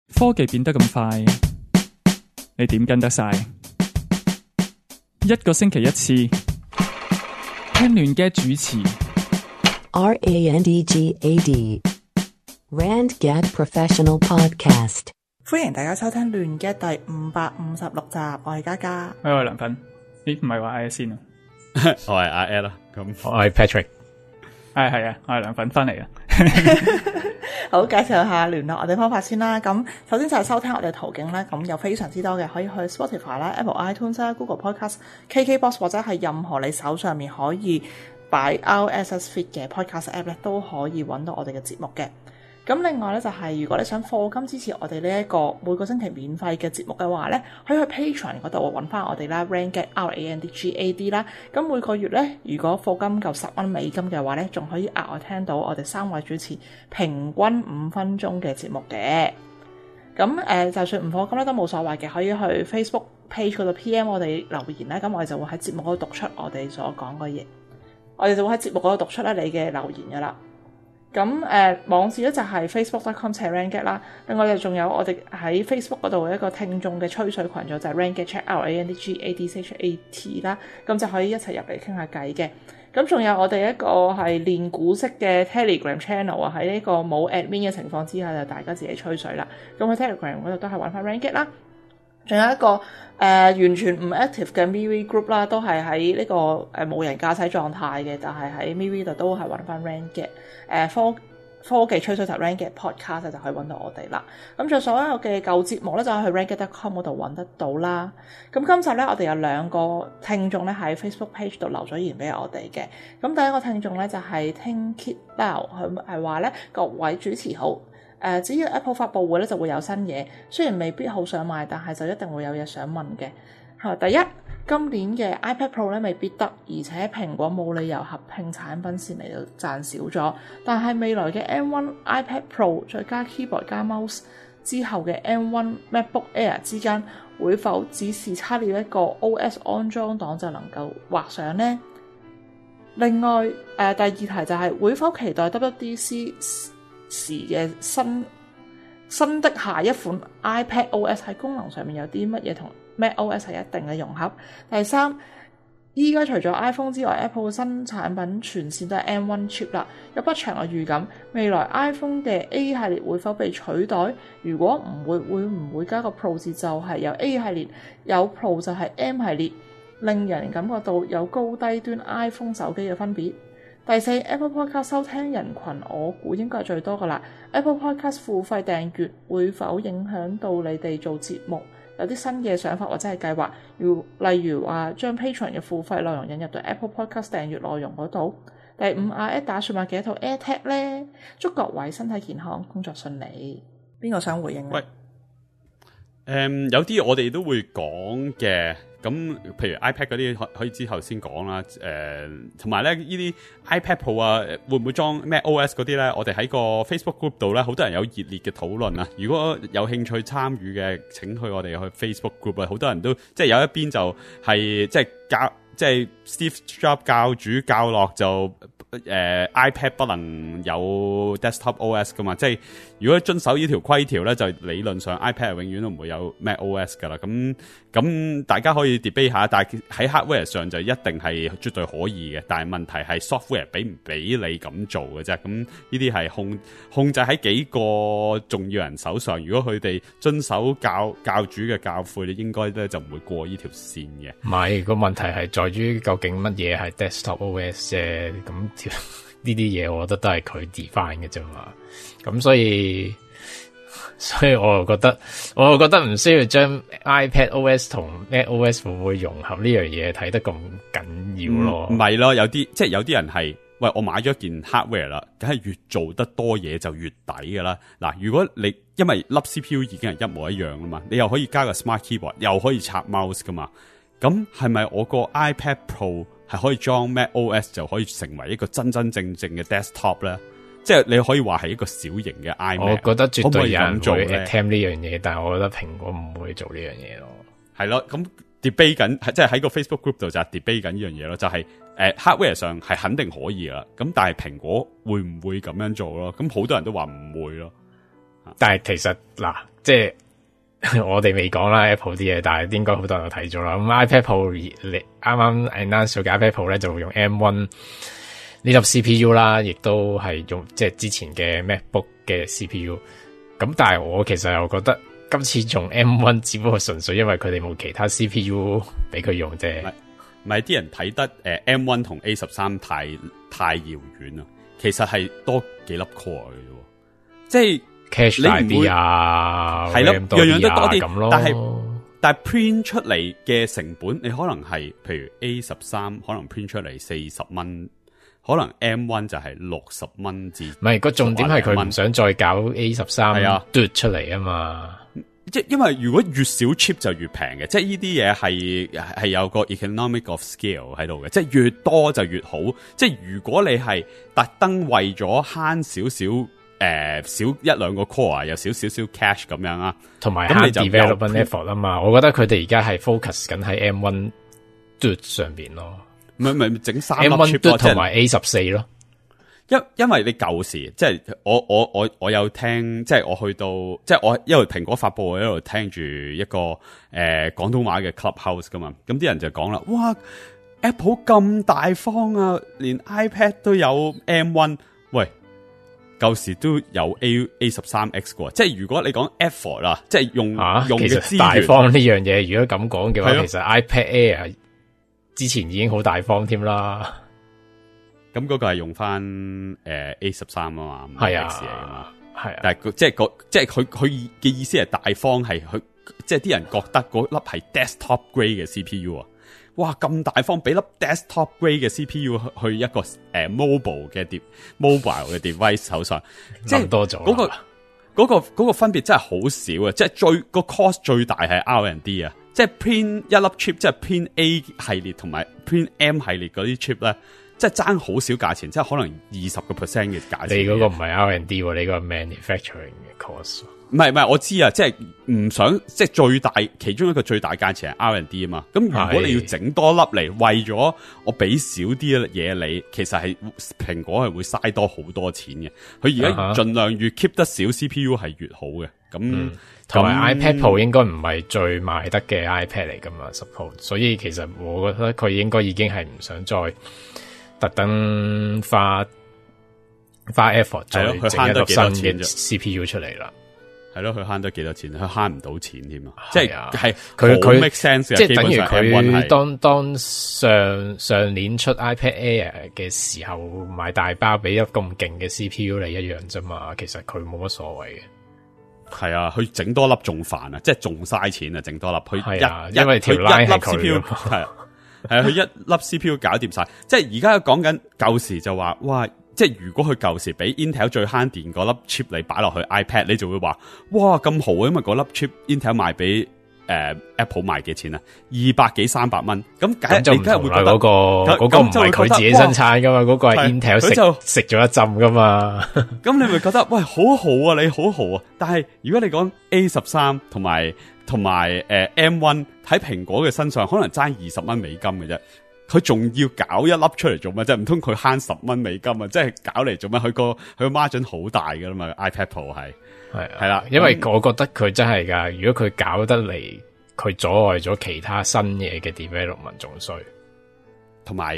科技變得咁快，你點跟得晒？一個星期一次，聽亂嘅主持。 RANDGAD RandGad Professional Podcast。 歡迎大家收聽亂嘅第556集，我係嘉嘉， 我係梁粉，你唔係話嗌先啊？ 我係阿 Ed 啦，咁我係 Patrick， 係啊，我係梁粉翻嚟啊。 好，介紹下聯絡我哋方法先啦。咁首先就係收聽我哋途徑啦，咁有非常之多嘅，可以去 Spotify 啦、Apple iTunes 啦、Google Podcast、KKBox 或者係任何你手上面可以擺 RSS feed 嘅 Podcast app 咧，都可以揾到我哋嘅節目嘅。咁另外咧就係如果你想課金支持我哋呢一個每個星期免費嘅節目嘅話咧，可以去 Patreon 嗰度揾翻我哋啦 ，RandGad RANDGAD 啦。咁每個月咧，如果課金夠10蚊美金嘅話咧，仲可以額外聽到我哋3位主持平均5分鐘嘅節目嘅。咁就算唔課金咧都冇所謂嘅，可以去 Facebook page 嗰度 PM 我哋留言啦。咁我哋就會喺節目嗰度讀出我哋所講嘅嘢，我哋就會喺節目嗰度讀出咧你嘅留言噶啦。咁網址咧就係 facebook.com/randgad 啦，另外就仲有我哋喺 Facebook 嗰度一個聽眾嘅吹水群組，就係 randgad chat RANDGAD啦，咁就可以一齊入嚟傾下偈嘅。咁仲有我哋一個係練股式嘅 Telegram channel 啊，喺呢個冇 admin 嘅情況之下，就大家自己吹水啦。咁喺 Telegram 嗰度都係揾翻 randgad 啦。仲有一個完全唔 active 嘅 MeWe group 啦，都係喺呢個冇人駕駛狀態嘅，但係喺 MeWe 度都係揾翻 RandGad 科技吹水集 RandGad Podcast 就可以揾到我哋啦。咁就所有嘅舊節目咧，就去 RandGad.com 嗰度揾得到啦。咁今集咧，我哋有2個聽眾咧喺 Facebook page 度留咗言俾我哋嘅。咁第一個聽眾咧就係 Tinkit Lau，佢係話咧，各位主持好。只要 Apple 發佈會咧就會有新嘢，雖然未必好想買，但係就一定會有嘢想問嘅。第一，今年嘅 iPad Pro 咧未必得，而且蘋果冇理由合併產品線嚟到賺少咗。但係未來嘅 M1 iPad Pro 再加 keyboard 加 mouse 之後嘅 M1 MacBook Air 之間，會否只是差了一個 OS 安裝檔就能夠畫上呢？另外，第二題就係會否期待 WWDC時嘅新的下一款 iPad OS 喺功能上面有啲乜嘢同 Mac OS 係一定嘅融合。第三，依家除咗 iPhone 之外 Apple 新產品全線都係 M1 chip 啦，有不祥嘅預感，未來 iPhone 嘅 A 系列會否被取代？如果唔會，會唔會加個 Pro 字就係有 A 系列，有 Pro 就係 M 系列，令人感覺到有高低端 iPhone 手機嘅分別。第四， Apple Podcast 收聽人群我估應該係最多噶啦。Apple Podcast 付費訂閱會否影響到你哋做節目？有啲新嘅想法或者係計劃，例如話將 Patreon 嘅付費內容引入到 Apple Podcast 訂閱內容嗰度。第五，阿 Ed 打算買幾多套 AirTag 咧？祝各位身體健康，工作順利。邊個想回應啊？ 有啲我哋都會講嘅，咁譬如 iPad 嗰啲可以之後先講啦。同埋咧呢啲 iPad Pro 啊，會唔會裝 Mac OS 嗰啲咧？我哋喺個 Facebook group 度咧，好多人有熱烈嘅討論啊！如果有興趣參與嘅，請去我哋去 Facebook group 啊！好多人都即係有一邊就係即係 Steve Jobs 教主教落就iPad 不能有 Desktop OS 噶嘛，即係如果遵守呢條規條咧，就理論上 iPad 永遠都唔會有 Mac OS 噶啦。咁大家可以 debate 下，但係喺 hardware 上就一定係絕對可以嘅，但係問題係 software 俾唔俾你咁做嘅啫。咁呢啲係控制喺幾個重要人手上，如果佢哋遵守教主嘅教誨，你應該咧就唔會過呢條線嘅。 唔係，個問題係在於究竟乜嘢係 Desktop OS 啫？咁呢啲嘢我覺得都係佢 define 嘅啫嘛。咁所以我又覺得唔需要將 iPad OS 同 Mac OS 會唔會融合呢樣嘢睇得咁緊要咯。 唔係咯，有啲人係喂，我買咗件 hardware 啦，梗係越做得多嘢就越抵噶啦。嗱，如果你因為粒 CPU 已經係一模一樣啦嘛，你又可以加個 Smart Keyboard， 又可以插 mouse 噶嘛，咁係咪我個 iPad Pro 係可以裝 Mac OS 就可以成為一個真真正正嘅 desktop 咧？即係你可以話係一個小型嘅 iMac。 我覺得絕對有人做會 attempt 呢樣嘢，但係我覺得蘋果唔會做呢樣嘢咯。 係咯，咁 debate 緊，即係喺個 Facebook group 度就係 debate 緊呢樣嘢咯，就係hardware 上係肯定可以啦，咁但係蘋果會唔會咁樣做咯？咁好多人都話唔會咯。 但係其實嗱， 即係我哋未講啦 Apple 啲嘢，但係應該好多人都睇咗啦。咁 iPad Pro 你啱啱 announce 咗嘅 iPad Pro 咧，就會用 M1 呢粒 CPU 啦，亦都係用即係之前嘅 MacBook 嘅 CPU。咁但係我其實又覺得今次用 M1 只不過純粹因為佢哋冇其他 CPU 俾佢用啫。 唔係啲人睇得M1 同 A13太遙遠啦，其實係多幾粒 core 嘅啫，即係 cache 大啲啊， 係咯，樣樣都多啲咁咯。 但係 print 出嚟嘅成本，你可能係譬如 A13 可能 print 出嚟40蚊，可能 M1 就係60蚊至。唔係個重點係佢唔想再搞 A13 嘟出嚟啊嘛。 即係因為如果越少 chip 就越平嘅，即係呢啲嘢係有個 economic of scale 喺度嘅，即係越多就越好。即係如果你係特登為咗慳少少一兩個 core 有少 cache 咁樣啊， 同埋慳 development effort 啊嘛。我覺得佢哋而家係 focus 緊喺 M1 嘟上邊咯， 唔係整3粒 M1 chip 嘟同埋 A14 咯。 因為你舊時即係我有聽，即係我去到即係我因為蘋果發佈，我一路聽住一個廣東話嘅 Clubhouse 噶嘛，咁啲人就講啦，哇 Apple 咁大方啊，連 iPad 都有 M1， 喂舊時都有 A13X 嘅，即係如果你講 effort 啦，即係用嘅資源， 大方呢樣嘢，如果咁講嘅話，其實 iPad Air 之前已經好大方添啦。 咁嗰個係用翻A13啊嘛，係啊，係啊，但係即係佢嘅意思係大方，係佢即係啲人覺得嗰粒係 desktop grade 嘅 CPU 啊，哇咁大方俾粒 desktop grade 嘅 CPU 去一個mobile 嘅 device 手上，即係多咗嗰個分別真係好少啊！即係個 cost 最大係 R&D 啊，即係 print 一粒 chip， 即係 print A 系列同埋 print M 系列嗰啲 chip 咧。即係爭好少價錢，即係可能20% 嘅價錢。 你嗰個唔係 R&D， 你嗰個 manufacturing 嘅 cost。 唔係，我知啊，即係唔想即係最大其中一個最大價錢係 R&D 啊嘛。咁如果你要整多粒嚟，為咗我俾少啲嘢你，其實係蘋果係會嘥多好多錢嘅。佢而家盡量越 keep 得少 CPU 係越好嘅。咁同埋 iPad Pro 應該唔係最賣得嘅 iPad 嚟噶嘛 suppose。所以其實我覺得佢應該已經係唔想再特登花 effort 再整一個新嘅 CPU 出嚟啦， 係咯，佢慳得幾多錢？佢慳唔到錢添啊！即係佢 make sense 嘅， 即係等於佢當上年出 iPad Air 嘅時候買大包俾一咁勁嘅 CPU 嚟一樣啫嘛，其實佢冇乜所謂嘅。 係啊，佢整多粒仲煩啊，即係仲嘥錢啊，整多粒佢因為條 line 係佢 CPU 係。係佢一粒 CPU 搞掂晒，即係而家講緊舊時就話，哇！即係如果佢舊時俾 Intel 最慳電嗰粒 chip 你擺落去 iPad， 你就會話，哇咁豪，因為嗰粒 chip Intel 賣俾Apple 賣幾錢啊？200幾300蚊，咁就唔同啦。嗰個唔係佢自己生產噶嘛，嗰個係 Intel 食咗一浸噶嘛。 咁你咪覺得喂好豪啊，你好豪啊！但係如果你講 A13 同埋M1 喺蘋果嘅身上，可能爭20蚊美金嘅啫。佢仲要搞一粒出嚟做咩？即係唔通佢慳10蚊美金啊？即係搞嚟做咩？佢個 margin 好大噶啦嘛 ，iPad Pro 係啦， 因為我覺得佢真係噶，如果佢搞得嚟，佢阻礙咗其他新嘢嘅 development 仲衰。同埋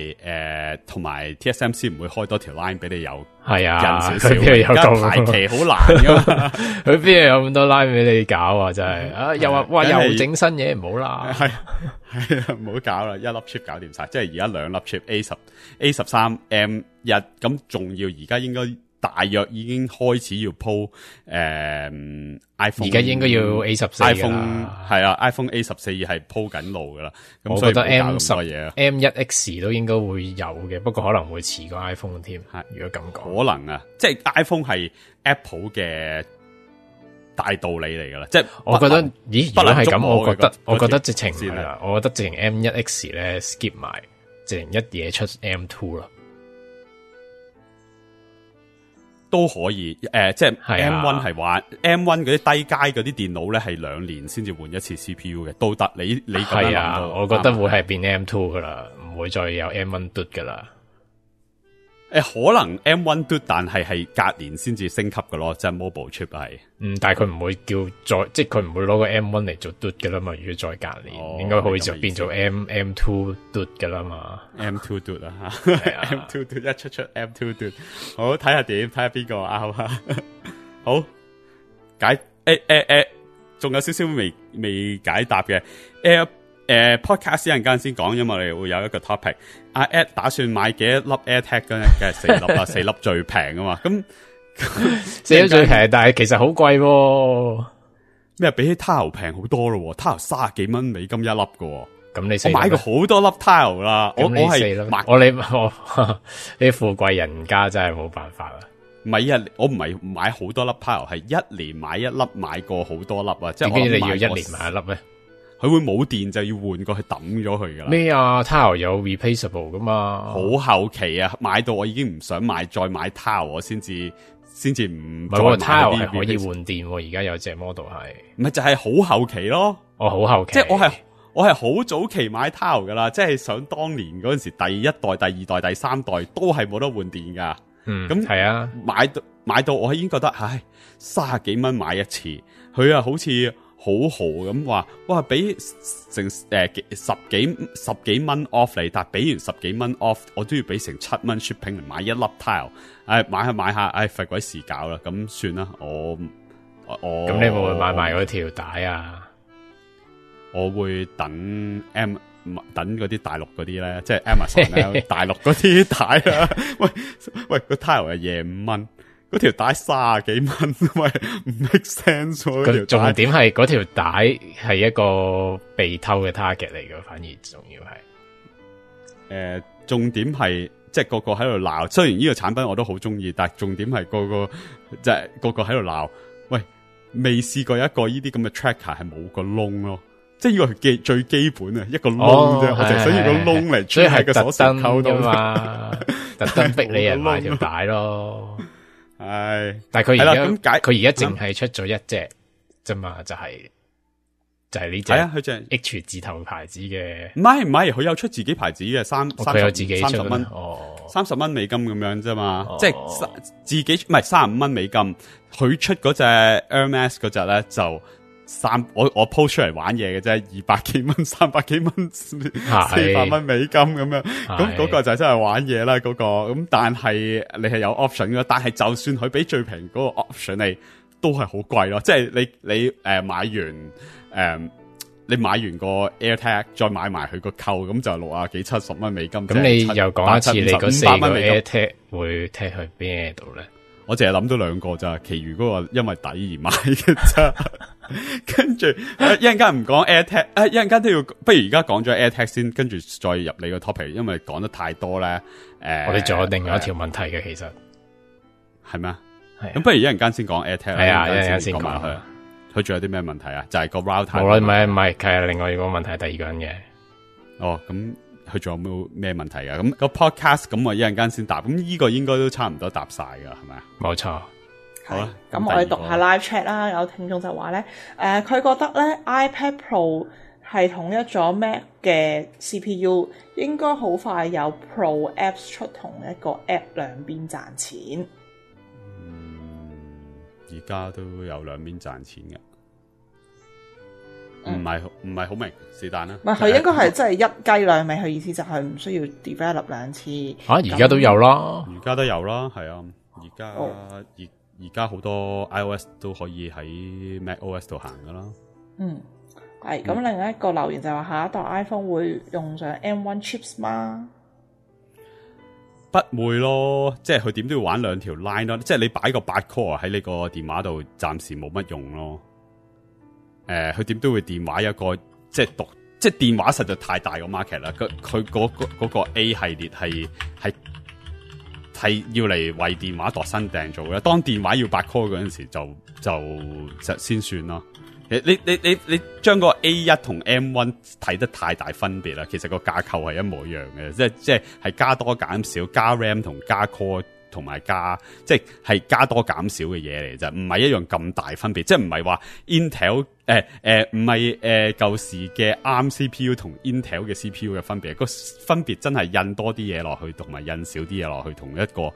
TSMC 唔會開多條 line 俾你有， 係啊， 佢邊有咁排期好難噶嘛？ 佢邊有咁多 line 俾你搞啊？真係啊！又話哇，又整新嘢唔好啦， 係唔好搞啦，一粒 chip 搞掂晒，即係而家兩粒 chip A13 M1，咁仲要而家應該大約已經開始要鋪iPhone， 而家應該要 A14 係啊 iPhone A14 係鋪緊路噶啦。 我覺得 M1X 都應該會有嘅，不過可能會遲過 iPhone 添。如果咁講， 可能啊，即係 iPhone 係 Apple 嘅大道理嚟噶啦。即係我覺得，咦？如果係咁，我覺得直情係啦，我覺得直情 M1X 咧 skip 埋，直情一嘢出 M2 啦。 都可以，即係 M1 係話 M1 嗰啲低階嗰啲電腦咧係2年先至換一次 CPU 嘅，都得。你咁樣諗， 我覺得會係變 M2 噶啦，唔會再有 M1 嘟噶啦。 可能 M1 嘟，但係隔年先至升級嘅咯，即係 mobile chip 係。 但係佢唔會即係佢唔會攞個 M1 嚟做嘟嘅啦嘛。如果再隔年，應該可以就變做 M2 嘟嘅啦嘛。 M2 嘟啊，M2 嘟一出 M2 嘟，好睇下點，睇下邊個拗下。好解仲有少少未解答嘅 podcast 一陣間先講，因為我哋會有一個 topic。阿 Ed 打算買幾多粒 AirTag 嘅？4粒啊，4粒最平啊嘛。咁 4粒最平，但係其實好貴喎。 咩？比起 Tile 平好多咯，Tile 30幾蚊美金一粒喎。 咁你我買過好多粒 Tile 啦，我係你富貴人家真係冇辦法啦。 唔係啊，我唔係買好多粒 Tile，係一年買一粒，買過好多粒啊。即係點解你要一年買一粒咧？ 佢會冇電就要換過去抌咗佢噶啦。 咩啊 ？Tile 有 replaceable 噶嘛？ 好後期啊，買到我已經唔想買，再買 Tile 我先至唔。 唔係 Tile 係可以換電，而家有隻 model 係。 唔係就係好後期咯。 好後期。 即係我係好早期買 Tile 噶啦，即係想當年嗰陣時第一代、第二代、第三代都係冇得換電噶。咁係啊， 買到我已經覺得，唉，30幾蚊買一次，佢啊好似好豪咁話，哇，俾成十幾蚊 off 你，但係俾完10幾蚊 off，我都要俾成7蚊 shipping 嚟買一粒 tile，買下，費鬼事搞啦，咁算啦，我咁你會唔會買埋嗰條帶啊？ 我會等嗰啲大陸嗰啲咧，即係 Amazon 咧，大陸嗰啲帶啦。喂，個 tile 係25蚊，嗰條帶30幾蚊，喂，唔 make sense 喎。 重點係嗰條帶係一個被偷嘅 target 嚟嘅，反而重要係。 重點係即係個個喺度鬧，雖然呢個產品我都好中意，但係重點係個個喺度鬧。喂，未試過一個呢啲咁嘅 tracker 係冇個窿咯。即係呢個係最基本啊，一個窿啫，我就想要個窿嚟裝喺個鎖匙扣度嘛，特登逼你人買條帶咯。係，但係佢而家淨係出咗一隻啫嘛，就係呢隻。係啊，佢隻 H 字頭牌子嘅。唔係，佢有出自己牌子嘅佢有自己30蚊，30蚊美金咁樣啫嘛。即係自己唔係35蚊美金，佢出嗰隻 Hermes 嗰隻咧就。我 post 出嚟玩嘢嘅啫，200幾蚊、300幾蚊、400蚊美金咁樣，咁嗰個就真係玩嘢啦，嗰個咁。但係你係有 option 嘅，但係就算佢俾最平嗰個 option 你，都係好貴咯。即係你買完個 AirTag， 再買埋佢個扣，咁就60幾70蚊美金。咁你又講一次你嗰4個 AirTag 會踢去邊度咧？我淨係諗到2個咋，其餘嗰個因為抵而買嘅咋。跟住一陣間唔講 AirTag， 一陣間都要，不如而家講咗 AirTag 先，跟住再入你個 topic， 因為講得太多咧。我哋仲有另外一條問題嘅，其實係咩？係咁，不如一陣間先講 AirTag。係啊，一陣間先講埋佢。佢仲有啲咩問題啊？就係個 router。冇啦，唔係，係另外一個問題，第二個人嘅。哦，咁佢仲有冇咩問題啊？咁個 podcast 咁我一陣間先答。咁呢個應該都差唔多答晒噶，係咪啊？冇錯。好啦，咁我哋讀下 live chat 啦。有聽眾就話咧，佢覺得咧 iPad Pro 係統一咗 Mac 嘅 CPU， 應該好快有 Pro Apps 出同一個 App 兩邊賺錢。而家都有兩邊賺錢嘅，唔係好明，是但啦。唔係佢應該係真係一雞兩味，佢意思就係唔需要 develop 兩次。而家都有啦，而家都有啦，係啊，而家好多 iOS 都可以喺 macOS 度行噶啦。係咁，另一個留言就話下一代 iPhone 會用上 M1 chips 嗎？不會咯，即係佢點都要玩2條 line 咯。即係你擺個8 core 喺你個電話度，暫時冇乜用咯。佢點都會電話一個即係電話實在太大個 market 啦。佢嗰個 A 系列係要嚟為電話度身訂做嘅。當電話要8 core 嗰陣時就先算咯。你將個 A1 同 M1 睇得太大分別啦，其實個架構係一模一樣嘅，即係加多減少，加 RAM 同加 core 同埋加，即係加多減少嘅嘢嚟啫，唔係一樣咁大分別，即係唔係話 Intel 唔係舊時嘅 ARM CPU 同 Intel 嘅 CPU 嘅分別，個分別真係印多啲嘢落去，同埋印少啲嘢落去，同一個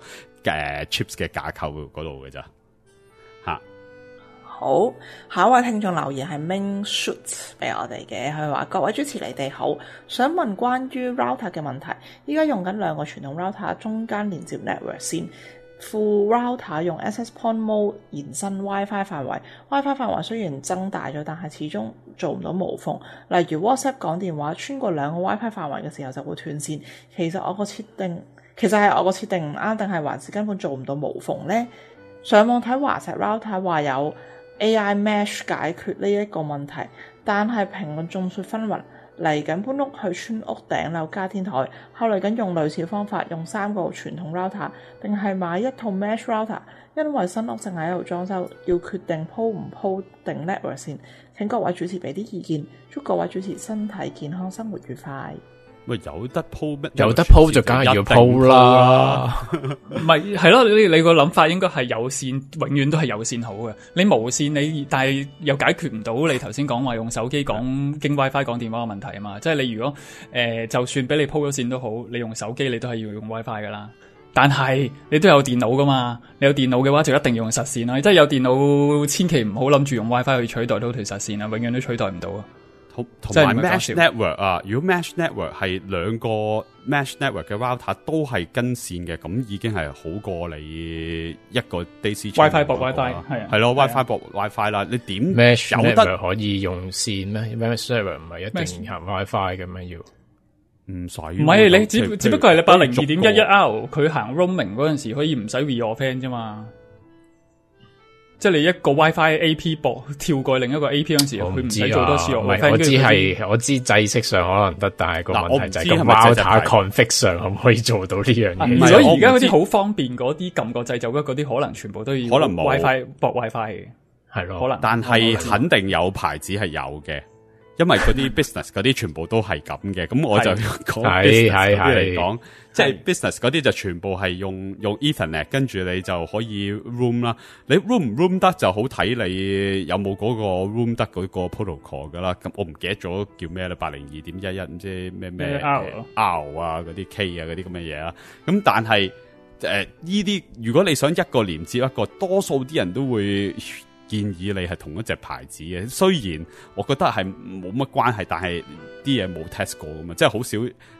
chips 嘅架構嗰度嘅咋吓。 好，下一位聽眾留言係 Ming Shoot 俾我哋嘅，佢話各位主持你哋好，想問關於 router 嘅問題，依家用緊兩個傳統 router 中間連接 network 線，副 router 用 access point mode 延伸 WiFi 範圍 ，WiFi 範圍雖然增大咗，但係始終做唔到無縫。例如 WhatsApp 講電話穿過兩個 WiFi 範圍嘅時候就會斷線。其實係我個設定唔啱，定係還是根本做唔到無縫呢？上網睇華碩 router 話有 AI Mesh 解決呢一個問題，但係評論眾說紛紜。嚟緊搬屋去村屋頂樓加天台，後嚟緊用類似方法，用3個傳統 router， 定係買一套 Mesh router？因為新屋正喺度裝修，要決定鋪唔鋪定 network 線。請各位主持俾啲意見，祝各位主持身體健康，生活愉快。 喂，有得鋪咩？ 有得鋪就梗係要鋪啦。 唔係，係咯，你個諗法應該係有線，永遠都係有線好嘅。你無線但係又解決唔到你頭先講話用手機講經 WiFi 講電話嘅問題啊嘛。即係你如果就算俾你鋪咗線都好，你用手機你都係要用 WiFi 噶啦。但係你都有電腦噶嘛？你有電腦嘅話就一定要用實線啦。即係有電腦，千祈唔好諗住用 WiFi 去取代到條實線啊，永遠都取代唔到啊。 同埋 Mesh Network 啊，如果 Mesh Network 係兩個 Mesh Network 嘅 router 都係跟線嘅，咁已經係好過你一個 DC WiFi 駁 WiFi 係咯 WiFi 駁 WiFi 啦。你點 Mesh 有得 Network 可以用線咩 ？Mesh Network 唔係一定行 WiFi 嘅咩？要唔使？ 唔係你只不過係你802.11r 佢行 roaming 嗰陣時可以唔使 reoffend 啫嘛。即係你一個 WiFi AP 駁跳過另一個 AP 嗰陣時，佢唔使做多次我知制式上可能得，但係個問題就係個 router config 上可唔可以做到呢樣嘢？ 如果而家嗰啲好方便嗰啲撳個掣就嗰啲，可能全部都要可能冇 WiFi 駁 WiFi 嘅， 係咯。 可能， 但係肯定有牌子係有嘅。因為嗰啲 business 嗰啲全部都係咁嘅，咁我就講 business 嗰啲嚟講，即係 business 嗰啲就全部係用 Ethernet， 跟住你就可以 room 啦。你 room 唔 room 得就好睇你有冇嗰個 room 得嗰個 protocol 噶啦。咁我唔記得咗叫咩啦，802.11唔知咩 R 啊嗰啲 K 啊嗰啲咁嘅嘢啦。咁但係呢啲如果你想一個連接一個，多數啲人都會建議你係同一隻牌子嘅，雖然我覺得係冇乜關係，但係啲嘢冇 test 過噶嘛，即係好少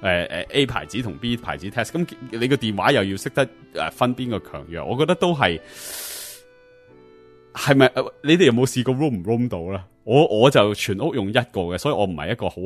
A 牌子同 B 牌子 test， 咁你個電話又要識得分邊個強弱，我覺得都係咪？你哋有冇試過 roam 唔 roam 到啦？我就全屋用一個嘅，所以我唔係一個好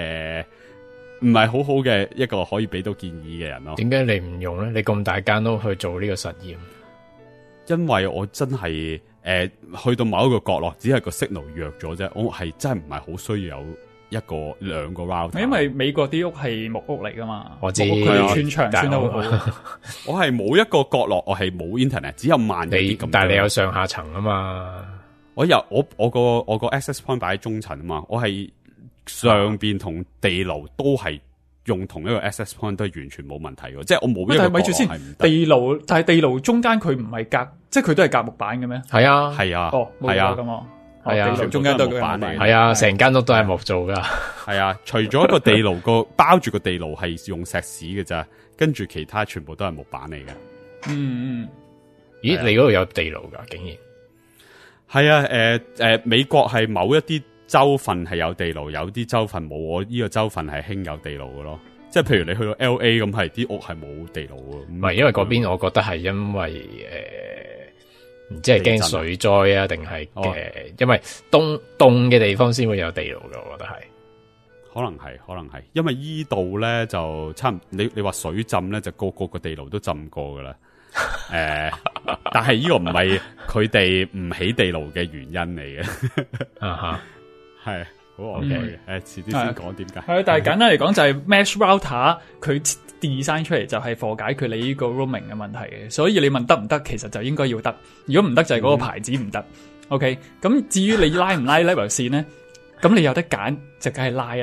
好嘅一個可以俾到建議嘅人咯。 點解你唔用咧？你咁大間屋去做呢個實驗？ 因為我真係去到某一個角落，只係個 signal 弱咗啫。我係真係唔係好需要有兩個 router。因為美國啲屋係木屋嚟噶嘛， 我知佢哋穿牆穿得好好。 我係冇一個角落，我係冇 internet， 只有慢一啲咁。 但係你有上下層啊嘛。 我個 access point 擺喺中層啊嘛，我係上邊同地牢都係用同一個 access point 都係完全冇問題嘅，即係我冇一個角落係唔得。 地牢，但係地牢中間佢唔係隔，即係佢都係隔木板嘅咩？ 係啊， 係啊， 係啊，咁啊，係啊， 中間都係木板嚟， 係啊，成間屋都係木做噶。 係啊，除咗個地牢個包住個地牢係用石屎嘅咋，跟住其他全部都係木板嚟嘅。 咦，你嗰度有地牢噶？竟然係啊，美國係某一啲州份係有地牢，有啲州份冇。我呢個州份係興有地牢嘅咯，即係譬如你去到 LA 咁，係啲屋係冇地牢嘅。 唔係，因為嗰邊我覺得係因為唔知係驚水災啊，定係因為凍嘅地方先會有地牢嘅。我覺得係可能係，因為依度咧就差唔，你話水浸咧就個地牢都浸過噶啦。但係呢個唔係佢哋唔起地牢嘅原因嚟嘅。係好戇居嘅，遲啲先講點解。 係，但係簡單嚟講就係 Mesh Router 佢 design 出嚟就係 for 解決你呢個 roaming 嘅問題嘅，所以你問得唔得，其實就應該要得。如果唔得就係嗰個牌子唔得。OK， 咁至於你拉唔拉 level 線咧，咁你有得揀就梗係拉啦。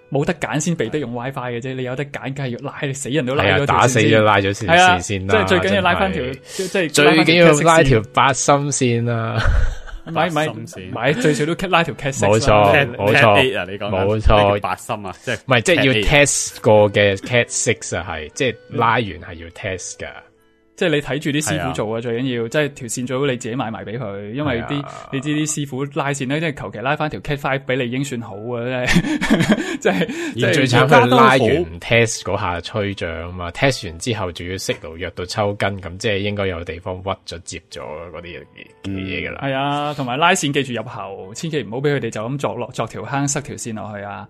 冇得揀先被得用 WiFi 嘅啫，你有得揀，梗係要拉，你死人都拉係啊， 咗打死咗拉咗條線先啦。 即係最緊要拉翻條， 真係即係最緊要拉條八心線啦。 買最少都拉條 Cat 6 冇錯冇錯啊！你講冇錯八心啊，即係唔係即係要 test 過嘅 Cat 6啊，係即係拉完係要 test 噶。 即係你睇住啲師傅做啊，最緊要即係條線最好你自己買埋俾佢，因為你知啲師傅拉線咧，即係求其拉翻條 Cat 5俾你已經算好啊，真係即係最慘係拉完唔 test 嗰下吹脹啊嘛 ，test 完之後仲要signal弱到抽筋，咁即係應該有地方屈咗接咗嗰啲嘢噶啦。 係啊，同埋拉線記住入喉，千祈唔好俾佢哋就咁鑿條坑塞條線落去啊！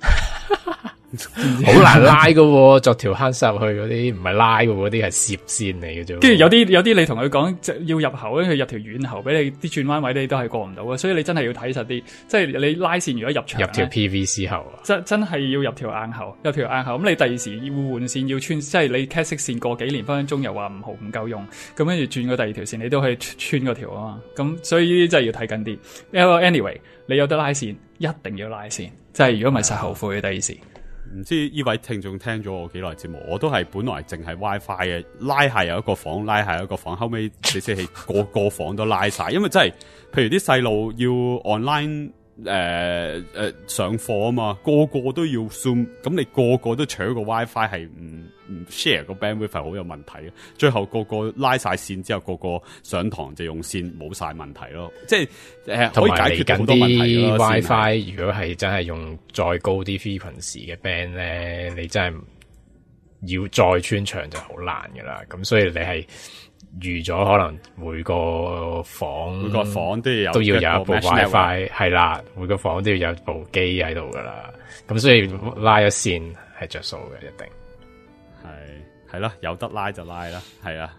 好難拉噶，鑿條坑塞入去嗰啲唔係拉噶，嗰啲係攝線嚟嘅啫。 跟住有啲你同佢講要入喉，跟住入條軟喉俾你，啲轉彎位你都係過唔到嘅，所以你真係要睇實啲。即係你拉線如果入牆入條 PVC 喉啊， 真係要入條硬喉，咁你第二時要換線要穿，即係你 Cat 6線過幾年分分鐘又話唔好唔夠用，咁跟住轉個第二條線你都可以穿嗰條啊嘛。咁所以呢啲真係要睇緊啲。Anyway， 你有得拉線一定要拉線，即係如果唔係實後悔嘅第二時。 唔知呢位聽眾聽咗我幾耐節目，我都係本來淨係 WiFi 嘅，拉下有一個房，拉下有一個房，後尾你先係個房都拉晒，因為真係，譬如啲細路要 online 上課啊嘛，個個都要 Zoom， 咁你個個都搶個 WiFi 係唔 share 個 bandwidth 係好有問題嘅，最後個個拉晒線之後，個個上堂就用線冇晒問題咯，即係可以解決到好多問題咯。 WiFi 如果係真係用再高啲 frequency 嘅 band 咧，你真係要再穿牆就好難噶啦，咁所以你係預咗可能每個房都要有一部 WiFi， 係啦，每個房都要有部機喺度噶啦，咁所以拉咗線係着數嘅，一定係啦，有得拉就拉啦，係啊，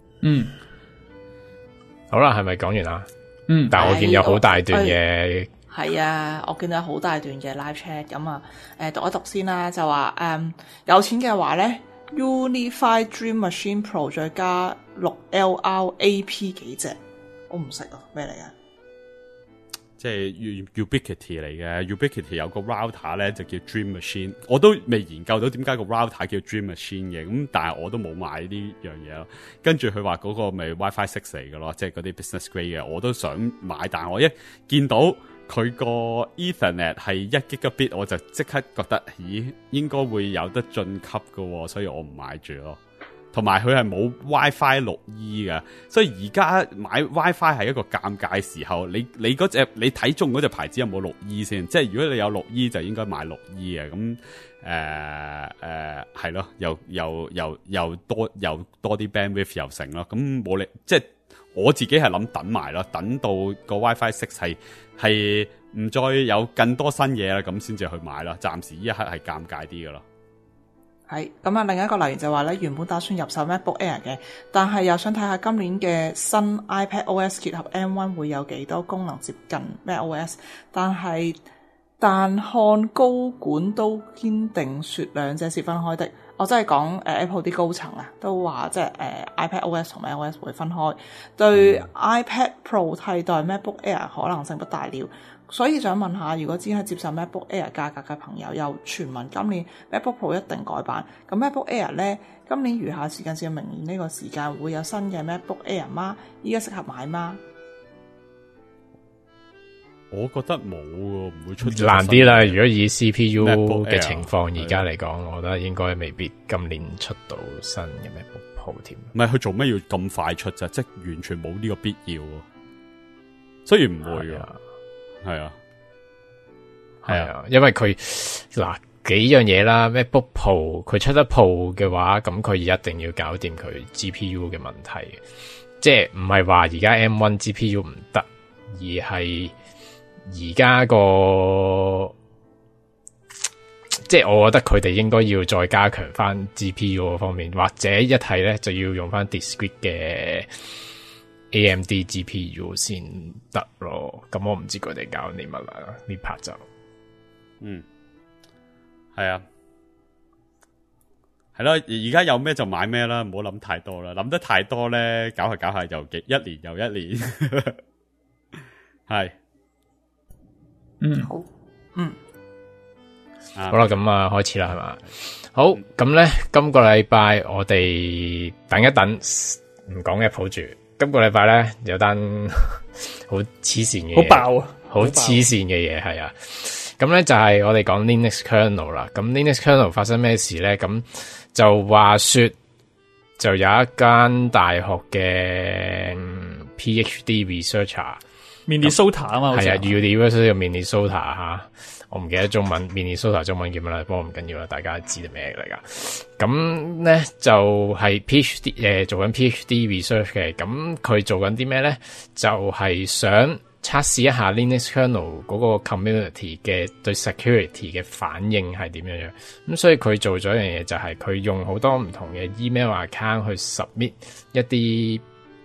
好啦，係咪講完啦？但係我見有好大段嘢， 係啊，我見到好大段嘅 live chat， 咁啊，讀一讀先啦，就話有錢嘅話咧。Unify Dream Machine Pro 再加 6LR AP 幾隻，我唔識啊，咩嚟啊？ 即係 Ubiquiti 嚟嘅 ，Ubiquiti 有個 router 咧就叫 Dream Machine， 我都未研究到點解個 router 叫 Dream Machine 嘅，咁但係我都冇買呢樣嘢咯。跟住佢話嗰個咪 WiFi 6嚟嘅咯，即係嗰啲 business grade 嘅，我都想買，但係我一見到佢個 Ethernet 係1 Gigabit， 我就即刻覺得，咦，應該會有得晉級嘅，所以我唔買住咯。同埋佢係冇 WiFi 6E 嘅，所以而家買 WiFi 係一個尷尬時候。你嗰隻你睇中嗰隻牌子有冇 6E 先？即係如果你有 6E 就應該買 6E 嘅。咁係咯，又多啲 bandwidth 又成咯。咁冇理，即係我自己係諗等埋咯，等到個 WiFi 6係唔再有更多新嘢啦，咁先至去買啦。暫時呢一刻係尷尬啲噶咯。 係咁啊！另一個留言就話咧，原本打算入手 MacBook Air 嘅，但係又想睇下今年嘅新 iPad OS 結合 M1 會有幾多功能接近 macOS， 但看高管都堅定說兩者是分開的。我真係講Apple 啲高層啊，都話即係iPad OS 同 macOS 會分開，對 iPad Pro 替代 MacBook Air 可能性不大了。所以想問下，如果只係接受 MacBook Air 價格嘅朋友，又傳聞今年 MacBook Pro 一定改版，咁 MacBook Air 咧，今年餘下時間至到明年呢個時間會有新嘅 MacBook Air 嗎？依家適合買嗎？ 我覺得冇喎，唔會出難啲啦。如果以 CPU 嘅情況而家嚟講，我覺得應該未必今年出到新嘅 MacBook Pro 添。 唔係佢做咩要咁快出啫？即係完全冇呢個必要，所以唔會啊。係啊，因為佢嗱幾樣嘢啦 ，MacBook Pro 佢出得 Pro 嘅話，咁佢一定要搞掂佢 GPU 嘅問題，即係唔係話而家 M1 GPU 唔得，而係而家個即係我覺得佢哋應該要再加強翻 GPU 嗰方面，或者一係咧就要用翻 discrete 嘅 AMD GPU 先得咯。咁我唔知佢哋搞啲乜啦，呢 part 就係啊，係咯，而家有咩就買咩啦，唔好諗太多啦，諗得太多咧，搞下又一年又一年，係， 好， 好啦，咁啊開始啦，係嘛？好，咁咧，今個禮拜我哋等一等，唔講 Apple 住。今個禮拜咧有單好黐線嘅嘢， 好爆啊！ 好黐線嘅嘢係啊。咁咧就係我哋講 Linux kernel 啦。咁 Linux kernel 發生咩事咧？咁就話說就有一間大學嘅PhD researcher。Minnesota 啊嘛， 係啊 ，University of Minnesota 吓，我唔記得中文 Minnesota 中文叫乜啦，不過唔緊要啦，大家知道咩嚟噶。咁咧就係 PhD 做緊 PhD research 嘅，咁佢做緊啲咩咧？就係想測試一下 Linux kernel 嗰個 community 嘅對 security 嘅反應係點樣樣。咁所以佢做咗一樣嘢，就係佢用好多唔同嘅 email account 去 submit 一啲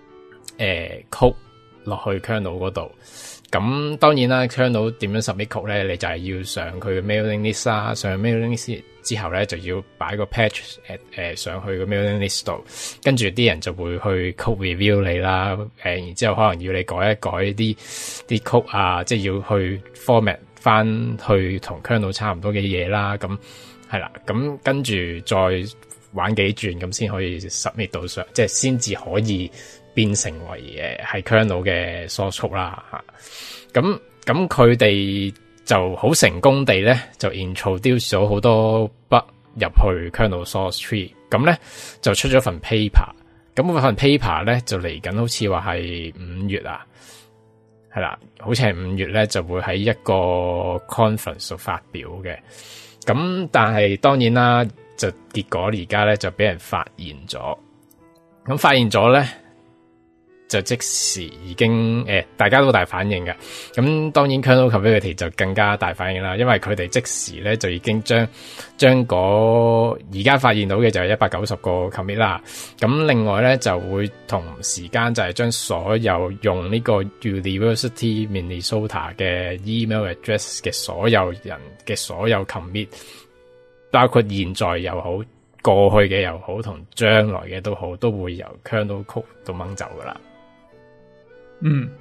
code。落去 kernel 嗰度，咁當然啦 ，kernel 點樣 submit code 咧？你就係要上佢嘅 mailing list 啦，上 mailing list 之後咧就要擺個 patch 上去個 mailing list 度，跟住啲人就會去 code review 你啦，然之後可能要你改一改啲 code 啊，即係要去 format 翻去同 kernel 差唔多嘅嘢啦，咁係啦，咁跟住再玩幾轉咁先可以 submit 到上，即係先至可以。變成為係 kernel 嘅 source code 啦吓，咁佢哋就好成功地咧就 introduce 咗好多 bug 入去 kernel source tree， 咁咧就出咗份 paper， 咁嗰份 paper 咧就嚟緊，好似話係5月啊，係啦，好似係5月咧就會喺一個 conference 度發表嘅，咁但係當然啦，就結果而家咧就俾人發現咗，咁發現咗咧。就即時已經大家都大反應嘅，咁當然 kernel community 就更加大反應啦，因為佢哋即時咧就已經將嗰而家發現到嘅就係190個 commit 啦，咁另外咧就會同時間就係將所有用呢個 University Minnesota 嘅 email address 嘅所有人嘅所有 commit， 包括現在又好、過去嘅又好、同將來嘅都好，都會由 kernel code 度掹走噶啦。 嗯，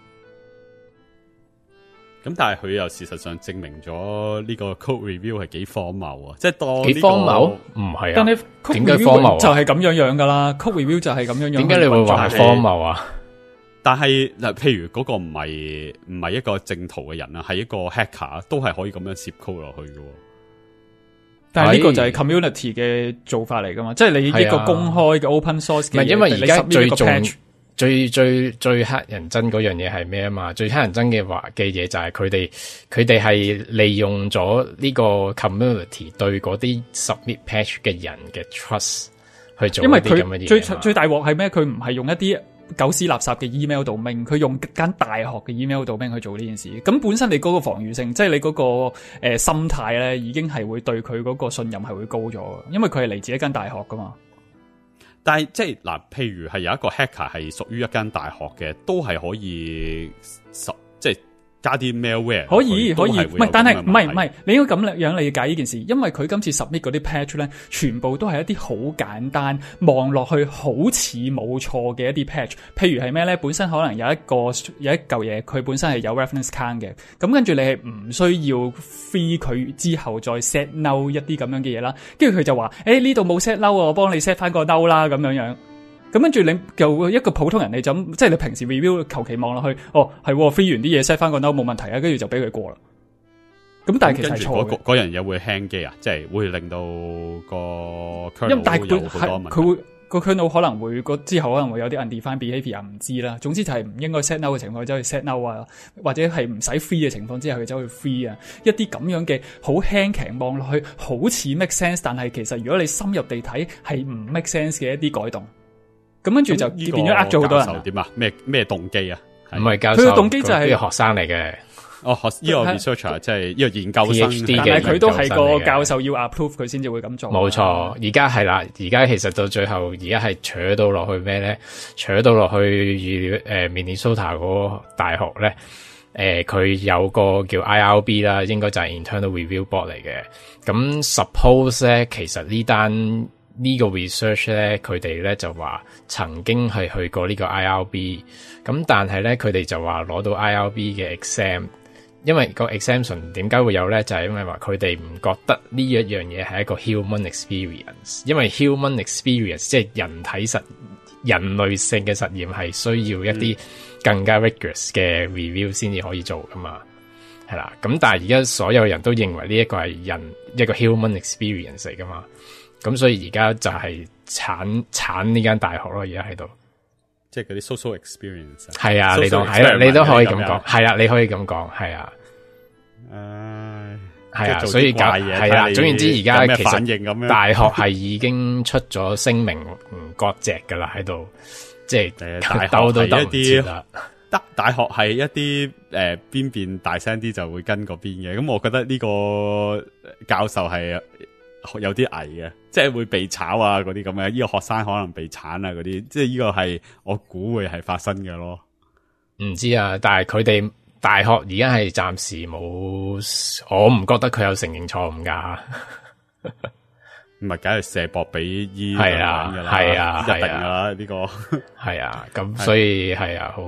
咁但係佢又事實上證明咗呢個 code review 係幾荒謬啊！即係當幾荒謬？唔係啊， 但係 code review 就係咁樣噶啦 ，code review 就係咁樣。 點解你會話係荒謬啊？ 但係嗱，譬如嗰個唔係一個正途嘅人啊，係一個 hacker 都係可以咁樣攝 code 落去嘅。 但係呢個就係 community 嘅做法嚟噶嘛，即係你一個公開嘅 open source 嘅嘢。 唔係，因為而家最重。 最黑人憎嗰樣嘢係咩啊嘛？最黑人憎嘅嘢就係佢哋係利用咗呢個 community 對嗰啲 submit patch 嘅人嘅 trust 去做呢啲咁嘅嘢。 最大鑊係咩？佢唔係用一啲狗屎垃圾嘅 email domain，佢用間大學嘅 email domain 去做呢件事。咁本身你嗰個防禦性，即係你嗰個心態咧，已經係會對佢嗰個信任係會高咗，因為佢係嚟自一間大學噶嘛。 但係即係嗱，譬如係有一個 hacker 係屬於一間大學嘅，都係可以即係加啲 malware。可以， 唔係，但係唔係，你應該咁樣理解呢件事，因為佢今次 submit 嗰啲 patch 咧，全部都係一啲好簡單，望落去好似冇錯嘅一啲 patch。譬如係咩咧？本身可能有一嚿嘢，佢本身係有 reference count 嘅，咁跟住你係唔需要 free 佢之後再 set no 一啲咁樣嘅嘢啦。跟住佢就話：呢度冇 set no 啊，我幫你 set 翻個 no 啦，咁樣樣。咁跟住你就一個普通人，你就即係你平時 review 求其望落去，係 free 完啲嘢 set 翻個 no 冇問題啊，跟住就俾佢過啦。咁但係其實係錯嘅。 嗰人又會 hang 機啊，即係會令到個 kernel 因為但係有好多問題。 佢會個 kernel 可能會之後可能會有啲 undefined behavior 唔知啦。總之就係唔應該 set no 嘅情況走去 set no 啊，或者係唔使 free 嘅情況之下佢走去 free 啊。一啲咁樣嘅好輕騎望落去好似 make sense， 但係其實如果你深入地睇係唔 make sense 嘅一啲改動。咁跟住就變咗呃咗好多人。 點啊？咩動機啊？ 唔係教授， 佢嘅動機就係學生嚟嘅。 呢個 researcher 即係呢個研究生， 但係佢都係個教授要 approve 佢先至會咁做。 冇錯，而家係啦，而家其實到最後，而家係扯到落去咩咧？扯到落去Minnesota 嗰個大學咧，佢有個叫 IRB 啦，應該就係 internal review board 嚟嘅。咁 suppose 咧，其實呢個 research 咧，佢哋咧就話曾經係去過呢個 IRB，咁但係咧佢哋就話攞到 IRB 嘅 exam， 因為個 exemption 點解會有咧？就係因為話佢哋唔覺得呢一樣嘢係一個 human experience，因為 human experience 即係人類性嘅實驗係需要一啲更加 rigorous 嘅 review 先至可以做噶嘛，係啦。咁但係而家所有人都認為呢一個係一個 human experience 嚟噶嘛，咁所以而家就係鏟呢間大學咯，而家喺度。 即係嗰啲 social experience。 係啊，你都係啦，你都可以咁講，係啊，你可以咁講，係啊。係啊，所以係啊，總言之，而家其實大學係已經出咗聲明唔割席噶啦，喺度即係鬥都鬥唔切啦。 大學係一啲邊邊大聲啲就會跟嗰邊嘅，咁我覺得呢個教授係有啲危嘅，即係會被炒啊嗰啲咁嘅，呢個學生可能被鏟啊嗰啲，即係呢個係我估會係發生嘅咯。 唔知啊，但係佢哋大學而家係暫時冇，我唔覺得佢有承認錯誤噶。 唔係，梗係射博俾醫係啊，係啊， 一定噶啦呢個係啊，咁所以係啊，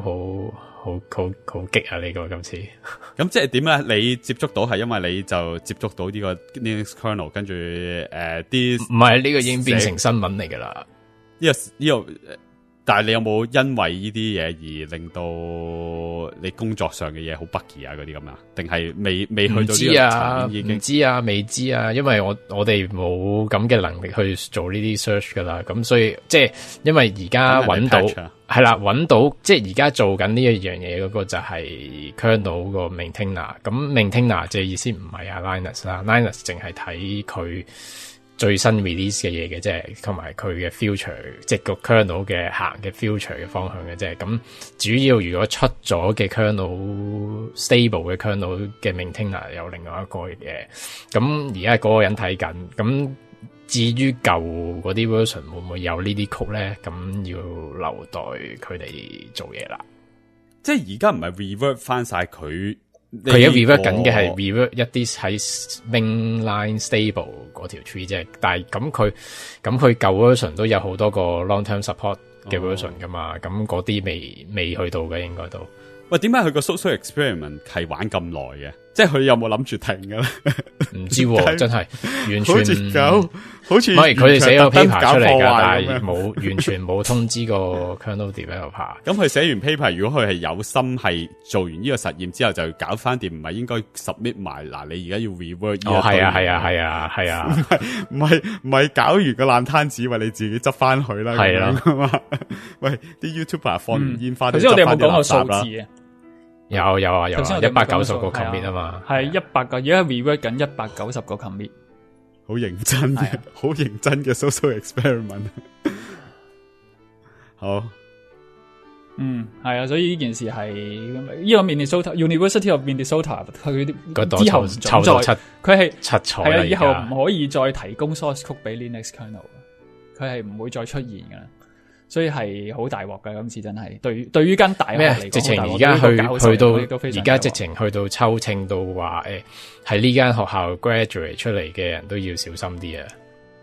好激啊呢個今次。 咁即係點咧？你接觸到係因為你就接觸到呢個 Linux kernel， 跟住啲唔係呢個已經變成新聞嚟噶啦。 呢個。但係你有冇因為呢啲嘢而令到你工作上嘅嘢好 buggy 啊嗰啲咁啊？定係未去到呢個層面已經？唔知啊，未知啊，因為我哋冇咁嘅能力去做呢啲 search 噶啦，咁所以即係因為而家揾到係啦，揾到即係而家做緊呢一樣嘢嗰個就係 kernel 個 maintainer， 咁 maintainer 即係意思唔係啊 Linus 啦 ，Linus 淨係睇佢最新 release 嘅嘢嘅啫，同埋佢嘅 future， 即係個 kernel 嘅行嘅 future 嘅方向嘅啫。咁主要如果出咗嘅 kernel stable 嘅 kernel 嘅 maintainer 有另外一個嘅，咁而家嗰個人睇緊。咁至於舊嗰啲 version 會唔會有呢啲曲咧？咁要留待佢哋做嘢啦。 即係而家唔係 revert 翻晒佢。 佢而家 revert 緊嘅係 revert 一啲喺 mainline stable 嗰條 tree 啫，但係咁佢舊 version 都有好多個 long term support 嘅 version 噶嘛，咁嗰啲未去到嘅應該都。 喂，點解佢個 social experiment 係玩咁耐嘅？即係佢有冇諗住停嘅咧？ 唔知喎，真係完全好似唔係佢哋寫個 paper 出嚟㗎，但係冇完全冇通知過 kernel developer。 咁佢寫完 paper，如果佢係有心係做完呢個實驗之後就搞翻掂，唔係應該 submit 埋嗱？你而家要 revert 哦，係啊， 唔係搞完個爛攤子，為你自己執翻佢啦。係啦，喂，啲 YouTuber 放完煙花，頭先我哋有冇講過數字啊？ 有190個 commit 啊嘛， 係100個，而家 revert 緊190個 commit， 好認真嘅，好認真嘅 social experiment。好， 係啊，所以呢件事係呢個 University of Minnesota 佢之後唔再，佢係係啊，以後唔可以再提供 source code 俾 Linux kernel， 佢係唔會再出現噶啦。所以係好大鑊噶，今次真係對於間大學嚟講， 直情而家去到而家直情去到抽秤到話喺呢間學校 graduate 出嚟嘅人都要小心啲啊！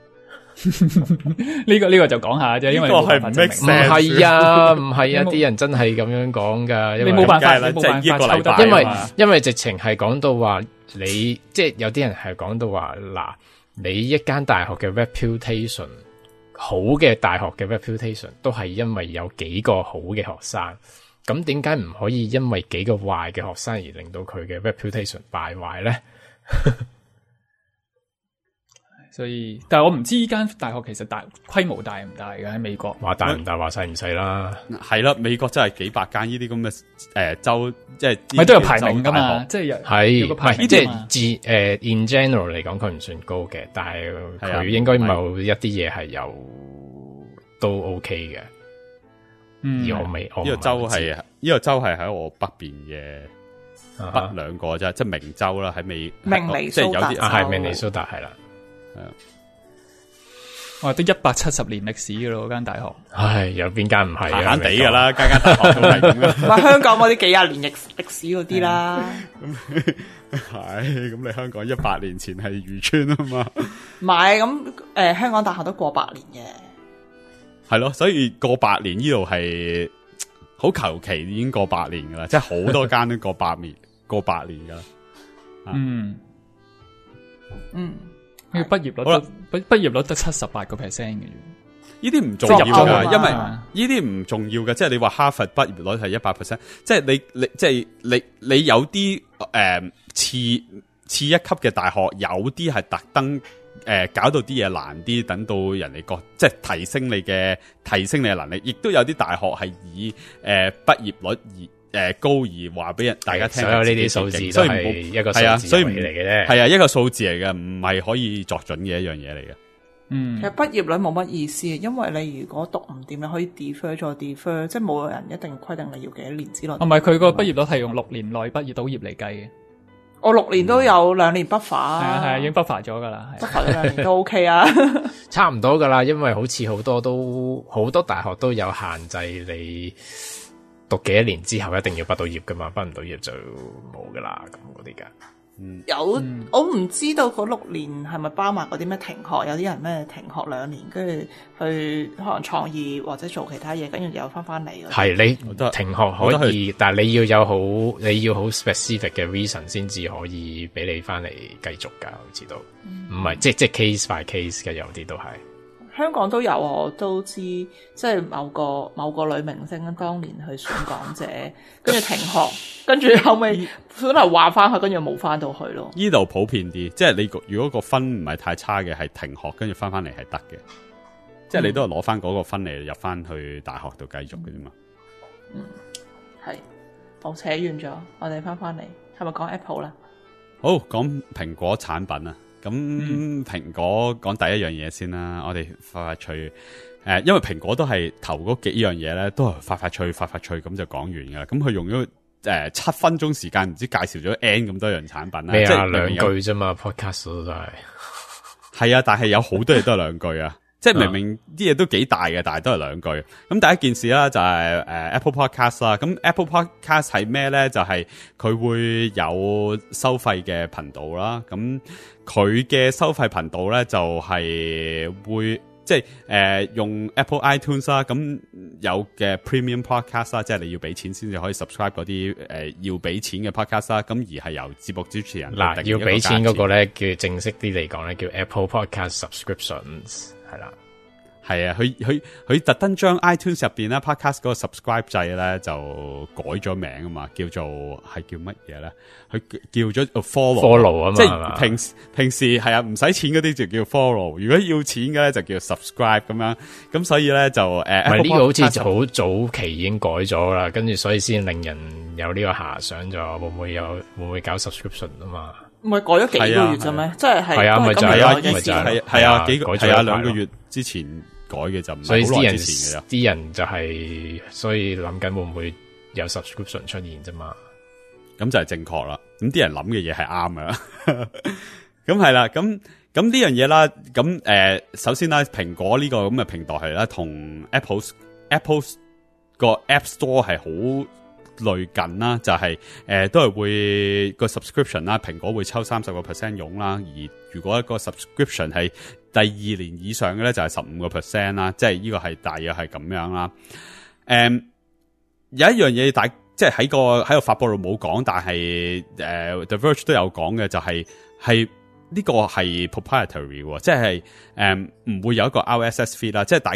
呢個就講下啫，因為呢個係唔 make sense， 唔係啊，啲人真係咁樣講噶， 你冇辦法，抽得， 因為直情係講到話你即係有啲人係講到話嗱，你一間大學嘅 reputation。好嘅大學嘅 reputation 都係因為有幾個好嘅學生，咁點解唔可以因為幾個壞嘅學生而令到佢嘅 reputation 敗壞咧？ 所以，但係我唔知呢間大學其實規模大唔大嘅喺美國。 話大唔大，話細唔細啦。係啦，美國真係幾百間呢啲咁嘅州，即係咪都有排名噶嘛？即係有個排名， 即係in general 嚟講，佢唔算高嘅，但係佢應該某一啲嘢係有都 OK 嘅。而我未呢個州係喺我北邊嘅北兩個啫，即係明州啦，喺明尼蘇達， 即係有啲係明尼蘇達係啦。 哇，都170年歷史噶咯，嗰間大學。 唉，有邊間唔係閒地噶啦，間大學都係咁啦。 唔係香港嗰啲幾廿年歷史嗰啲啦。 係咁，你香港100年前係漁村啊嘛。 唔係咁，香港大學都過百年嘅。 係咯，所以過百年呢度係好求其已經過百年噶啦，即係好多間都過百年。 過8年噶啦。 佢畢業率好啦畢業率得78%嘅啫。 呢啲唔重要噶， 即係入咗啊嘛因為呢啲唔重要嘅，即係你話哈佛畢業率係100%，即係你有啲次一級嘅大學，有啲係特登搞到啲嘢難啲，等到人哋覺即係提升你嘅能力，亦都有啲大學係以畢業率高而話俾大家聽， 所有呢啲數字都係一個數字所以唔嚟嘅啫， 係啊，一個數字嚟嘅，唔係可以作準嘅一樣嘢嚟嘅。 其實畢業率冇乜意思，因為你如果讀唔掂，你可以 defer 再 defer，即係冇人一定規定你要幾多年之內。 唔係佢個畢業率係用6年內畢業到業嚟計嘅。 我6年都有2年 buffer 係啊，已經 buffer 咗噶啦。 buffer 咗2年都 OK 啊。 差唔多噶啦，因為好似好多大學都有限制你讀幾多年之後一定要畢到業噶嘛，畢唔到業就冇噶啦，咁嗰啲噶。 我唔知道嗰6年係咪包埋嗰啲咩停學，有啲人咩停學2年，跟住去可能創業或者做其他嘢，跟住又翻嚟。 係你停學可以，但係你要好 specific 嘅 reason 先至可以俾你翻嚟繼續噶，我知道。唔係即係 case by case 嘅，有啲都係。 香港都有，我都知，即係某個女明星當年去選港姐，跟住停學，跟住後尾本來話翻去，跟住冇翻到去咯。 呢度普遍啲，即係你如果個分唔係太差嘅，係停學跟住翻嚟係得嘅，即係你都係攞翻嗰個分嚟入翻去大學度繼續嘅啫嘛。 係，好扯遠咗，我哋翻嚟，係咪講 Apple 啦？ 好，講蘋果產品啊。咁蘋果講第一樣嘢先啦，我哋快脆因為蘋果都係頭嗰幾樣嘢咧，都係快脆咁就講完噶啦。咁佢用咗7分鐘時間，唔知介紹咗 N 咁多樣產品啦。 咩啊？ 即係 2句啫嘛 ，podcast 都係啊，但係有好多嘢都係2句啊。即係明明啲嘢都幾大嘅，但係都係2句。咁第一件事啦，就係Apple Podcast 啦。咁 Apple Podcast 係咩咧？就係佢會有收費嘅頻道啦。咁佢嘅收費頻道咧，就係會即係用 Apple iTunes 啦。咁有嘅 Premium Podcast 啦，即係你要俾錢先至可以 subscribe 嗰啲要俾錢嘅 podcast 啦。咁而係由節目主持人嗱，要俾錢嗰個咧，叫正式啲嚟講咧，叫 Apple Podcast Subscriptions。係啦， 係啊，佢特登將 iTunes 入邊咧 podcast 嗰個 subscribe 掣咧就改咗名啊嘛，叫做係叫乜嘢咧？佢叫咗 follow 啊嘛， 即係平時係啊唔使錢嗰啲就叫 follow， 如果要錢嘅咧就叫 subscribe 咁樣。咁所以咧就唔係呢個好似好早期已經改咗啦，跟住所以先令人有呢個遐想就會唔會搞 subscription 啊嘛？ 唔係改咗幾個月啫咩？即係係啊，咪就係啊，咪就係啊，幾個係啊，2個月之前改嘅就唔係好耐之前嘅。 啲人就係所以諗緊會唔會有 subscription 出現啫嘛？ 咁就係正確啦。咁啲人諗嘅嘢係啱噶啦。咁係啦，咁呢樣嘢啦。咁首先啦，蘋果呢個咁嘅平台係啦，同 Apple 個 App Store 係好類近啦，就係都係會個 subscription 啦，蘋果會抽30% 佣啦，而如果一個 subscription 係第2年以上嘅咧，就係15% 啦，即係呢個係大約係咁樣啦。有一樣嘢即係喺個發布度冇講，但係The Verge 都有講嘅，就係呢個係 proprietary， 即係唔會有一個 RSS feed 啦，即係大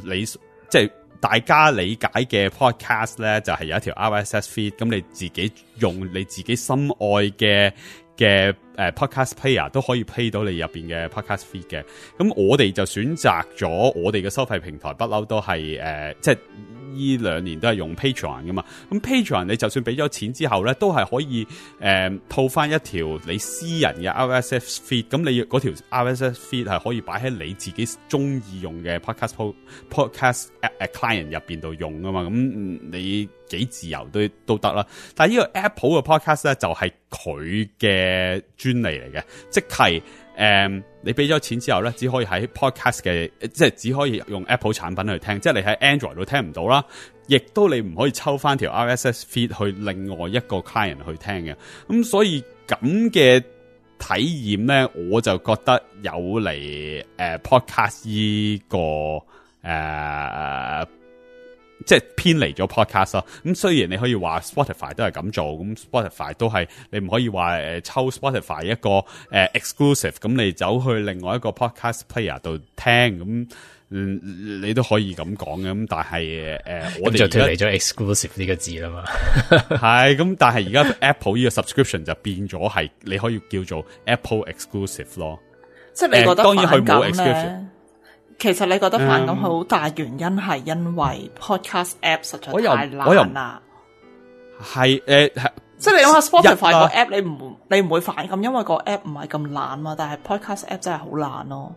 家理解嘅 podcast 咧，就係有一條 RSS feed，咁你自己用你自己心愛嘅podcast player 都可以 play 到你入邊嘅 podcast feed 嘅。咁我哋就選擇咗我哋嘅收費平台，不嬲都係即係呢2年都係用 Patreon 噶嘛。咁 Patreon 你就算俾咗錢之後咧，都係可以套翻一條你私人嘅 RSS feed。咁你嗰條 RSS feed 係可以擺喺你自己中意用嘅 podcast client 入邊度用噶嘛。咁你幾自由都得啦。但係呢個 Apple 嘅 podcast 咧，就係佢嘅專利嚟嘅，即係你俾咗錢之後咧，只可以喺 podcast 嘅，即係只可以用 Apple 產品去聽，即係你喺 Android 度聽唔到啦，亦都你唔可以抽翻條 RSS feed 去另外一個 client 去聽嘅。咁所以咁嘅體驗咧，我就覺得有嚟podcast 呢個即係偏離咗 podcast 咯。咁雖然你可以話 Spotify 都係咁做，咁 Spotify 都係你唔可以話抽 Spotify 一個exclusive， 咁你走去另外一個 podcast player 度聽咁。你都可以咁講嘅，咁但係我哋就脫離咗 exclusive 呢個字啦嘛。 係咁，但係而家 Apple 呢個 subscription 就變咗係你可以叫做 Apple exclusive 咯。 即係你覺得當然佢冇反感 exclusive 咧？其實你覺得反感好大原因係因為 podcast app 實在太爛啦。 係即係你諗下 Spotify 個 app 你唔會反感，因為個 app 唔係咁爛嘛。但係 podcast app 真係好爛咯。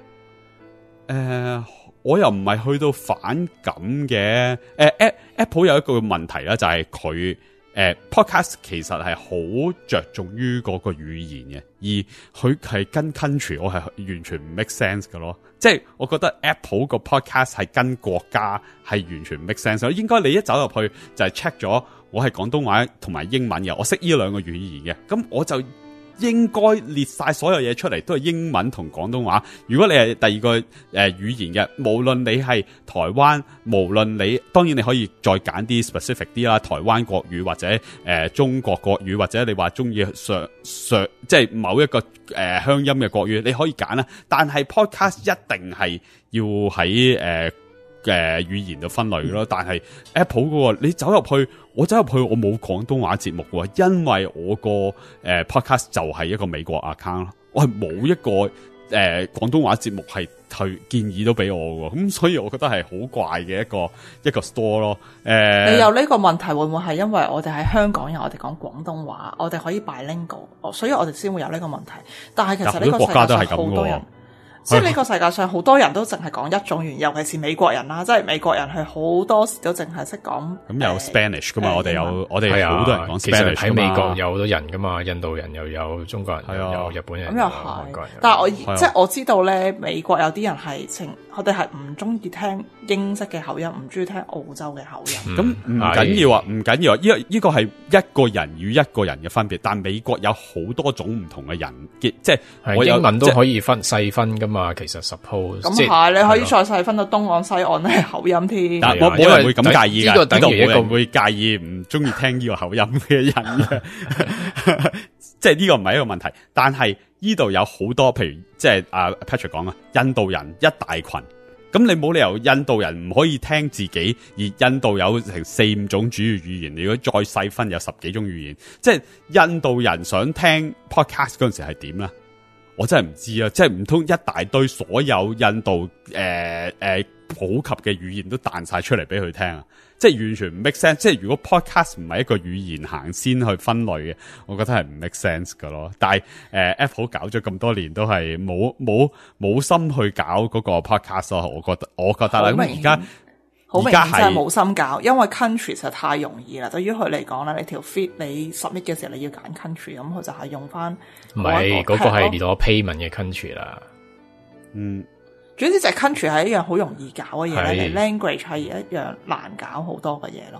我又唔係去到反感嘅。Apple 有一個問題啦，就係佢podcast 其實係好着重於嗰個語言嘅，而佢係跟 country， 我係完全唔 make sense 嘅咯。即係我覺得 Apple 個 podcast 係跟國家係完全唔 make sense。應該你一走入去就係 check 咗我係廣東話同埋英文嘅，我識呢兩個語言嘅，咁我就應該列晒所有嘢出嚟，都係英文同廣東話。如果你係第二個語言嘅，無論你係台灣，無論你當然你可以再揀啲 specific 啲啦，台灣國語或者中國國語，或者你話中意上即係某一個鄉音嘅國語，你可以揀啦。但係 podcast 一定係要喺語言度分類咯。但係 Apple 嗰個你走入去，我冇廣東話節目嘅，因為我個podcast 就係一個美國 account 咯，我係冇一個廣東話節目係去建議到俾我嘅，咁所以我覺得係好怪嘅一個 store 咯。 你有呢個問題會唔會係因為我哋係香港人，我哋講廣東話，我哋可以 bilingual， 所以我哋先會有呢個問題。但係其實呢個世界上好多人。即係呢個世界上好多人都淨係講一種語言，尤其是美國人啦，即係美國人係好多時都淨係識講。咁有 Spanish 噶嘛？我哋好多人講 Spanish。其實喺美國有好多人噶嘛，印度人又有，中國人又有，日本人咁又係。但係即係我知道咧，美國有啲人係佢哋係唔中意聽英式嘅口音，唔中意聽澳洲嘅口音。 咁唔緊要啊，唔緊要啊，呢個係一個人與一個人嘅分別。但美國有好多種唔同嘅人，即係我英文都可以細分噶嘛。其實 suppose 咁係，你可以再細分到東岸西岸咧口音添。 但冇人會咁介意㗎， 呢個冇人會介意唔中意聽呢個口音嘅人嘅，即係呢個唔係一個問題。但係呢度有好多，譬如即係阿 Patrick 講啊，印度人一大群，咁你冇理由印度人唔可以聽自己，而印度有成4-5種主要語言，如果再細分有10幾種語言，即係印度人想聽 podcast 嗰陣時係點咧？我真係唔知啊！即係唔通一大堆所有印度普及嘅語言都彈晒出嚟俾佢聽啊！即係完全唔 make sense。即係如果 podcast 唔係一個語言行先去分類嘅，我覺得係唔 make sense 噶咯。但係Apple 搞咗咁多年都係冇心去搞嗰個 podcast 咯。我覺得啦。咁而家好明顯真係冇心搞，因為 country 實在太容易啦。對於佢嚟講咧，你條 feed 你 submit 嘅時候你要揀 country， 咁佢就係用翻唔係嗰個係攞 payment 嘅 country 啦。 總之就係 country 係一樣好容易搞嘅嘢咧，你 language 係一樣難搞好多嘅嘢咯。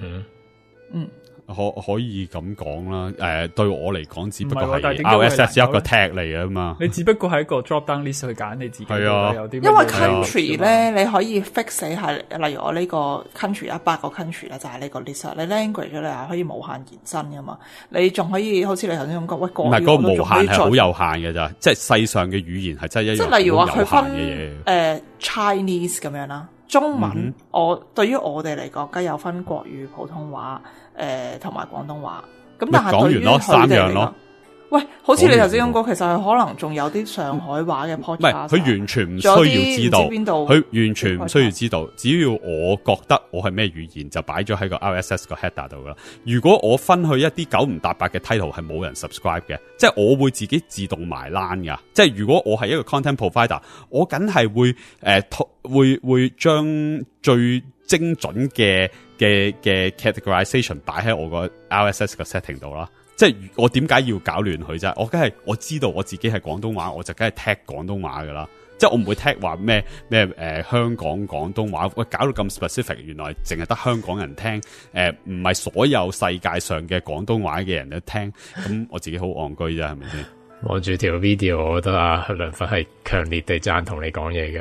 可以咁講啦，對我嚟講，只不過係 RSS 一個 tag 嚟嘅嘛。 你只不過係一個 drop down list 去揀你自己。係啊，有啲因為 country 咧，你可以 fix 死係，例如我呢個 country 100個 country 咧，就係呢個 list。你 language 你係可以無限延伸噶嘛？你仲可以好似你頭先咁講，喂，唔係嗰個無限係好有限嘅咋，即係世上嘅語言係真係一樣。即係例如話佢分Chinese 咁樣啦，中文我對於我哋嚟講，梗有分國語、普通話。同埋廣東話，咁但係對於佢哋嚟講，喂，好似你頭先咁講，其實佢可能仲有啲上海話嘅 podcast， 唔係佢完全唔需要知道，佢完全唔需要知道，只要我覺得我係咩語言就擺咗喺個 RSS 個 header 度啦。如果我分去一啲9唔搭8嘅 title 係冇人 subscribe 嘅，即係我會自己自動埋欄噶。即係如果我係一個 content provider，我梗係會將最精準嘅 categorization 擺喺我個 RSS 個 setting 度啦，即係我點解要搞亂佢啫？我梗係我知道我自己係廣東話，我就梗係 tag 廣東話噶啦，即係我唔會 tag 話咩香港廣東話，喂，搞到咁 specific， 原來淨係得香港人聽，唔係所有世界上嘅廣東話嘅人都聽，咁我自己好戇居啫，係咪先？ 望住條 video， 我覺得啊梁粉係強烈地贊同你講嘢嘅。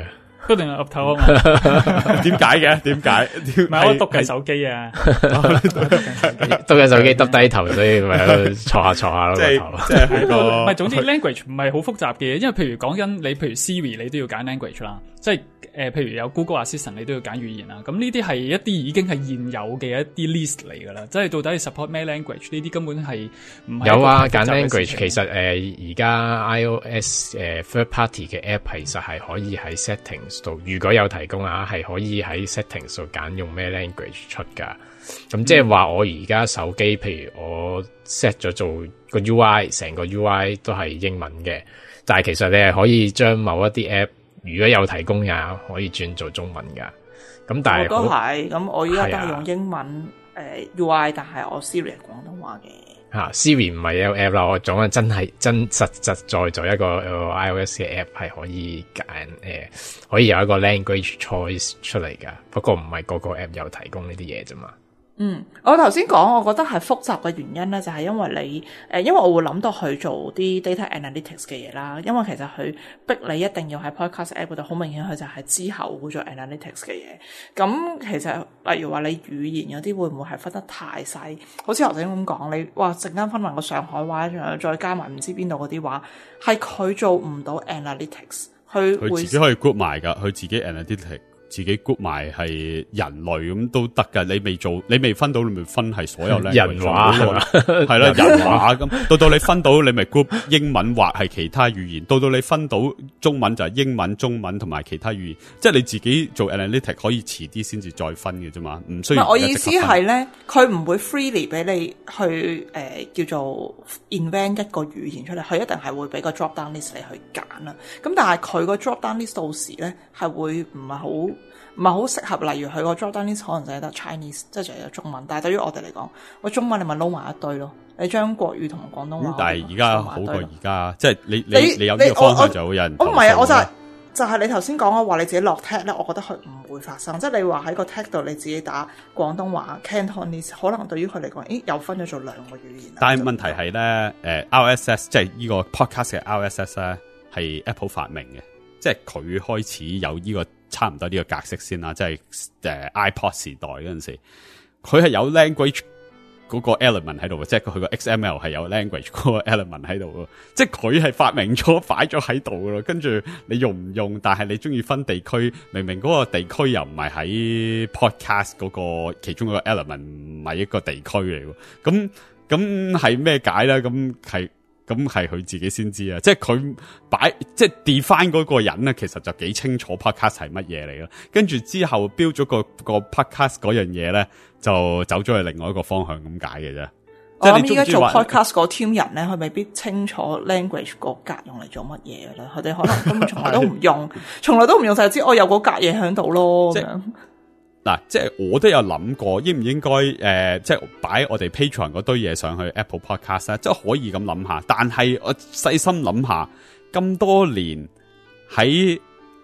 都定係岌頭啊嘛？ 點解嘅？點解？ 唔係我篤緊手機啊， 篤緊手機耷低頭，所以咪喺度坐下咯。 即係個唔係，總之 language 唔係好複雜嘅嘢，因為譬如講緊你，譬如 Siri 你都要揀 language 啦，即係譬如有 Google Assistant 你都要揀語言啦。咁呢啲係一啲已經係現有嘅一啲 list 嚟㗎啦，即係到底係 support 咩 language 呢啲根本係唔係有啊，揀 language 其實而家 iOS third party 嘅 app 其實係可以喺 settings 度，如果有提供啊，係可以喺 settings 度揀用咩 language 出㗎。咁即係話我而家手機，譬如我 set 咗做個 UI， 成個 UI 都係英文嘅，但係其實你係可以將某一啲 app 如果有提供嘅，可以轉做中文㗎。咁但係我都係，咁我依家都係用英文UI， 但係我 Siri 係廣東話嘅。 Siri 唔係有 app 啦，我講緊真係實在做一個iOS 嘅 app 係可以揀可以有一個 language choice 出嚟㗎，不過唔係個個 app 有提供呢啲嘢啫嘛。 我頭先講，我覺得係複雜嘅原因咧，就係因為你因為我會諗到去做啲 data analytics 嘅嘢啦。因為其實佢逼你一定要喺 podcast app 嗰度，好明顯佢就係之後會做 analytics 嘅嘢。咁其實例如話你語言嗰啲會唔會係分得太細？好似頭先咁講，你哇陣間分埋個上海話，再加埋唔知邊度嗰啲話，係佢做唔到 analytics，佢自己可以 group 埋㗎，佢自己 analytics。自己 group 埋係人類咁都得㗎，你未分到，你咪分係所有咧人話係啦，人話咁到你分到，你咪 group 英文或係其他語言，到你分到中文就係英文、中文同埋其他語言，即係你自己做 analytics 可以遲啲先至再分嘅啫嘛，唔需要。 我意思係咧，佢唔會 freely 俾你去叫做 invent 一個語言出嚟，佢一定係會俾個 drop down list 你去揀啦。咁但係佢個 drop down list 到時咧係會唔係好適合，例如佢個 drop down list 可能就係得 Chinese， 即係就係有中文。但係對於我哋嚟講，我中文你咪撈埋一堆咯。你將國語同廣東話， 但係而家好過而家，即係你有呢個方向就會有人。 我唔係啊，我就係你頭先講嘅話，你自己落 tag 咧，我覺得佢唔會發生。即係你話喺個 tag 度你自己打廣東話 Cantonese， 可能對於佢嚟講，又分咗做兩個語言。 但係問題係咧，RSS 即係呢個 podcast 嘅 RSS 咧，係 Apple 發明嘅，即係佢開始有呢個差唔多呢個格式先啦，即係iPod 時代嗰陣時，佢係有 language 嗰個 element 喺度嘅，即係佢個 XML 係有 language 嗰個 element 喺度嘅，即係佢係發明咗擺咗喺度嘅咯。跟住你用唔用，但係你中意分地區，明明嗰個地區又唔係喺 podcast 嗰個其中一個 element， 唔係一個地區嚟嘅，咁係咩解咧？咁係佢自己先知啊！即係佢即係 define 嗰個人咧，其實就幾清楚 podcast 係乜嘢嚟咯。跟住之後標咗個 podcast 嗰樣嘢咧，就走咗去另外一個方向咁解嘅啫。 我諗依家做 podcast 嗰 team 人咧，佢未必清楚 language 個格用嚟做乜嘢嘅啦。佢哋可能根本從來都唔用，從來都唔用，就係知我有嗰格嘢喺度咯。咁樣嗱，即係我都有諗過，應唔應該即係擺我哋 Patreon 嗰堆嘢上去 Apple Podcast 咧，即係可以咁諗下。但係我細心諗下，咁多年喺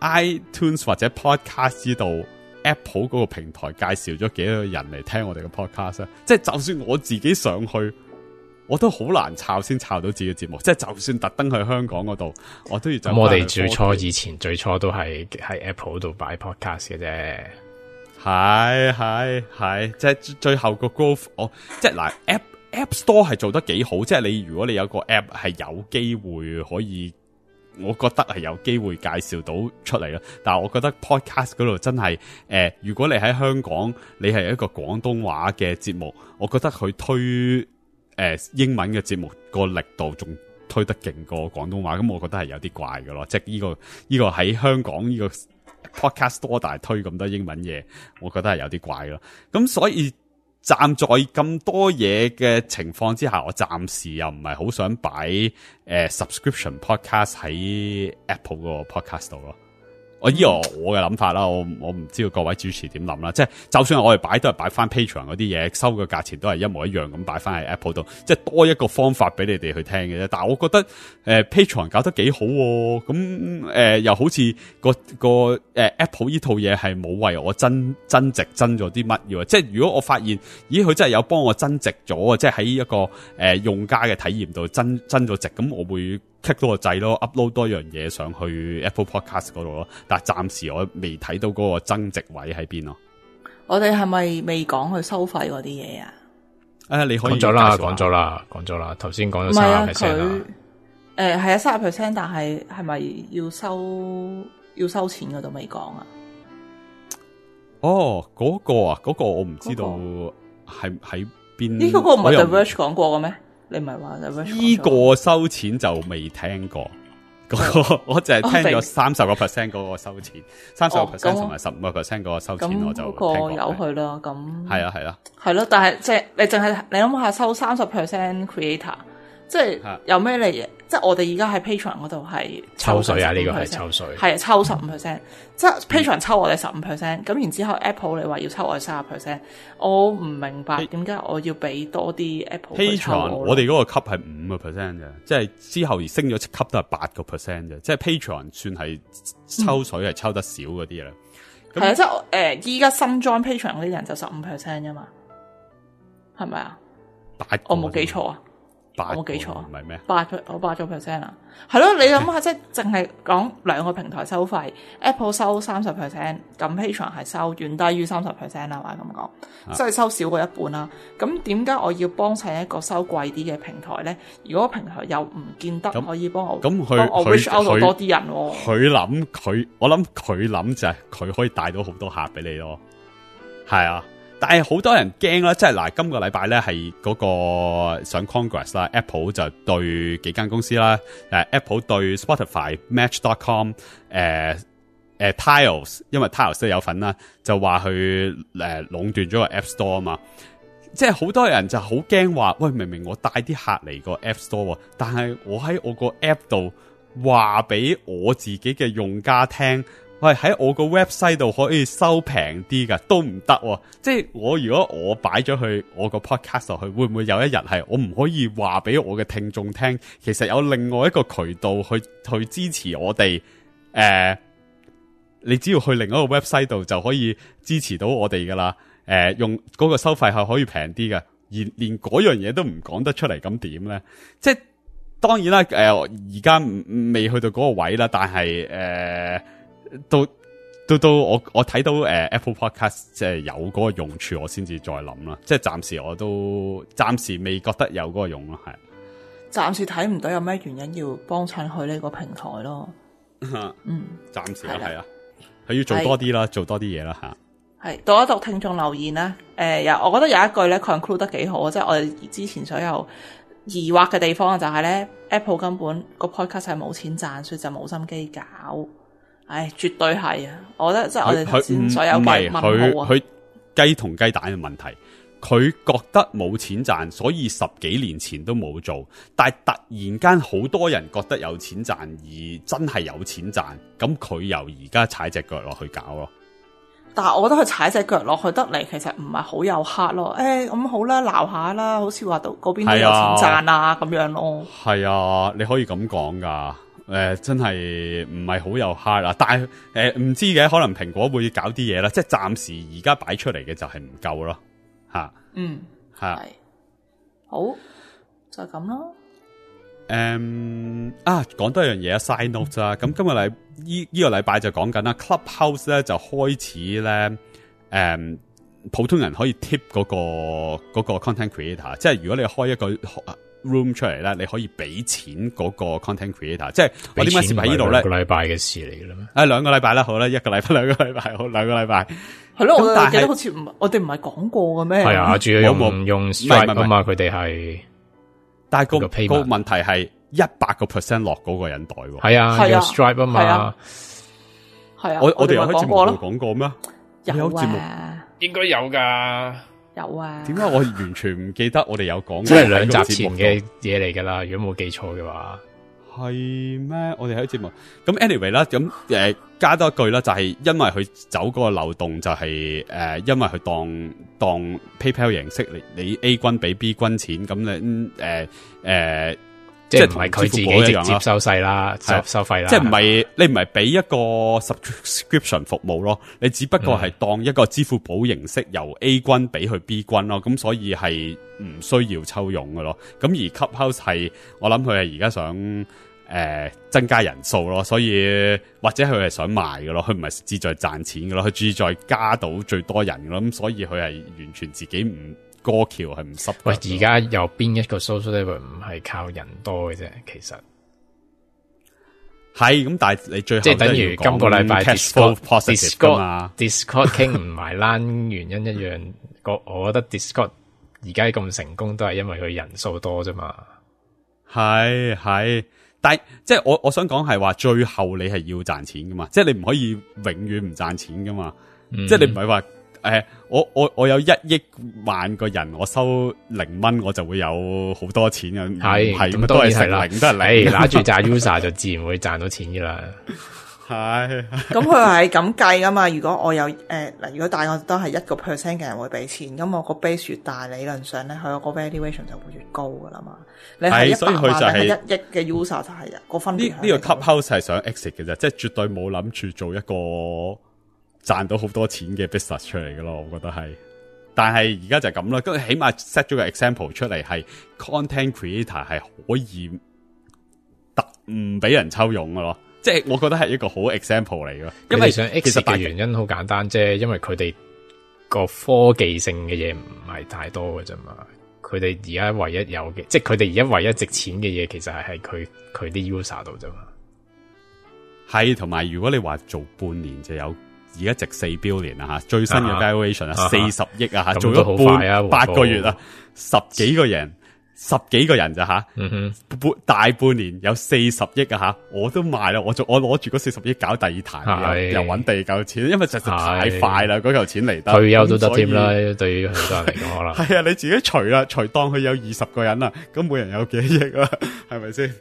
iTunes 或者 Podcast 呢度 ，Apple 嗰個平台介紹咗幾多人嚟聽我哋嘅 Podcast 咧？即係就算我自己上去，我都好難抄先抄到自己嘅節目。即係就算特登去香港嗰度，我都要走。 我哋最初都係喺 Apple 度擺 Podcast 嘅啫。 係，即係最後個 growth， 即係嗱 App Store 係做得幾好，即係如果你有個 App 係有機會可以，我覺得係有機會介紹到出嚟啦。但係我覺得 Podcast 嗰度真係如果你喺香港，你係一個廣東話嘅節目，我覺得佢推英文嘅節目個力度仲推得勁過廣東話，咁我覺得係有啲怪㗎咯。即係呢個喺香港呢個 podcast 多大推咁多英文嘢，我覺得係有啲怪咯。咁所以站在咁多嘢嘅情況之下，我暫時又唔係好想擺subscription podcast 喺 Apple 嗰個 podcast 度咯。我嘅諗法啦，我唔知道各位主持點諗啦。即係就算我哋擺都係擺翻 Patreon 嗰啲嘢，收嘅價錢都係一模一樣咁擺翻喺 Apple 度，即係多一個方法俾你哋去聽嘅啫。但係我覺得Patreon 搞得幾好喎，咁又好似個Apple 呢套嘢係冇為我增值增咗啲乜嘢。即係如果我發現，咦佢真係有幫我增值咗，即係喺一個用家嘅體驗度增咗值，咁我會 click 到個掣咯 ，upload 多樣嘢上去 Apple Podcast 嗰度咯。但係暫時我未睇到嗰個增值位喺邊咯。 我哋係咪未講佢收費嗰啲嘢啊？ 你可以講咗啦，頭先講咗30%啦。 係啊，30%，但係咪要收錢嗰度未講啊？ 哦，嗰個我唔知道係喺邊。 呢個唔係 The Verge 講過嘅咩？你唔係話 The Verge 呢個收錢就未聽過。我淨係聽咗30% 嗰個收錢，30% 同埋15% 嗰個收錢，我就聽過。 咁有佢啦，咁係咯，但係即係你淨係你諗下收30% creator， 即係有咩嚟？即係我哋而家喺 Patreon 嗰度係抽水啊！呢個係抽水， 係抽15%，即係 Patreon 抽我哋15%，咁然之後 Apple 你話要抽我哋30%，我唔明白點解我要俾多啲 Apple Patreon 我哋嗰個級係5% 嘅，即係之後而升咗級都係8% 嘅，即係 Patreon 算係抽水係抽得少嗰啲啦。 係啊，即係依家新 join Patreon 嗰啲人就15% 啫嘛，係咪啊？我冇記錯啊！我冇記錯， 唔係咩 ？8% 啊，係咯，你諗下，即係淨係講兩個平台收費，Apple 收30%，咁 Patreon 係收遠低於30%啦，或者咁講，即係收少過一半啦。咁點解我要幫襯一個收貴啲嘅平台咧？如果平台又唔見得可以幫我， 咁我 reach out 到多啲人喎。 我諗佢諗就係佢可以帶到好多客俾你咯，係啊。但係好多人驚啦，即係嗱，今個禮拜咧係嗰個上 Congress 啦 ，Apple 就對幾間公司啦，Apple 對 Spotify、Match.com、Tiles， 因為 Tiles 都有份啦，就話佢壟斷咗個 App Store 啊嘛，即係好多人就好驚話，喂，明明我帶啲客嚟個 App Store， 但係我喺我個 App 度話俾我自己嘅用家聽。喂，喺我個 website 度可以收平啲噶，都唔得喎。即係如果我擺咗去我個 podcast 落去，會唔會有一日係我唔可以話俾我嘅聽眾聽？其實有另外一個渠道去支持我哋。你只要去另一個 website 度就可以支持到我哋噶啦。用嗰個收費係可以平啲嘅，而連嗰樣嘢都唔講得出嚟，咁點咧？即係當然啦，而家未去到嗰個位啦，但係到我睇到Apple Podcast 即係有嗰個用處，我先至再諗啦。即係暫時我都暫時未覺得有嗰個用咯，係。 暫時睇唔到有咩原因要幫襯佢呢個平台咯。 暫時係啊，佢要做多啲啦，做多啲嘢啦吓。 係讀一讀聽眾留言啦。我覺得有一句咧 conclude 得幾好，即係我哋之前所有疑惑嘅地方就係咧 Apple 根本個 podcast 係冇錢賺，所以就冇心機搞。絕對係啊！我覺得即係我哋頭先所有嘅問號啊， 佢雞同雞蛋嘅問題，佢覺得冇錢賺，所以10幾年前都冇做，但係突然間好多人覺得有錢賺，而真係有錢賺，咁佢由而家踩隻腳落去搞咯。 但係我覺得佢踩隻腳落去得嚟，其實唔係好有黑咯。咁好啦，鬧下啦，好似話到嗰邊都有錢賺啊咁樣咯。係啊，你可以咁講噶。真係唔係好有 hard 啦，但係唔知嘅，可能蘋果會搞啲嘢啦，即係暫時而家擺出嚟嘅就係唔夠咯，吓，係好就咁咯。 講多一樣嘢啊 ，side note 啦，咁今個呢個禮拜就講緊啦 ，Clubhouse 咧就開始咧，普通人可以 tip 嗰個 content creator， 即係如果你開一個room 出嚟咧，你可以俾錢嗰個 content creator， 即係我點解攝喺呢度咧？ 兩個禮拜嘅事嚟嘅啦咩 ？2個禮拜啦，好啦，一個禮拜兩個禮拜，好2個禮拜。 係咯，我記得好似我哋唔係講過嘅咩？ 係啊，主要用 Stripe 啊嘛，佢哋係。但係個問題係100% 落嗰個人袋喎。 係啊，用 Stripe 啊嘛。 係啊， 我哋有喺節目度講過咩？ 有節目應該有噶。 有啊？ 點解我完全唔記得我哋有講？ 即係2集前嘅嘢嚟噶啦，如果冇記錯嘅話。 係咩？我哋喺節目咁 anyway 啦，咁加多一句啦，就係因為佢走嗰個漏洞，就係因為佢當 PayPal 形式，你 A 軍俾 B 軍錢，咁你即係唔係佢自己直接收費啦，收費啦， 即係你唔係俾一個 subscription 服務咯，你只不過係當一個支付寶形式，由 A 軍俾去 B 軍咯，咁所以係唔需要抽佣嘅咯。咁而 Clubhouse 係我諗佢係而家想增加人數咯，所以或者佢係想賣嘅咯，佢唔係志在賺錢嘅咯，佢志在加到最多人嘅咯，咁所以佢係完全自己唔過橋係唔濕。 喂，而家有邊一個 social network 唔係靠人多嘅啫？其實係咁，但係你最後即係等於今個禮拜 Discord 傾唔埋欄原因一樣。我覺得 Discord 而家咁成功都係因為佢人數多啫嘛。 係，但係即係我想講係話，最後你係要賺錢噶嘛，即係你唔可以永遠唔賺錢噶嘛，即係你唔係話我有1億萬個人，我收0蚊，我就會有好多錢嘅，係咁都係零，都係零， 拿住揸 user 就自然會賺到錢噶啦。 係， 咁佢係咁計噶嘛？如果我有如果大概都係1% 嘅人會俾錢，咁我個 base 越大，理論上咧佢個 valuation 就會越高噶啦嘛。你係100萬定係1億嘅 user 就係個分別。 呢個 Clubhouse 係想 exit 嘅啫，即係絕對冇諗住做一個賺到好多錢嘅 business 出嚟嘅咯，我覺得係。但係而家就係咁啦，咁起碼 set 咗個 example 出嚟，係 content creator 係可以唔俾人抽佣嘅咯。即係我覺得係一個好 example 嚟嘅，因為想 exit 嘅原因好簡單啫，因為佢哋個科技性嘅嘢唔係太多嘅啫嘛。佢哋而家唯一有嘅，即係佢哋而家唯一值錢嘅嘢，其實係佢啲 user 度啫嘛。 係，同埋如果你話做半年就有，而家值4 billion 啊吓，最新嘅 valuation 啊40億啊吓，做咗8個月啊，10幾個人。10幾個人咋吓？大半年有40億啊吓！我都賣啦，我攞住嗰40億搞第二壇，又搵地夠錢，因為實在太快啦，嗰嚿錢嚟得退休都得添啦。對於好多人嚟講，可能係啊，你自己除啦，除當佢有20個人啦，咁每人有幾億啊？係咪先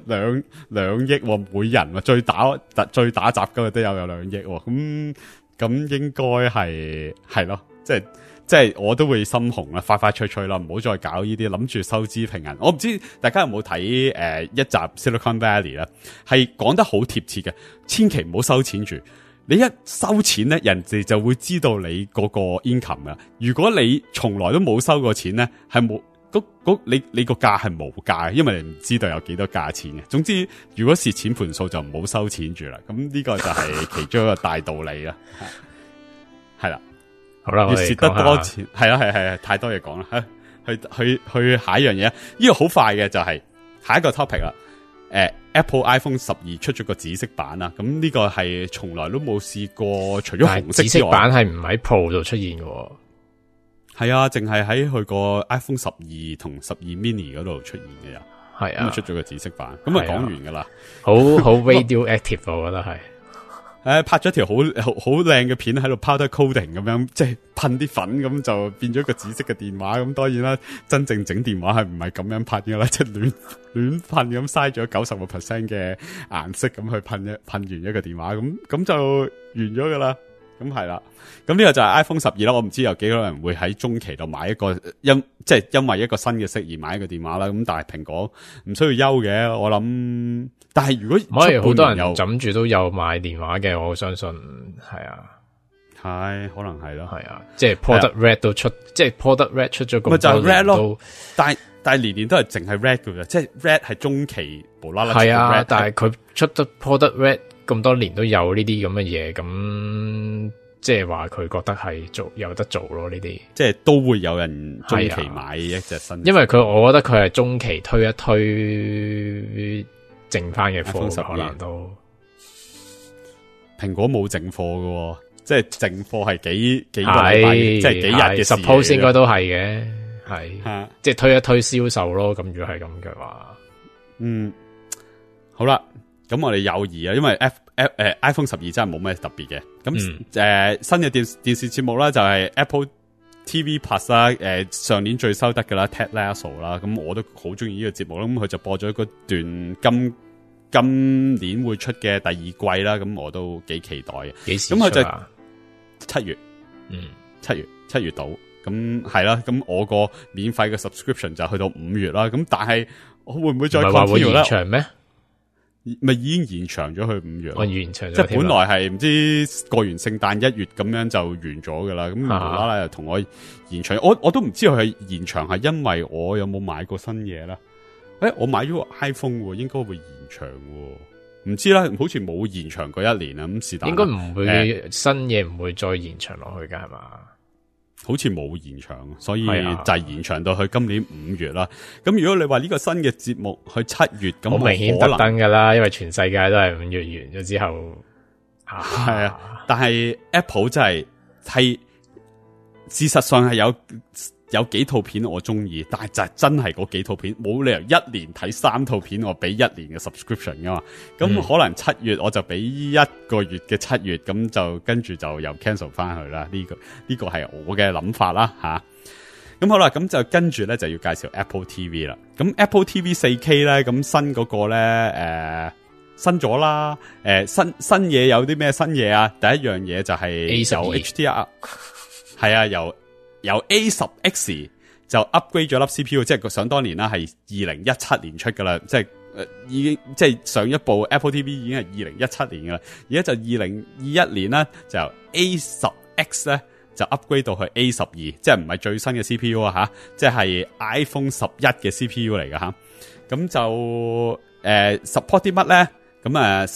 ？2億每人最打雜今日都有2億，咁應該係咯，即係我都會心紅啦，快脆啦，唔好再搞呢啲諗住收支平衡。我唔知大家有冇睇一集 Silicon Valley 啦，係講得好貼切嘅，千祈唔好收錢住。你一收錢咧，人哋就會知道你嗰個 income 噶。如果你從來都冇收過錢咧，係冇你個價係無價嘅，因為你唔知道有幾多價錢嘅。總之，如果蝕錢盤數就唔好收錢住啦。咁呢個就係其中一個大道理啦。係啦。 好啦， 越蝕得多錢，係啊，太多嘢講啦。去下一樣嘢，呢個好快嘅就係下一個 topic 啦。Apple iPhone 12出咗個紫色版啦，咁呢個係從來都冇試過，除咗紅色之外，紫色版係唔喺 Pro 度出現嘅。 係啊，淨係喺佢個 iPhone 12同12 mini 嗰度出現嘅呀。 係啊， 咁出咗個紫色版，咁啊講完噶啦。 好 radioactive，我覺得係。 拍咗條好靚嘅片喺度 powder coating 咁樣，即係噴啲粉咁就變咗個紫色嘅電話。咁當然啦，真正整電話係唔係咁樣噴噶啦，即係亂噴咁嘥咗90% 嘅顏色咁去噴完一個電話，咁就完咗噶啦。咁係啦，咁呢個就係 iPhone 12啦。我唔知有幾多人會喺中期度買一個因為一個新嘅色而買一個電話啦。咁但係蘋果唔需要憂嘅，我諗。但係如果唔係好多人枕住都有買電話嘅，我相信係啊， 係可能係咯， 係啊，即係 Product Red 都出，即係 Product Red 出咗咁多年， 咪就係 Red 咯。但係年年都係淨係 Red 嘅，即係 Red 係中期無啦啦。 係啊，但係佢出得 Product Red 咁多年都有呢啲咁嘅嘢，咁即係話佢覺得係有得做咯呢啲， 即係都會有人中期買一隻新， 因為我覺得佢係中期推一推剩翻嘅貨，可能都蘋果冇剩貨嘅，即係剩貨係幾個禮拜，即係幾日嘅事。 Suppose 應該都係嘅，係即係推一推銷售咯。咁如果係咁嘅話， 好啦。咁我哋友誼啊，因為iPhone 12真係冇咩特別嘅。咁新嘅電視節目啦，就係 Apple TV Plus 啦。上年最收得㗎啦 Ted Lasso 啦。咁我都好中意呢個節目啦。咁佢就播咗嗰段今年會出嘅第2季啦。咁我都幾期待嘅。 幾時出啊？咁佢就7月，7月到。咁係啦。咁我個免費嘅 subscription 就去到5月啦。咁但係我會唔會再 continue 咧？ 延長咩？ 咪已經延長咗去5月， 延長咗， 即係本來係唔知過完聖誕1月咁樣就完咗噶啦，咁無啦啦又同我延長，我都唔知佢係延長係因為我有冇買過新嘢啦， 我買咗個 iPhone 喎，應該會延長喎，唔知啦，好似冇延長過一年啊，咁是但。 應該唔會新嘢唔會再延長落去㗎係嘛？ 好似冇延長，所以就係延長到去今年5月啦。咁如果你話呢個新嘅節目去7月，咁好明顯特登㗎啦，因為全世界都係5月完咗之後。 係啊，但係 Apple 真係事實上係有幾套片我中意，但係就真係嗰幾套片冇理由一年睇3套片，我俾1年嘅 subscription 噶嘛。咁可能7月我就俾1個月嘅7月，咁就跟住就又 cancel 翻去啦。呢個係我嘅諗法啦吓。咁好啦，咁就跟住咧就要介紹 Apple TV 啦。咁 Apple TV 4K 咧，咁新嗰個咧新咗啦。新嘢有啲咩新嘢啊？第一樣嘢就係有 HDR， 係啊，由 A10X 就 upgrade 咗粒 CPU， 即係想當年啦，係2017年出噶啦，即係已經即係上一部 Apple TV 已經係2017年噶啦，而家就2021年啦，就由 A10X 咧就 upgrade 到去 A12， 即係唔係最新嘅 CPU 啊吓，即係 iPhone 11嘅 CPU 嚟噶吓，咁就support 啲乜咧？咁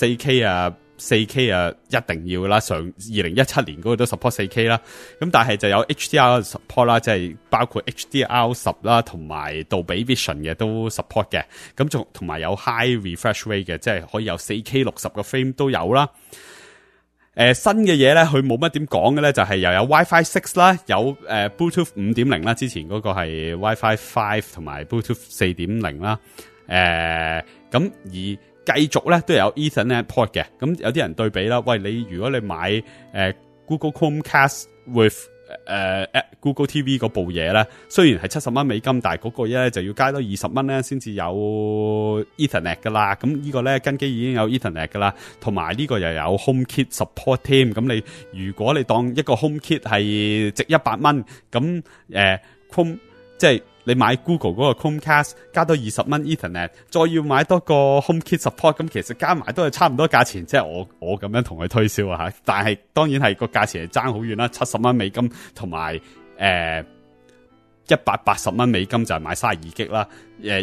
4K 啊一定要啦，上2017年嗰個都 support 4K 啦，咁但係就有 HDR support 啦，即係包括 HDR10 啦，同埋杜比 Vision 嘅都 support 嘅，咁仲同埋有 high refresh rate 嘅，即係可以有 4K 60個 frame 都有啦。新嘅嘢咧，佢冇乜點講嘅咧，就係又有 WiFi 6啦，有Bluetooth 5.0 啦，之前嗰個係 WiFi 5同埋 Bluetooth 4.0 啦，咁而繼續咧都有 Ethernet port 嘅，咁有啲人對比啦，喂，你如果你買Google Chromecast with Google TV 嗰部嘢咧，雖然係70蚊美金，但係嗰個咧就要加多20蚊咧先至有 Ethernet 噶啦，咁呢個咧跟機已經有 Ethernet 噶啦，同埋呢個又有 HomeKit support 添，咁你如果你當一個 HomeKit 係值100蚊，咁Chrome 即係你買 Google 嗰個 Chromecast 加多20蚊 Ethernet， 再要買多個 HomeKit support， 咁其實加埋都係差唔多價錢，即係我咁樣同佢推銷啊吓，但係當然係個價錢係爭好遠啦，70蚊美金同埋180蚊美金就係買32GB啦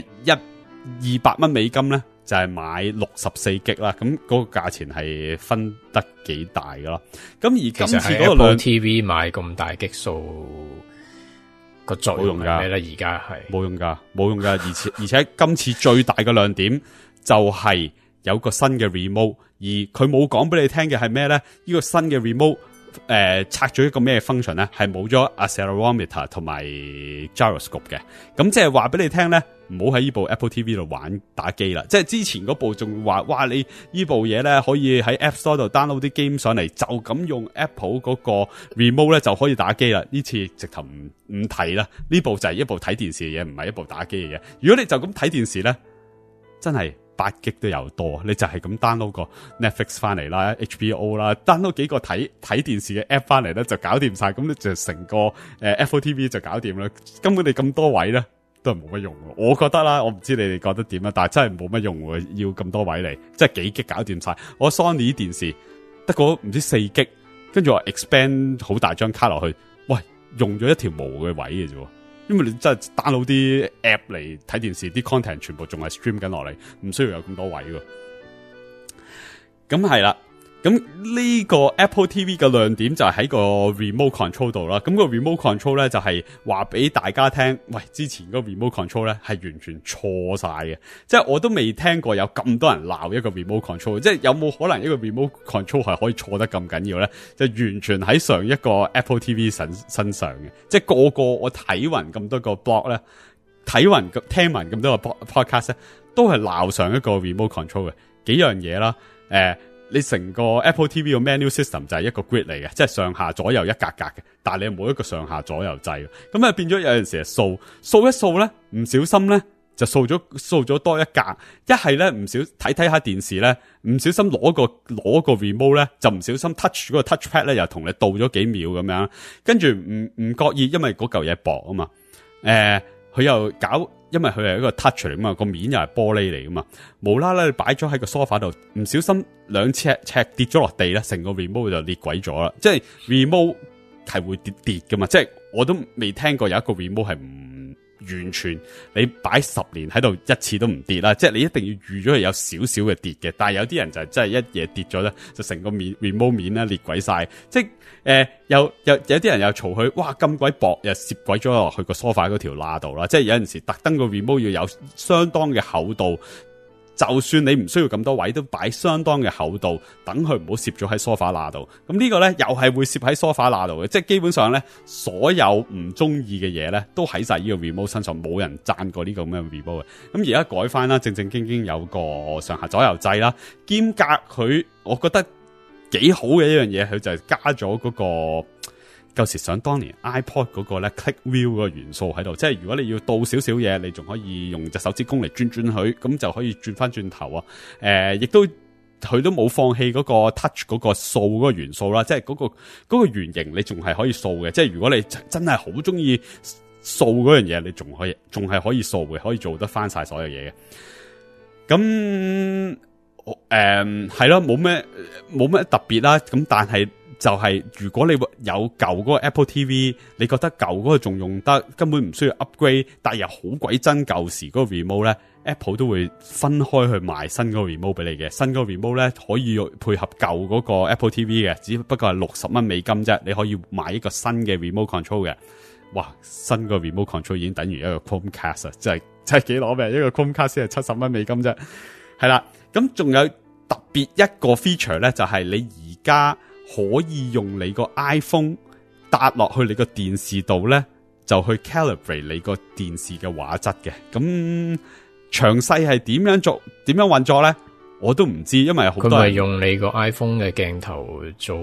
，200蚊美金咧就係買64GB啦，咁嗰個價錢係分得幾大噶咯。咁而今次嗰個 Apple TV 買咁大擊數個作用係咩咧？而家係冇用噶，而且今次最大嘅亮點就係有個新嘅 remote， 而佢冇講俾你聽嘅係咩咧？呢個新嘅 remote 拆咗一個咩 function 咧？係冇咗 accelerometer 同埋 gyroscope 嘅，咁即係話俾你聽咧，唔好喺呢部 Apple TV 度玩打機啦。即係之前嗰部仲話，哇，你呢部嘢咧可以喺 App Store 度 download 啲 game 上嚟，就咁用 Apple 嗰個 remote 咧就可以打機啦。呢次直頭唔提啦，呢部就係一部睇電視嘅嘢，唔係一部打機嘅嘢。如果你就咁睇電視咧，真係8GB都有多，你就係咁 download 個 Netflix 翻嚟啦 ，HBO 啦 ，download 幾個睇電視嘅 app 翻嚟咧就搞掂晒，咁你就成個Apple TV 就搞掂啦。根本你咁多位咧都係冇乜用，我覺得啦，我唔知你哋覺得點啊，但係真係冇乜用喎，要咁多位嚟，即係幾GB搞掂晒。我 Sony 電視得個唔知4GB，跟住我 expand 好大張卡落去，喂，用咗一條毛嘅位嘅啫。因為你真係 download 啲 app 嚟睇電視，啲 content 全部仲係 stream 緊落嚟，唔需要有咁多位喎。咁係啦，咁呢個 Apple TV 嘅亮點就係喺個 remote control 度啦。咁個 remote control 咧就係話俾大家聽，喂，之前個 remote control 咧係完全錯晒嘅，即係我都未聽過有咁多人鬧一個 remote control，即係有冇可能一個 remote control 係可以錯得咁緊要咧？就完全喺上一個 Apple TV 身上嘅，即係個我睇勻咁多個 blog 咧，聽聞咁多個 podcast 咧，都係鬧上一個 remote control 嘅幾樣嘢啦，你成個 Apple TV 個 menu system 就係一個 grid 嚟嘅，即係上下左右一格格嘅，但係你冇一個上下左右掣，咁啊變咗有陣時掃一掃咧，唔小心咧就掃咗多一格，一係咧唔小睇下電視咧，唔小心攞個 remote 咧，就唔小心 touch 嗰個 touchpad 咧，又同你倒咗幾秒咁樣，跟住唔覺意，因為嗰嚿嘢薄啊嘛，佢又搞。因為佢係一個 touch 嚟噶嘛，個面又係玻璃嚟噶嘛，無啦啦你擺咗喺個 sofa 度，唔小心2尺跌咗落地咧，成個 remote 就裂鬼咗啦。即係 remote 係會跌噶嘛，即係我都未聽過有一個 remote 係唔完全你擺10年喺度一次都唔跌啦，即係你一定要預咗係有少少嘅跌嘅。但係有啲人就真係一嘢跌咗咧，就成個remote 面咧裂鬼晒。即係有啲人又嘈佢，哇咁鬼薄，又攝鬼咗落去個 sofa 嗰條罅度啦。即係有陣時特登個 remote 要有相當嘅厚度。就算你唔需要咁多位，都擺相當嘅厚度，等佢唔好攝咗喺梳化罅度。咁呢個咧又係會攝喺梳化罅度嘅，即係基本上咧所有唔中意嘅嘢咧都喺晒呢個 remote 身上，冇人讚過呢個咁嘅 remote 嘅。咁而家改翻啦，正正經經有個上下左右掣啦，兼隔佢，我覺得幾好嘅一樣嘢，佢就係加咗嗰個。舊時想當年 iPod 嗰個咧 click wheel 個元素喺度，即係如果你要倒少少嘢，你仲可以用隻手指公嚟轉佢，咁就可以轉翻轉頭啊！亦都佢都冇放棄嗰個 touch 嗰個掃嗰個元素啦，即係嗰個圓形你仲係可以掃嘅，即係如果你真係好中意掃嗰樣嘢，你仲係可以掃嘅，可以做得翻晒所有嘢嘅。咁係咯，冇咩特別啦。咁但係。就係如果你有舊嗰個 Apple TV， 你覺得舊嗰個仲用得，根本唔需要 upgrade， 但係又好鬼真舊時嗰個 remote 咧 ，Apple 都會分開去賣新嗰個 remote 俾你嘅。新嗰個 remote 咧可以配合舊嗰個 Apple TV 嘅，只不過係$60啫，你可以買一個新嘅 remote control 嘅。哇，新個 remote control 已經等於一個 Chromecast 啊，真係幾攞命，一個 Chromecast 先係$70啫。係啦，咁仲有特別一個 feature 咧，就係你而家。可以用你個 iPhone 搭落去你個電視度咧，就去 calibrate 你個電視嘅畫質嘅。咁詳細係點樣運作咧？我都唔知，因為好多人佢咪用你個 iPhone 嘅鏡頭做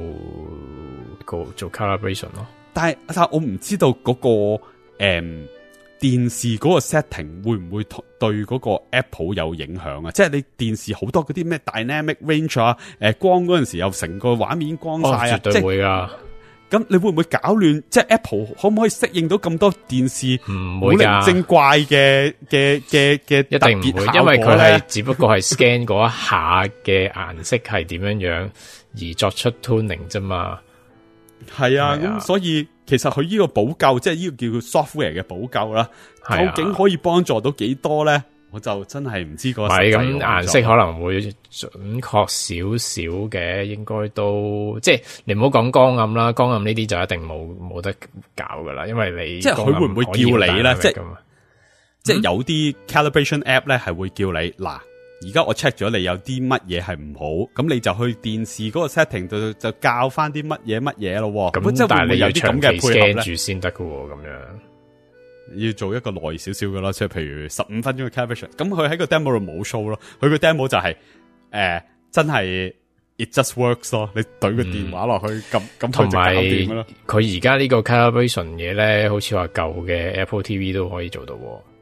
calibration 咯。但係我唔知道嗰個電視嗰個 setting 會唔會對嗰個 Apple 有影響啊？即係你電視好多嗰啲咩 dynamic range 啊，光嗰陣時又成個畫面光晒啊， 絕對會噶。 咁你會唔會搞亂？即係 Apple 可唔可以適應到咁多電視唔會噶古靈精怪嘅一定唔會，因為佢係只不過係 scan 嗰一下嘅顏色係點樣樣而作出 tuning 啫嘛。 係啊，咁所以其實佢呢個補救，即係呢個叫 software 嘅補救啦，究竟可以幫助到幾多咧？我就真係唔知個。係咁顏色可能會準確少少嘅，應該都即係你唔好講光暗啦，光暗呢啲就一定冇得搞噶啦，因為你即係佢會唔會叫你咧？即係有啲 calibration app 咧係會叫你嗱。而家我 check 咗你有啲乜嘢係唔好，咁你就去電視嗰個 setting 度就教翻啲乜嘢咯。 咁但係你有啲咁嘅配合住先得噶，咁樣要做一個耐少少嘅咯，即係譬如15分鐘嘅 calibration。咁佢喺個 demo 度冇 show 咯，佢個 demo 就係真係 it just works 咯。你懟個電話落去咁佢就搞掂噶咯。 佢而家呢個 calibration 嘢咧，好似話舊嘅 Apple TV 都可以做到。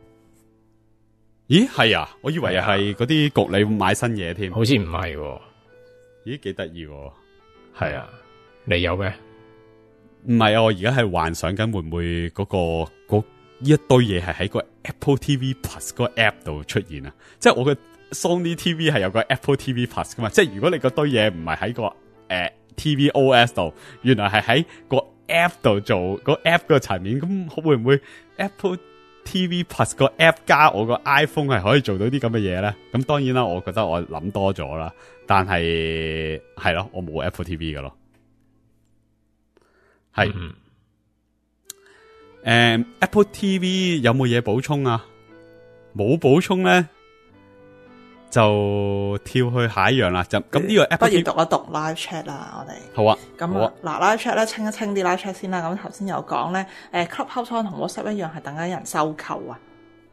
咦，係啊！我以為係嗰啲焗你買新嘢添， 好似唔係。 咦，幾得意！ 係啊，你有咩？ 唔係啊，我而家係幻想緊會唔會嗰呢一堆嘢係喺個 Apple TV Plus 嗰個 app 度出現啊？即係我嘅 Sony TV 係有個 Apple TV Plus 噶嘛？即係如果你嗰堆嘢唔係喺個TV OS 度，原來係喺個 app 度做個 app 個層面，咁會唔會 Apple TV Plus 個 app 加我個 iPhone 係可以做到啲咁嘅嘢咧？咁當然啦，我覺得我諗多咗啦，但係咯，我冇 Apple TV 噶咯，係Apple TV 有冇嘢補充啊？冇補充咧，就跳去下一樣啦。就咁呢個 Apple TV 不如讀一讀 live chat 啦，我哋好啊。 咁嗱 live chat 咧，清一清啲 live chat 先啦。咁頭先有講咧，Clubhouse 同 WhatsApp 一樣係等緊人收購啊。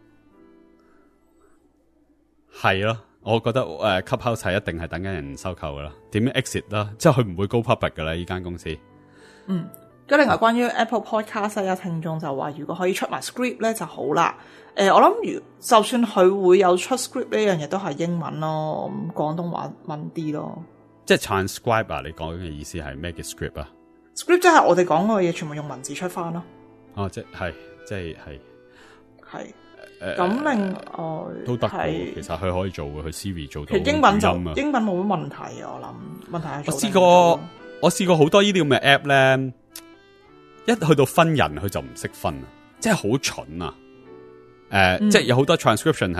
係咯，我覺得Clubhouse 係一定係等緊人收購噶啦。點樣 exit 啦？即係佢唔會 go public 噶啦，呢間公司。 咁另外關於 Apple Podcast 有聽眾就話，如果可以出埋 script 咧就好啦。我諗就算佢會有出 script 呢樣嘢，都係英文咯，廣東話文啲咯。即係 transcribe 啊？你講嘅意思係咩叫 script 啊 ？script 即係我哋講嘅嘢，全部用文字出翻咯。 哦，即係。 咁另外都得嘅，其實佢可以做嘅，佢 Siri 做到。 其實英文就英文冇乜問題啊，我諗問題係我試過好多呢啲咁嘅 app 咧，一去到分人佢就唔識分啊，即係好蠢啊！ 即係有好多 transcription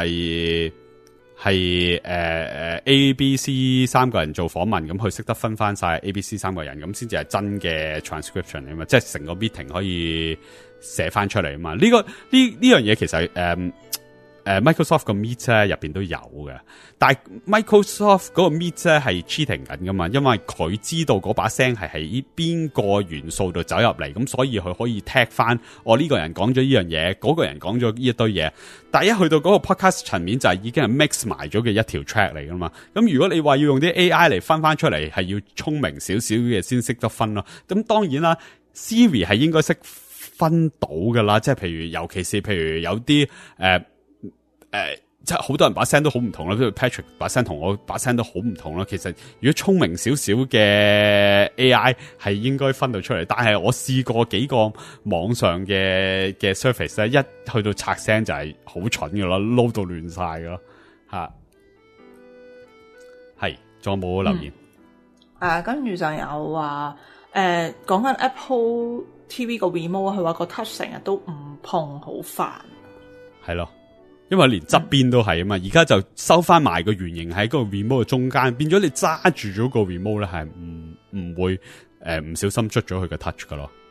係A、B、C 三個人做訪問，咁佢識得分翻晒 A、B、C 三個人，咁先至係真嘅 transcription 啊嘛，即係成個 meeting 可以寫翻出嚟啊嘛。呢樣嘢其實Microsoft 個 Meet 咧入邊都有嘅，但係 Microsoft 嗰個 Meet 咧係 cheating 緊噶嘛，因為佢知道嗰把聲係喺邊個元素度走入嚟，咁所以佢可以 tag 翻呢個人講咗呢樣嘢，嗰個人講咗呢一堆嘢，但係一去到嗰個 podcast 層面就係已經係 mix 埋咗嘅一條 track 嚟噶嘛。咁如果你話要用啲 AI 嚟分翻出嚟，係要聰明少少嘅先識得分咯。咁當然啦 ，Siri 係應該識分到噶啦，即係譬如尤其是譬如有啲即係好多人把聲都好唔同啦，譬如 Patrick 把聲同我把聲都好唔同啦。其實如果聰明少少嘅 AI 係應該分到出嚟，但係我試過幾個網上嘅 surface 咧，一去到拆聲就係好蠢噶咯，撈到亂晒噶咯吓。係，仲有冇留言？ 跟住就有話講緊 Apple TV 個 remote， 佢話個 touch 成日都唔碰，好煩。係咯。因為連側邊都係啊嘛，而家就收翻埋個圓形喺嗰個 remote 嘅中間，變咗你揸住咗個 remote 咧，係唔會唔小心捽咗佢嘅 touch 噶咯。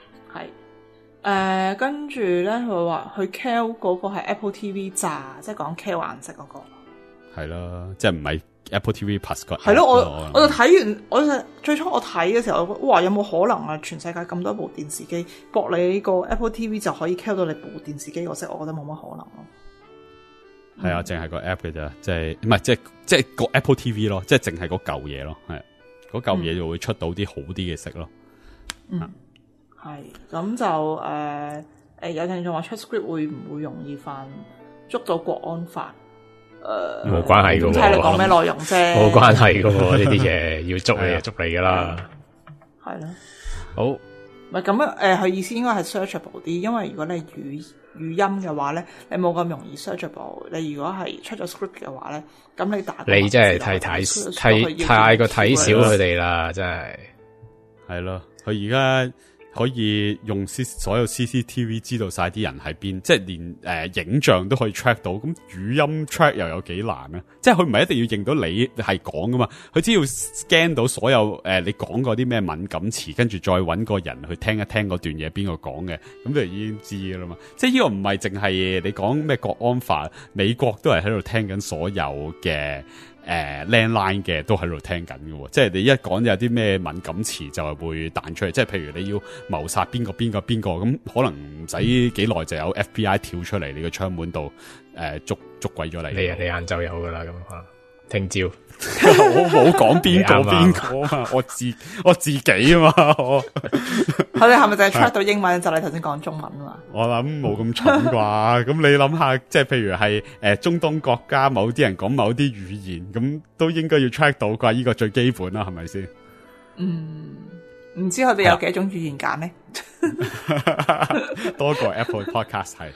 係跟住咧，佢話佢 Cal 嗰個係 Apple TV 炸，即係講 Cal 顏色嗰個。係啦，即係唔係 Apple TV Plus 個。 係咯，我就睇完，我就最初我睇嘅時候，哇，有冇可能啊？全世界咁多部電視機，駁你個 Apple TV 就可以 Cal 到你部電視機個色，我覺得冇乜可能咯。 係啊，淨係個 app 嘅啫，即係唔係即係個 Apple TV 咯，即係淨係嗰嚿嘢咯，係嗰嚿嘢就會出到啲好啲嘅色咯。 係咁就有聽眾話出 script 會唔會容易犯捉到國安法？ 冇關係噶， 睇你講咩內容啫， 冇關係噶，呢啲嘢要捉你就捉你噶啦。 係咯， 好， 唔係咁樣佢意思應該係 searchable 啲，因為如果你語音嘅話咧，你冇咁容易 searchable。你如果係出咗 script 嘅話咧，咁你打你真係太過睇小佢哋啦，真係係咯。佢而家可以用所有 CCTV 知道晒啲人喺邊，即係連影像都可以 track 到。咁語音 track 又有幾難咧？即係佢唔係一定要認到你係講噶嘛，佢只要 scan 到所有你講過啲咩敏感詞，跟住再搵個人去聽一聽嗰段嘢邊個講嘅，咁就已經知噶啦嘛。即係呢個唔係淨係你講咩國安法，美國都係喺度聽緊所有嘅landline 嘅都喺度聽緊嘅，即係你一講有啲咩敏感詞就係會彈出嚟，即係譬如你要謀殺邊個，咁可能唔使幾耐就有 FBI 跳出嚟你個窗門度捉鬼咗你。 你晏晝有噶啦，咁啊，聽朝我冇講邊個啊嘛，我自己啊嘛， 佢哋係咪就係 track 到英文就你頭先講中文啊嘛？ 我諗冇咁蠢啩，咁你諗下，即係譬如係中東國家某啲人講某啲語言，咁都應該要 track 到啩，呢個最基本啦，係咪先？ 唔知佢哋有幾種語言揀呢？ 多過 Apple Podcast 係。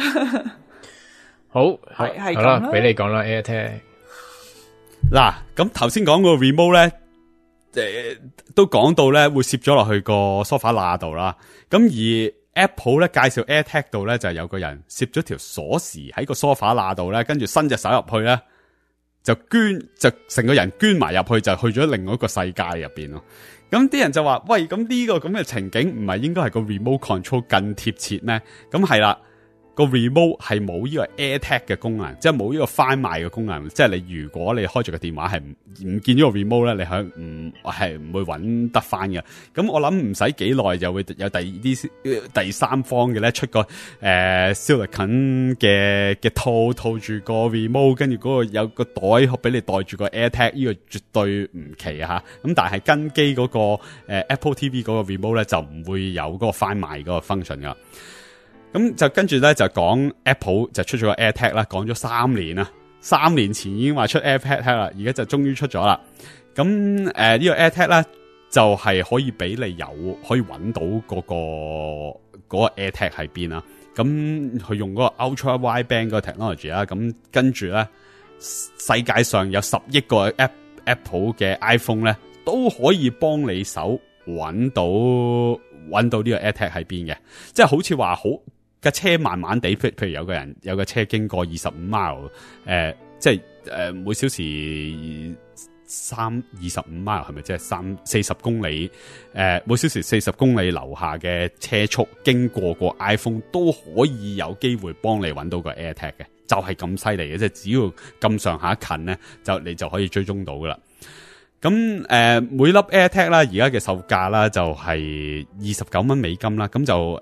好係好啦，俾你講啦 AirTag。 嗱，咁頭先講個 remote 咧，都講到咧會攝咗落去個梳化罅度啦。咁而 Apple 咧介紹 AirTag 度咧就係有個人攝咗條鎖匙喺個梳化罅度咧，跟住伸隻手入去咧，就成個人捐埋入去，就去咗另外一個世界入邊咯。咁啲人就話：喂，咁呢個咁嘅情景唔係應該係個 remote control 更貼切咩？咁係啦。個 remote 係冇呢個 AirTag 嘅功能，即係冇呢個翻賣嘅功能。即係你如果你開住個電話係唔見咗個 remote 咧，你係唔會揾得翻嘅。咁我諗唔使幾耐就會有第三方嘅咧出個silicon 嘅套住個 remote， 跟住嗰個有個袋俾你袋住個 AirTag， 呢個絕對唔奇吓。咁但係跟機嗰個Apple TV 嗰個 remote 咧就唔會有嗰個翻賣嗰個 function 噶。咁就跟住咧就講 Apple 就出咗個 AirTag 啦，講咗3年啦，3年前已經話出 AirTag 啦，而家就終於出咗啦。咁呢個 AirTag 咧就係可以俾你可以揾到嗰個 AirTag 喺邊啦。咁佢用嗰個 Ultra Wideband 嗰個 technology 啦，咁跟住咧世界上有10億個 Apple 嘅 iPhone 咧都可以幫你手揾到呢個 AirTag 喺邊嘅，即係好似話好。 架車慢慢地，譬如有個車經過25 mile， 即係每小時25 mile 係咪即係40公里？每小時40公里樓下嘅車速經過個 iPhone 都可以有機會幫你揾到個 AirTag 嘅，就係咁犀利嘅，即係只要咁上下近咧，你就可以追蹤到噶啦。咁每粒 AirTag 啦，而家嘅售價啦就係29蚊美金啦，咁就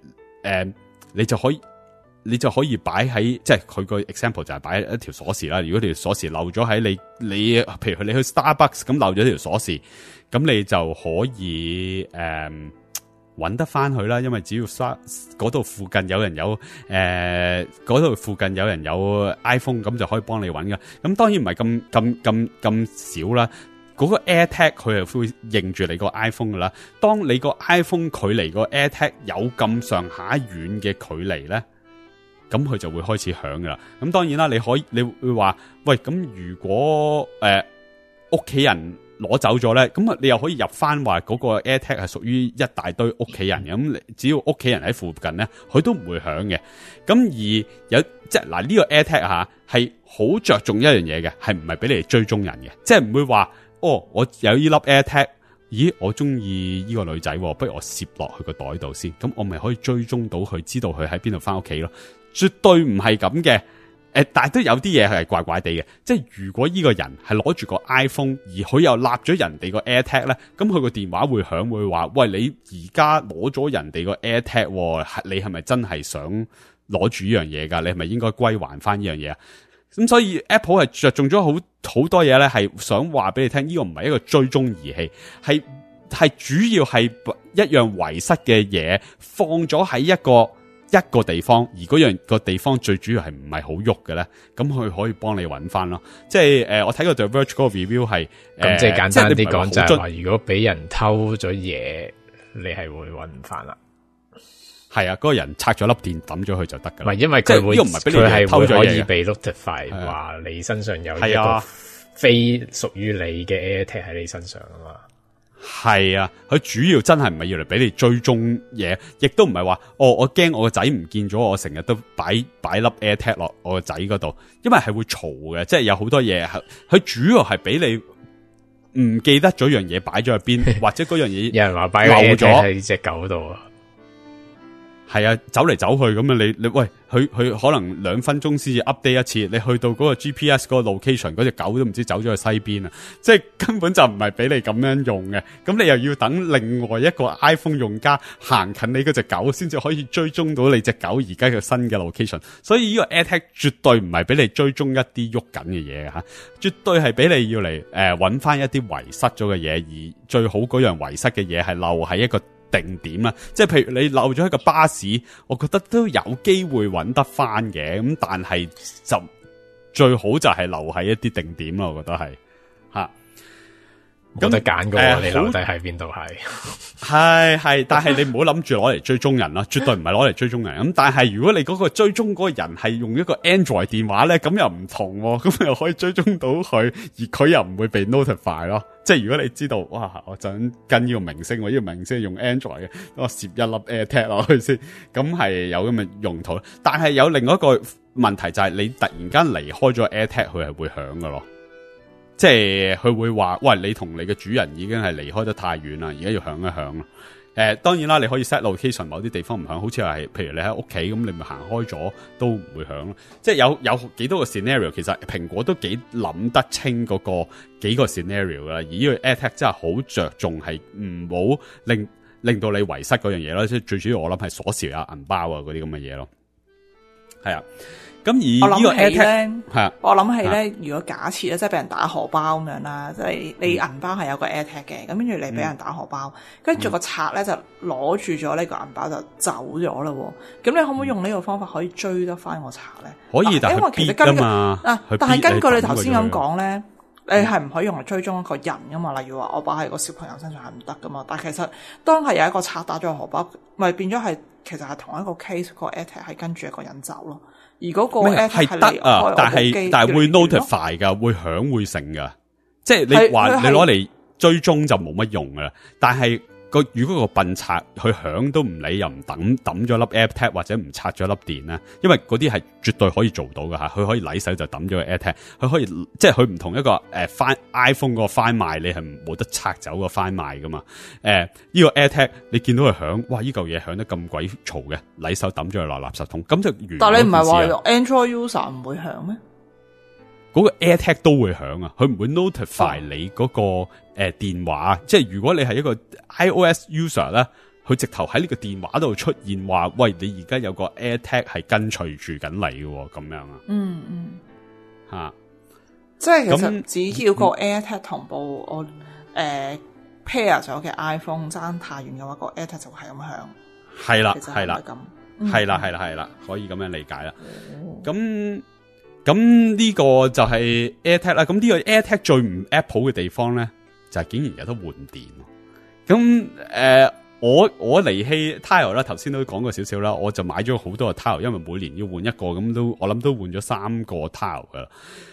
你就可以擺喺，即係佢個 example 就係擺一條鎖匙啦。如果條鎖匙漏咗喺你譬如你去 Starbucks 咁漏咗條鎖匙，咁你就可以揾得翻佢啦。因為只要嗰度附近有人有iPhone， 咁就可以幫你揾噶。咁當然唔係咁少啦。嗰個 AirTag 佢係會認住你個 iPhone 噶啦。當你個 iPhone 距離個 AirTag 有咁上下遠嘅距離咧，咁佢就會開始響噶啦。咁當然啦，你會話喂，咁如果屋企人攞走咗咧，咁你又可以入翻話嗰個 AirTag 係屬於一大堆屋企人嘅。咁只要屋企人喺附近咧，佢都唔會響嘅。咁而有即係嗱呢個 AirTag 吓係好着重一樣嘢嘅，係唔係俾你哋追蹤人嘅，即係唔會話我有呢粒 AirTag， 咦我中意呢個女仔，不如我攝落去個袋度先，咁我咪可以追蹤到佢，知道佢喺邊度翻屋企咯。絕對唔係咁嘅，但係都有啲嘢係怪怪地嘅。即係如果呢個人係攞住個 iPhone， 而佢又立咗人哋個 AirTag 咧，咁佢個電話會響，會話喂，你而家攞咗人哋個 AirTag， 你係咪真係想攞住呢樣嘢噶？你係咪應該歸還翻呢樣嘢啊？咁所以 Apple 係着重咗好多嘢咧，係想話俾你聽，呢個唔係一個追蹤儀器，係主要係一樣遺失嘅嘢放咗喺一個地方，而嗰樣個地方最主要係唔係好喐嘅咧，咁佢可以幫你揾翻咯。即係我睇過 The Verge 嗰個 review 係咁即係簡單啲講就係話，如果俾人偷咗嘢，你係會揾唔翻啦。 係啊，嗰個人拆咗粒電抌咗佢就得噶啦。 唔係因為佢會，佢係會可以被 notify 係話你身上有一個非屬於你嘅 AirTag 喺你身上啊嘛。 係啊，佢主要真係唔係要嚟俾你追蹤嘢，亦都唔係話我驚我個仔唔見咗，我成日都擺粒 AirTag 落我個仔嗰度，因為係會嘈嘅，即係有好多嘢，佢主要係俾你唔記得咗樣嘢擺咗入邊，或者嗰樣嘢有人話擺漏咗喺隻狗度啊。 係啊，走嚟走去咁啊！你喂，佢可能2分鐘先至 update 一次，你去到嗰個 GPS 嗰個 location，嗰隻狗都唔知走咗去西邊啊！即係根本就唔係俾你咁樣用嘅。咁你又要等另外一個 iPhone 用家行近你嗰隻狗，先至可以追蹤到你隻狗而家嘅新嘅 location。所以呢個 AirTag 絕對唔係俾你追蹤一啲喐緊嘅嘢吓，絕對係俾你要嚟搵翻一啲遺失咗嘅嘢，而最好嗰樣遺失嘅嘢係留喺一個定點啦，即係譬如你漏咗一個巴士，我覺得都有機會揾得翻嘅，咁但係就最好就係留喺一啲定點咯，我覺得係吓， 冇得揀噶，你留低喺邊度係，但係你唔好諗住攞嚟追蹤人啦，絕對唔係攞嚟追蹤人。咁但係如果你嗰個追蹤嗰個人係用一個 Android 電話咧，咁又唔同，咁又可以追蹤到佢，而佢又唔會被 notify 咯。即係如果你知道，哇，我就跟呢個明星，我呢個明星係用 Android 嘅，我攝一粒 AirTag 落去先，咁係有咁嘅用途。但係有另外一個問題就係你突然間離開咗 AirTag，佢係會響㗎咯。即係佢會話，喂，你同你嘅主人已經係離開得太遠啦，而家要響一響咯。當然啦，你可以 set location， 某啲地方唔響，好似係，譬如你喺屋企咁，你咪行開咗都唔會響咯。即係有幾多個 scenario， 其實蘋果都幾諗得清嗰個幾個 scenario 噶啦。而呢個 AirTag 真係好着重係唔好令到你遺失嗰樣嘢咯。即係最主要我諗係鎖匙啊、銀包啊嗰啲咁嘅嘢咯。係啊。咁而呢個 AirTag 係啊， 我諗起咧，如果假設咧，即係俾人打荷包咁樣啦，即係你銀包係有個 AirTag 嘅，咁跟住你俾人打荷包，跟住個賊咧就攞住咗呢個銀包就走咗啦。咁你可唔可以用呢個方法可以追得翻個賊咧？ 可以，但係因為其實根據但係根據你頭先咁講咧，你係唔可以用嚟追蹤一個人噶嘛？例如話我擺喺個小朋友身上係唔得噶嘛？但係其實當係有一個賊打咗荷包，咪變咗係其實係同一個 case，個 AirTag 係跟住一個人走咯。而嗰個 AirTag 係得啊， 但係會 notify 噶，會響會成噶。即係你話你攞嚟追蹤就冇乜用噶啦。但係如果個笨賊佢響都唔理，又唔抌咗粒 AirTag 或者唔拆咗粒電咧，因為嗰啲係絕對可以做到㗎吓，佢可以禮手就抌咗個 AirTag，佢可以即係佢唔同一個iPhone 個 Find My，你係冇得拆走個 Find My 噶嘛。呢個 AirTag 你見到佢響，哇！呢嚿嘢響得咁鬼嘈嘅，禮手抌咗佢落垃圾桶，咁就完。 但你唔係話用 Android user 唔會響咩？ 嗰個 AirTag 都會響啊，佢唔會 notify 你嗰個電話，即係如果你係一個 iOS user 咧，佢直頭喺呢個電話度出現話，喂，你而家有個 AirTag 係跟隨住緊你嘅，咁樣啊。吓， 即係其實只要個 AirTag 同步我pair 咗嘅 iPhone 爭太遠嘅話，個 AirTag 就會係咁響。 係啦， 其實係啦，係啦，係啦，可以咁樣理解啦。咁呢個就係 AirTag 啦。咁呢個 AirTag 最唔 Apple 嘅地方咧，就係竟然有得換電。咁我離棄 Tile 啦，頭先都講過少少啦。我就買咗好多個 Tile，因為每年要換一個，咁我諗都換咗3個 Tile 噶啦。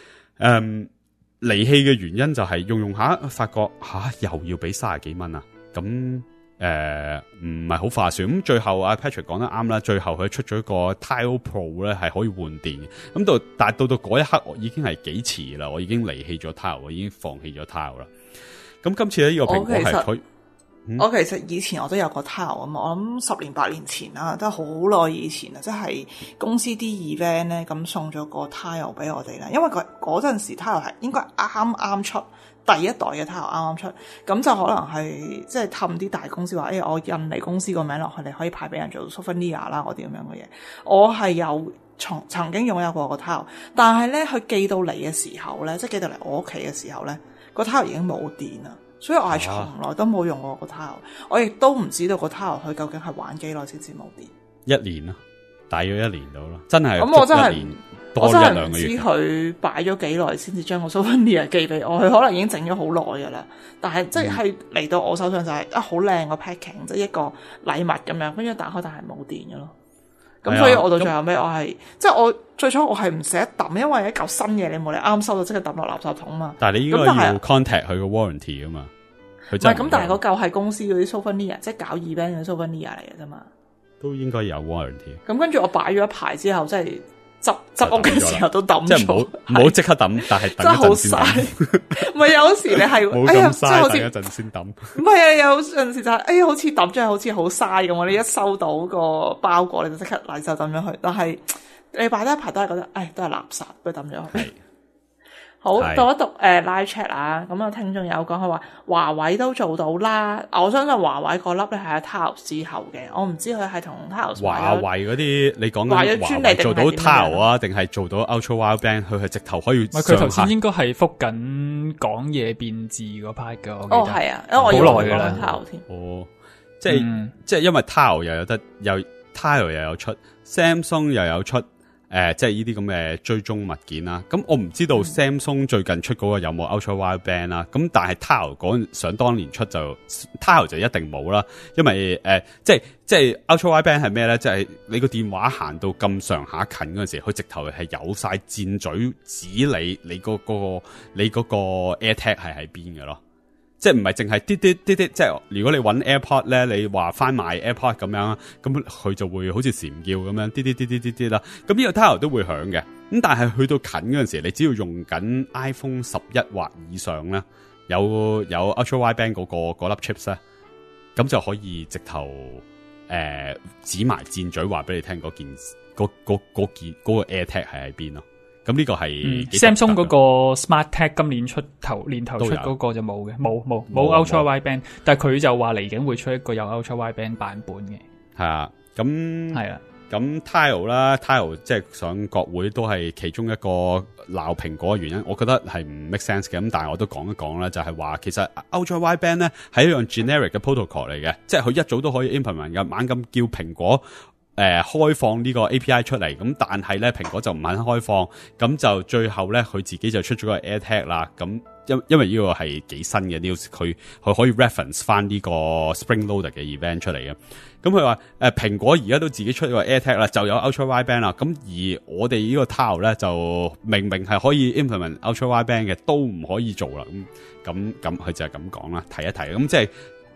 離棄嘅原因就係用下發覺又要俾30幾蚊啊。咁唔係好划算。咁最後阿 Patrick 講得啱啦，最後佢出咗個 Tile Pro 咧，係可以換電。咁但到嗰一刻，我已經係幾遲啦，我已經離棄咗 Tile，我已經放棄咗 Tile 啦。咁今次呢個蘋果係佢。 我其實以前我都有個 Tile 啊嘛，我諗10年8年前啦，都係好耐以前啦，即係公司啲 event 咧，咁送咗個 Tile 俾我哋啦。因為嗰陣時 Tile 係應該啱啱出第一代嘅 Tile 啱啱出，咁就可能係即係氹啲大公司話，我印你公司個名落去，你可以派俾人做 souvenir 啦，嗰啲咁樣嘅嘢。我係有曾經擁有過個 Tile，但係咧佢寄到嚟嘅時候咧，即係寄到嚟我屋企嘅時候咧，個 Tile 已經冇電啦。所以我係從來都冇用過個 Tile，我亦都唔知道個 Tile 佢究竟係玩幾耐先至冇電。 1年啦，大約1年到啦，真係。 咁我真係多一兩個月。 唔知佢擺咗幾耐先至將個 souvenir 寄俾我，佢可能已經整咗好耐噶啦。但係即係嚟到我手上就係好靚個 packing，即係一個禮物咁樣，跟住打開但係冇電嘅咯。咁所以我到最後尾我係即係我最初我係唔捨得抌，因為一嚿新嘢你冇你啱收到即刻抌落垃圾桶嘛。但係你應該要 contact 佢個 warranty 啊嘛。 唔係咁，但係嗰嚿係公司嗰啲 souvenir，即係搞 event 嘅 souvenir 嚟嘅啫嘛。 都應該有 warranty。 咁跟住我擺咗一排之後，即係執屋嘅時候都抌咗。 即係唔好即刻抌，但係等一陣先抌。 唔係有時你係冇咁嘥，等一陣先抌。 唔係啊，有陣時就係好似抌咗，好似好嘥咁。你一收到個包裹，你就即刻嚟就抌咗佢。但係你擺得一排都係覺得，都係垃圾，不如抌咗佢。好，讀一讀live chat 啊，咁啊聽眾有講佢話華為都做到啦，我相信華為個粒咧係喺 Tile 之後嘅，我唔知佢係同 Tile 華為嗰啲，你講緊華為做到 Tile 啊，定係做到 Ultra Wideband？佢係直頭可以上下。 佢頭先應該係覆緊講嘢變字嗰 part 噶，我記得。 哦，係啊，因為我要好耐噶啦 Tile 添。 哦，即係因為 Tile 又有得，Tile 又有出 Samsung 又有出。即係呢啲咁嘅追蹤物件啦。咁我唔知道 Samsung 最近出嗰個有冇 Ultra Wideband 啦。咁但係 Tile 想當年出就 Tile 就一定冇啦。因為即係 Ultra Wideband 係咩咧？即係你個電話行到咁上下近嗰陣時，佢直頭係有晒箭嘴指你嗰個 AirTag 係喺邊嘅咯。即係唔係淨係啲，即係如果你揾 AirPod 咧，你話翻買 AirPod 咁樣，咁佢就會好似禪叫咁樣，啲啦。咁呢個 Tile 都會響嘅。咁但係去到近嗰陣時，你只要用緊 iPhone 11或以上咧，有 Ultra Wideband 嗰粒 chips 咧，咁就可以直頭指埋箭嘴話俾你聽嗰個 AirTag 係喺邊咯。咁呢個係 Samsung 嗰個 Smart Tag 今年年頭出嗰個就冇嘅，冇 Ultra Wideband，但係佢就話嚟緊會出一個有 Ultra Wideband 版本嘅。 係啊，咁係啊，咁 Tile 啦 ，Tile 即係上國會都係其中一個鬧蘋果嘅原因，我覺得係唔 make sense 嘅。咁但係我都講一講啦，就係話其實 Ultra Wideband 咧係一樣 generic 嘅 protocol 嚟嘅，即係佢一早都可以 implement 嘅，猛咁叫蘋果。開放呢個 API 出嚟，咁但係咧蘋果就唔肯開放，咁就最後咧佢自己就出咗個 AirTag 啦。咁因為呢個係幾新嘅 news，佢可以 reference 翻呢個 Spring Loaded 嘅 event 出嚟嘅。咁佢話蘋果而家都自己出咗個 AirTag 啦，就有 Ultra Wideband 啦。咁而我哋呢個 Tile 咧就明明係可以 implement Ultra Wideband 嘅，都唔可以做啦。咁佢就係咁講啦，提一提。咁即係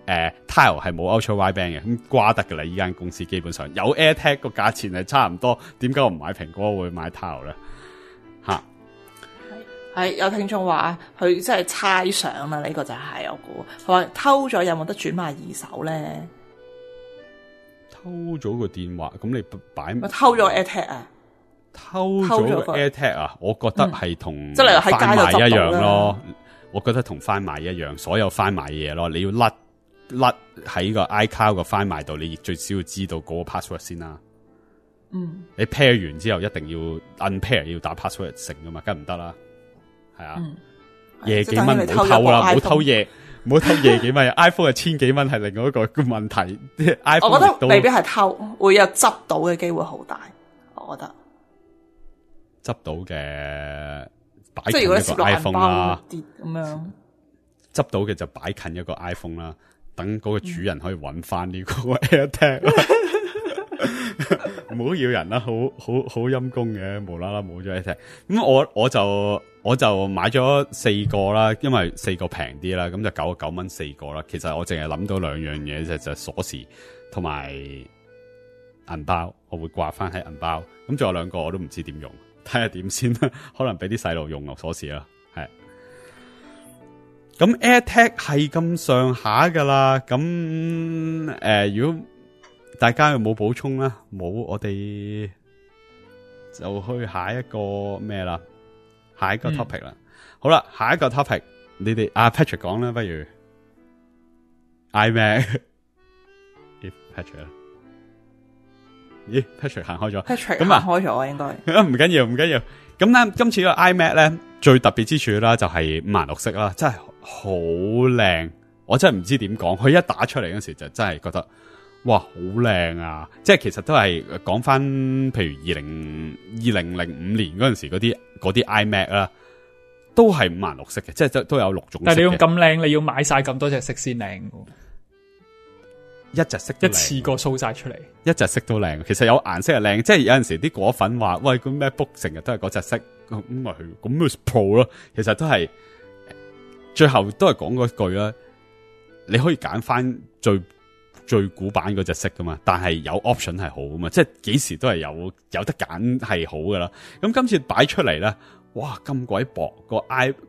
Tile 係冇 Ultra Wideband 嘅，咁瓜得噶啦。依間公司基本上有 AirTag 個價錢係差唔多，點解我唔買蘋果會買 Tile 咧？吓， 係有聽眾話佢即係猜想啦，呢個就係我估佢話偷咗有冇得轉賣二手咧？ 偷咗個電話，咁你擺偷咗 AirTag 啊？ 偷咗個 AirTag 啊？我覺得係同即係喺街翻賣一樣度咯。我覺得同翻賣一樣，所有翻賣嘢咯，你要甩喺個 iCloud 個翻賣度，你亦最少要知道嗰個 password 先啦。 嗯， 你 pair 完之後一定要 unpair 要打 password 成噶嘛，梗係唔得啦。係啊，夜幾蚊唔好偷啦，唔好偷夜，唔好偷夜幾蚊。iPhone 係千幾蚊，係另外一個問題。iPhone 我覺得未必係偷，會有執到嘅機會好大。我覺得執到嘅。 即係如果攝落 iPhone 啦， 跌咁樣， 執到嘅就擺近一個 iPhone 啦，等嗰個主人可以揾翻呢個 AirTag。唔好要人啦，好陰功嘅，無啦啦冇咗 AirTag。咁我就買咗4個啦，因為4個平啲啦，咁就99蚊4個啦。其實我淨係諗到2樣嘢，就鎖匙同埋銀包，我會掛翻喺銀包。咁仲有2個我都唔知點用。睇下點先啦，可能俾啲細路用落鎖匙啦，係。咁 AirTag 係咁上下噶啦，咁如果大家有冇補充啦？冇，我哋就去下一個咩啦？下一個 topic 啦。好啦，下一個 topic， 你哋Patrick 講啦，不如 iMac。Patrick 啦。咦 ，Patrick 行開咗 ，Patrick 行開咗應該。 唔緊要，唔緊要。咁咧，今次個 iMac 咧最特別之處啦，就係5顏6色啦，真係好靚。我真係唔知點講，佢一打出嚟嗰時就真係覺得，哇，好靚啊！即係其實都係講翻，譬如2005年嗰陣時嗰啲 iMac 啦，都係5顏6色嘅，即係都有6種色嘅。 但係你用咁靚，你要買晒咁多隻色先靚。 一隻色一次過掃晒出嚟， 一隻色都靚。其實有顏色係靚，即係有陣時啲果粉話，喂，咁 MacBook 成日都係嗰隻色，咁咪Pro 咯。其實都係最後都係講嗰句啦。你可以揀翻最古板嗰隻色噶嘛，但係有 option 係好噶嘛，即係幾時都係有得揀係好噶啦。咁今次擺出嚟咧。哇，咁鬼薄，個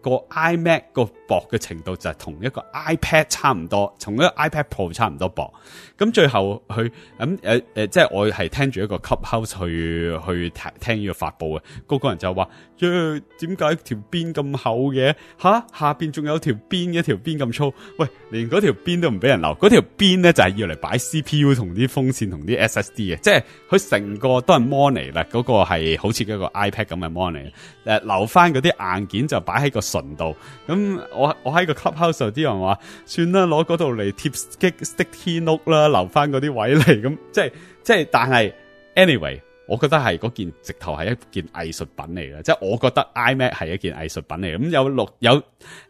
iMac 個薄嘅程度就係同一個 iPad 差唔多，同一個 iPad Pro 差唔多薄。咁最後佢即係我係聽住一個 Clubhouse 去聽呢個發佈嘅，個人就話：點解條邊咁厚嘅？下邊仲有條邊，一條邊咁粗。喂，連嗰條邊都唔俾人留，嗰條邊咧就係要嚟擺 CPU 同啲風扇同啲 SSD 嘅，即係佢成個都係 Mon 啦，嗰個係好似一個 iPad 咁嘅 Mon 留翻嗰啲硬件就擺喺個唇度，咁我喺個 Clubhouse 度啲人話，算啦，攞嗰度嚟貼 sticky note 啦，留翻嗰啲位嚟，咁即係，但係 anyway， 我覺得係嗰件直頭係一件藝術品嚟嘅，即係我覺得 iMac 係一件藝術品嚟嘅，咁有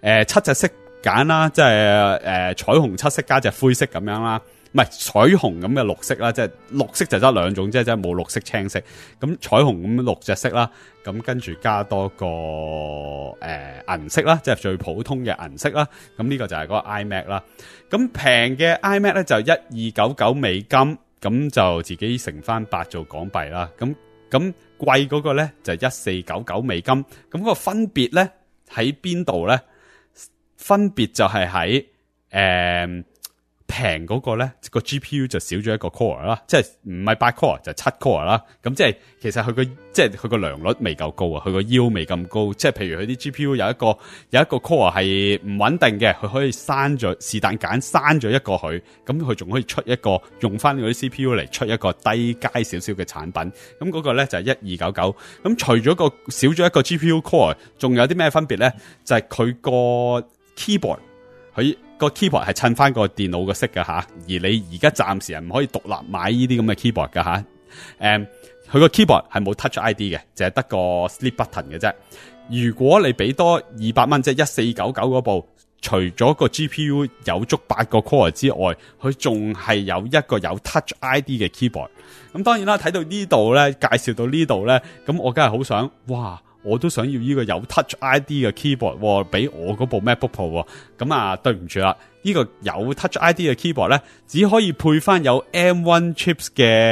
7隻色揀啦，即係彩虹7色加隻灰色咁樣啦。唔係彩虹咁嘅綠色啦，即係綠色就得2種，即係冇綠色、青色。咁彩虹咁6隻色啦，咁跟住加多個銀色啦，即係最普通嘅銀色啦。咁呢個就係嗰個 iMac 啦。咁平嘅 iMac 咧就1299美金，咁就自己乘翻8做港幣啦。咁貴嗰個咧就1499美金。咁個分別咧喺邊度咧？分別就係喺平嗰個咧，個 GPU 就少咗一個 core 啦，即係唔係8 core 就7 core 啦。咁即係其實佢個良率未夠高啊，佢個腰未咁高。即係譬如佢啲 GPU 有一個 core 係唔穩定嘅，佢可以刪咗是但揀刪咗一個佢，咁佢仲可以出一個用翻嗰啲 CPU 嚟出一個低階少少嘅產品。咁嗰個咧就係1299。咁除咗個少咗一個 GPU core，仲有啲咩分別咧？就係佢個 keyboard 佢。個 keyboard 係襯翻個電腦嘅色㗎吓，而你而家暫時係唔可以獨立買呢啲咁嘅 keyboard 㗎吓。佢個 keyboard 係冇 Touch ID 嘅，淨係得個 sleep button 嘅啫。如果你俾多200蚊，即係1499嗰部，除咗個 GPU 有足8個 core 之外，佢仲係有一個有 Touch ID 嘅 keyboard。咁當然啦，睇到呢度咧，介紹到呢度咧，咁我梗係好想，哇！ 我都想要呢個有 Touch ID 嘅 keyboard，俾我嗰部 MacBook Pro，咁啊對唔住啦，呢個有 Touch ID 嘅 keyboard 咧，只可以配翻有 M1 chips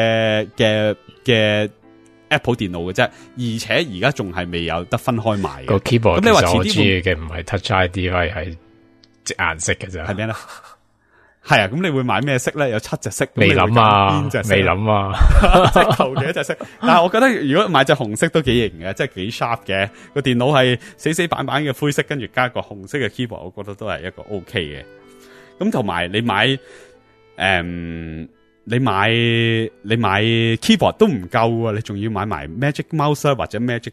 嘅 Apple 電腦嘅啫，而且而家仲係未有得分開賣嘅個 keyboard。 咁你話其實我遲啲中意嘅唔係 Touch ID，係隻顏色嘅咋。 係咩咧？係啊，咁你會買咩色咧？有7隻色， 未諗啊， 邊隻色？ 未諗啊， 即係求其一隻色。但係我覺得如果買隻紅色都幾型嘅，即係幾 sharp 嘅。個電腦係死死板板嘅灰色，跟住加個紅色嘅 keyboard，我覺得都係一個 OK 嘅。咁同埋你買你買 keyboard 都唔夠啊！你仲要買埋 Magic Mouse 或者 Magic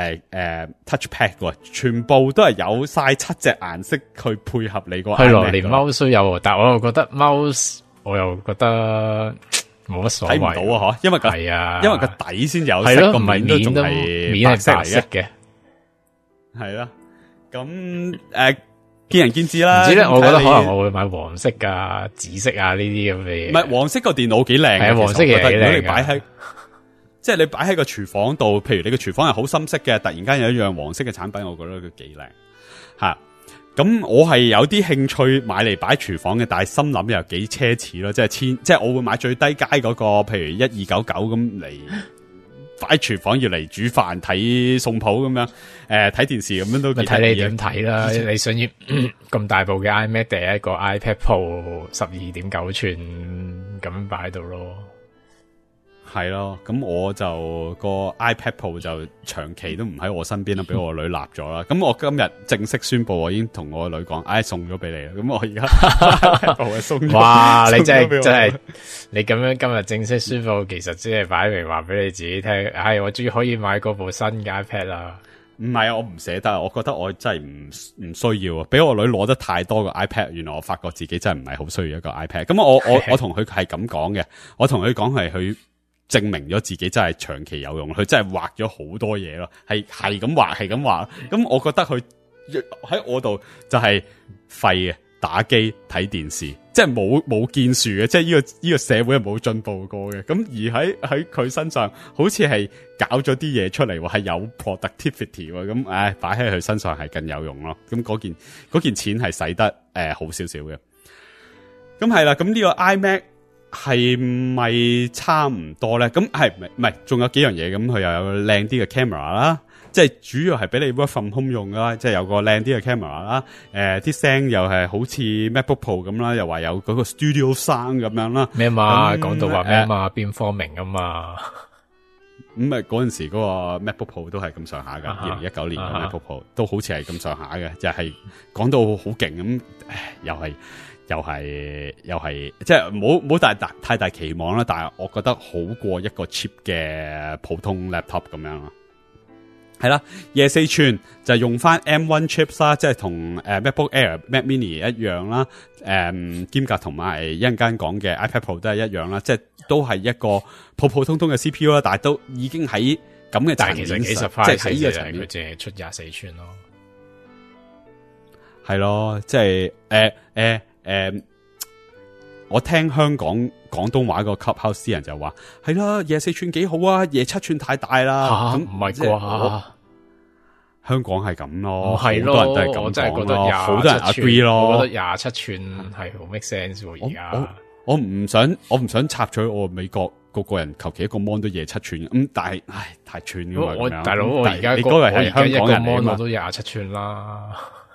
Touchpad 喎，全部都係有晒7隻顏色去配合你個。 係咯，連 mouse 都有，但係我又覺得 mouse 我又覺得冇乜所謂。 睇唔到啊，因為係啊， 因為個底先有色， 係咯， 個唔係面都仲面係白色係白色嘅。 係啦，咁見仁見智啦。 唔知咧，我覺得可能我會買黃色啊、紫色啊呢啲咁嘅嘢。 唔係黃色個電腦幾靚嘅， 係黃色嘅幾靚嘅。 如果你擺喺即係你擺喺個廚房度，譬如你個廚房係好深色嘅，突然間有一樣黃色嘅產品，我覺得佢幾靚吓。咁我係有啲興趣買嚟擺廚房嘅，但係心諗又幾奢侈咯，即係我會買最低階嗰個，譬如1299咁嚟。擺廚房要嚟煮飯睇餸譜咁樣，睇電視咁樣都睇你點睇啦。你想要咁大部嘅 iMac 定係一個 iPad Pro 12.9寸咁擺喺度咯？ 係咯，咁我就個 iPad Pro 就長期都唔喺我身邊啦，俾我女立咗啦。咁我今日正式宣布，我已經同我女講，送咗俾你啦。咁我而家 iPad Pro 送咗。 哇！你真係你咁樣今日正式宣布，其實即係擺明話俾你自己聽，我終於可以買嗰部新嘅 iPad 啦。 唔係啊，我唔捨得，我覺得我真係唔需要啊！俾我女攞得太多個 iPad，原來我發覺自己真係唔係好需要一個 iPad。咁我同佢係咁講嘅，我同佢講係佢。證明咗自己真係長期有用，佢真係畫咗好多嘢咯，係咁畫。咁我覺得佢喺我度就係廢嘅，打機睇電視，即係冇建樹嘅，即係呢個社會係冇進步過嘅。咁而喺佢身上，好似係搞咗啲嘢出嚟，係有 productivity 喎。咁擺喺佢身上係更有用咯。咁嗰件錢係使得好少少嘅。咁係啦，咁呢個 iMac。係咪差唔多咧？咁係唔係？仲有幾樣嘢，咁佢又有靚啲嘅 camera 啦，即係主要係俾你 work from home 用啦，即係有個靚啲嘅 camera 啦。啲聲又係好似 MacBook Pro 咁啦，又話有嗰個 studio sound 咁樣啦。 咩嘛？講到話咩嘛？邊方明啊嘛？ 咁嗰陣時嗰個 MacBook Pro 都係咁上下噶，2019年嘅 MacBook Pro 都好似係咁上下嘅，就係講到好勁咁，又係，即係冇太大期望啦。但係我覺得好過一個 cheap 嘅普通 laptop 咁樣咯。係啦，24寸就用翻 M1 chips 啦，即係同MacBook Air、Mac Mini 一樣啦。兼夾同埋一陣間講嘅 iPad Pro 都係一樣啦，即係都係一個普普通通嘅 CPU 啦。但係都已經喺咁嘅層面上， 其實幾十塊， 即係喺呢個層面， 佢淨係出24寸咯。 係咯，即係我聽香港廣東話個 Clubhouse 啲人就話係啦，24寸幾好啊，27寸太大啦。咁唔係啩？ 香港係咁咯， 好多人都係咁講咯。 我真係覺得好多人 agree 咯。 我覺得27寸係好 make sense 喎。而家我唔想插嘴，我美國個人求其一個 mon 都27寸咁，但係太寸噶嘛。 我大佬，我而家你嗰個係香港人嚟嘛？ 我都27寸啦。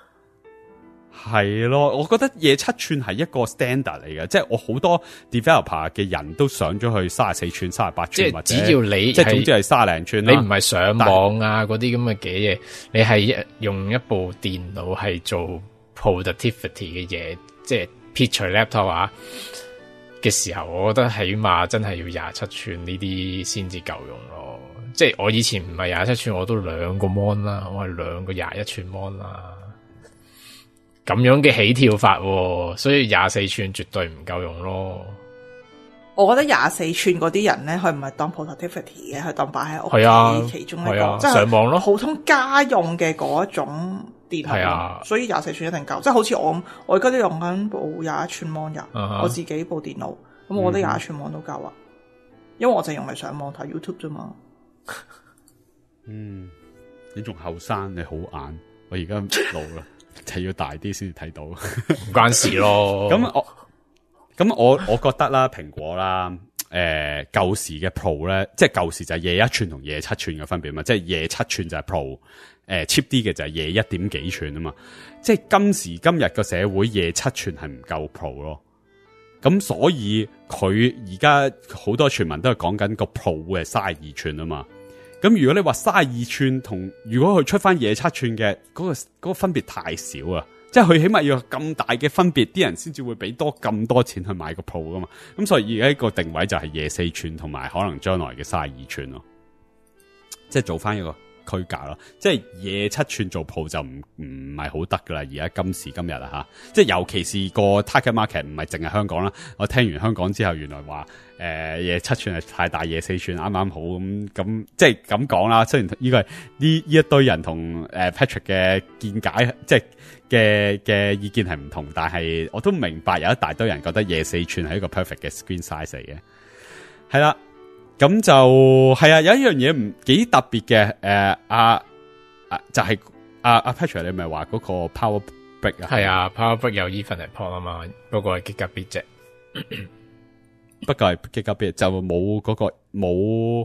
係咯，我覺得27寸係一個 standard 嚟嘅，即係我好多 developer 嘅人都上咗去34寸、38寸，或者只要你即係總之係30零寸啦。 你唔係上網啊嗰啲咁嘅嘢，你係用一部電腦係做 productivity 嘅嘢，即係撇除 laptop 啊嘅時候，我覺得起碼真係要27寸呢啲先至夠用咯。即係我以前唔係27寸，我都2個 mon 啦，我係2個21寸 mon 啦。咁樣嘅起跳法，所以24寸絕對唔夠用咯。 我覺得24寸嗰啲人咧，佢唔係當 productivity 嘅，佢當擺喺屋企其中一個，即係上網咯， 普通家用嘅嗰一種電腦。所以24寸一定夠，即係好似我而家都用緊部21寸 mon 我自己部電腦，咁我覺得21寸 mon 都夠啊，因為我淨係用嚟上網睇 YouTube 啫嘛。 你仲後生，你好眼，我而家老啦，就要大啲先至睇到，唔關事咯。 咁我覺得啦，蘋果啦，舊時嘅 Pro 咧，即係舊時就係廿1寸同廿7寸嘅分別嘛，即係廿7寸就係 Pro，cheap 啲嘅就係廿1點幾寸啊嘛，即係今時今日個社會廿7寸係唔夠 Pro 咯，咁所以佢而家好多傳聞都係講緊個 Pro 會係32寸啊嘛，咁如果你話32寸同如果佢出翻廿7寸嘅嗰個分別太少啊。即係佢起碼要有咁大嘅分別，啲人先至會俾多咁多錢去買個 Pro 噶嘛。咁所以而家個定位就係廿4寸同埋可能將來嘅32寸咯，即係做翻一個區隔咯。即係廿7寸做 Pro 就唔係好得噶啦。而家今時今日啊吓，即係尤其是個 target market 唔係淨係香港啦。我聽完香港之後，原來話廿7寸係太大，廿4寸啱啱好咁，即係咁講啦。雖然呢個係呢一堆人同Patrick 嘅見解，即係嘅意見係唔同，但係我都明白有一大堆人覺得廿4寸係一個 perfect 嘅 screen size 嚟嘅。係啦，咁就係啊，有一樣嘢唔幾特別嘅，就係阿 Patrick 你咪話嗰個 Power Brick 啊？係啊 ，Power Brick 有 Ethernet port 啊嘛，不過係 Gigabit 啫。 不過係 Gigabit 就冇嗰個冇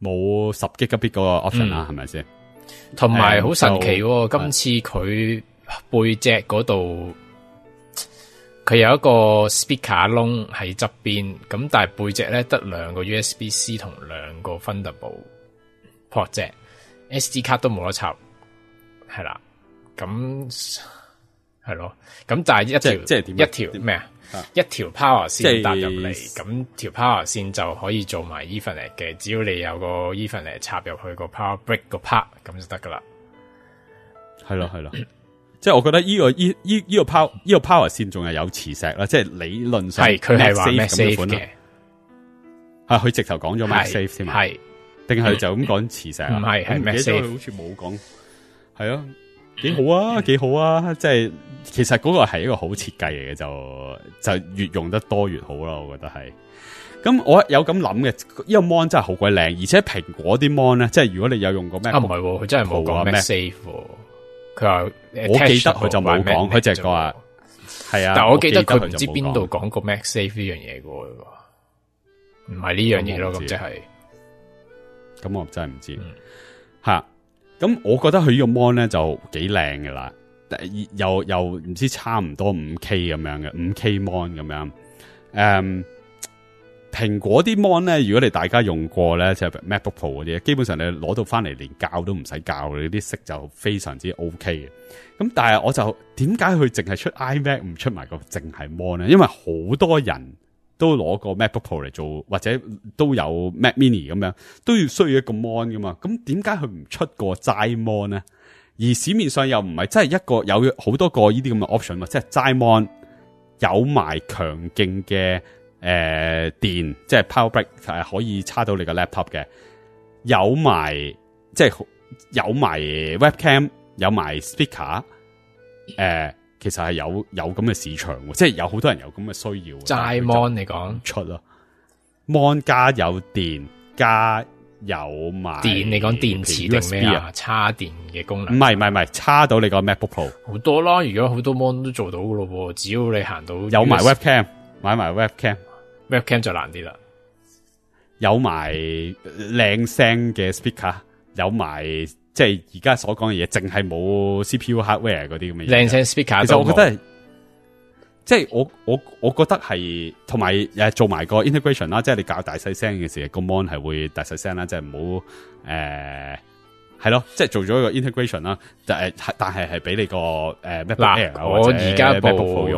10 Gigabit 嗰個 option 啦，係咪先？ 同埋好神奇喎，今次佢背脊嗰度佢有一個 speaker 窿喺側邊，咁但係背脊咧得2個 USB-C 同2個 Thunderbolt port 啫 ，SD 卡都冇得插，係啦，咁係咯，咁但係一條咩啊？一條 power 線搭入嚟，咁條 power 線就可以做埋 Ethernet 嘅，只要你有個 Ethernet 插入去個 Power Brick 個 part 咁就得噶啦。係咯，即係我覺得呢個 power 線仲係有磁石啦，即係理論上係佢係話 MagSafe 嘅， 係佢直頭講咗 MagSafe 先嘛，係定係就咁講磁石？唔係 MagSafe， 佢好似冇講，係啊。幾好啊，幾好啊！即係其實嗰個係一個好設計嚟嘅，就越用得多越好啦。我覺得係。咁我有咁諗嘅，呢個 mon 真係好鬼靚，而且蘋果啲 mon 咧，即係如果你有用過 Mac， 唔係，佢真係冇講 MagSafe。佢話我記得佢就冇講，佢淨係話係啊。 但我記得佢唔知邊度講過 MagSafe 呢樣嘢嘅，唔係呢樣嘢咯。咁即係， 咁我真係唔知吓。咁我覺得佢呢個 mon 咧就幾靚嘅啦，又唔知差唔多 5K 咁樣嘅 5K mon 咁樣。蘋果啲 mon 咧，如果你大家用過咧，即係 MacBook Pro 嗰啲，基本上你攞到翻嚟連校都唔使校，你啲色就非常之 OK 嘅。咁但係我就點解佢淨係出 iMac 唔出埋個淨係 mon 咧？因為好多人都攞個 MacBook Pro 嚟做，或者都有 Mac Mini 咁樣，都要需要一個 mon 噶嘛。咁點解佢唔出個齋 mon 咧？而市面上又唔係真係一個有好多個呢啲咁嘅 option 嘛，即係齋 mon 有埋強勁嘅電，即係 Power Brick 係可以插到你個 laptop 嘅，有埋即係有埋 webcam， 有埋 speaker，其實係有咁嘅市場，即係有好多人有咁嘅需要。 齋 mon 你講出咯 ，mon 加有電加有埋電，你講電池定咩啊？插電嘅功能？ 唔係，插到你個 MacBook Pro 好多啦。而家好多 mon 都做到噶咯，只要你行到有埋 webcam， 買埋 webcam 就難啲啦。 有埋靚聲嘅 speaker， 有埋即係而家所講嘅嘢，淨係冇 CPU hardware 嗰啲咁嘅嘢。靚聲 speaker， 其實我覺得係，即係我覺得係，同埋做埋個 integration 啦，即係你較大細聲嘅時候，個 mon 係會大細聲啦，即係唔好係咯，即係做咗一個 integration 啦，但係俾你個MacBook Air 我而家部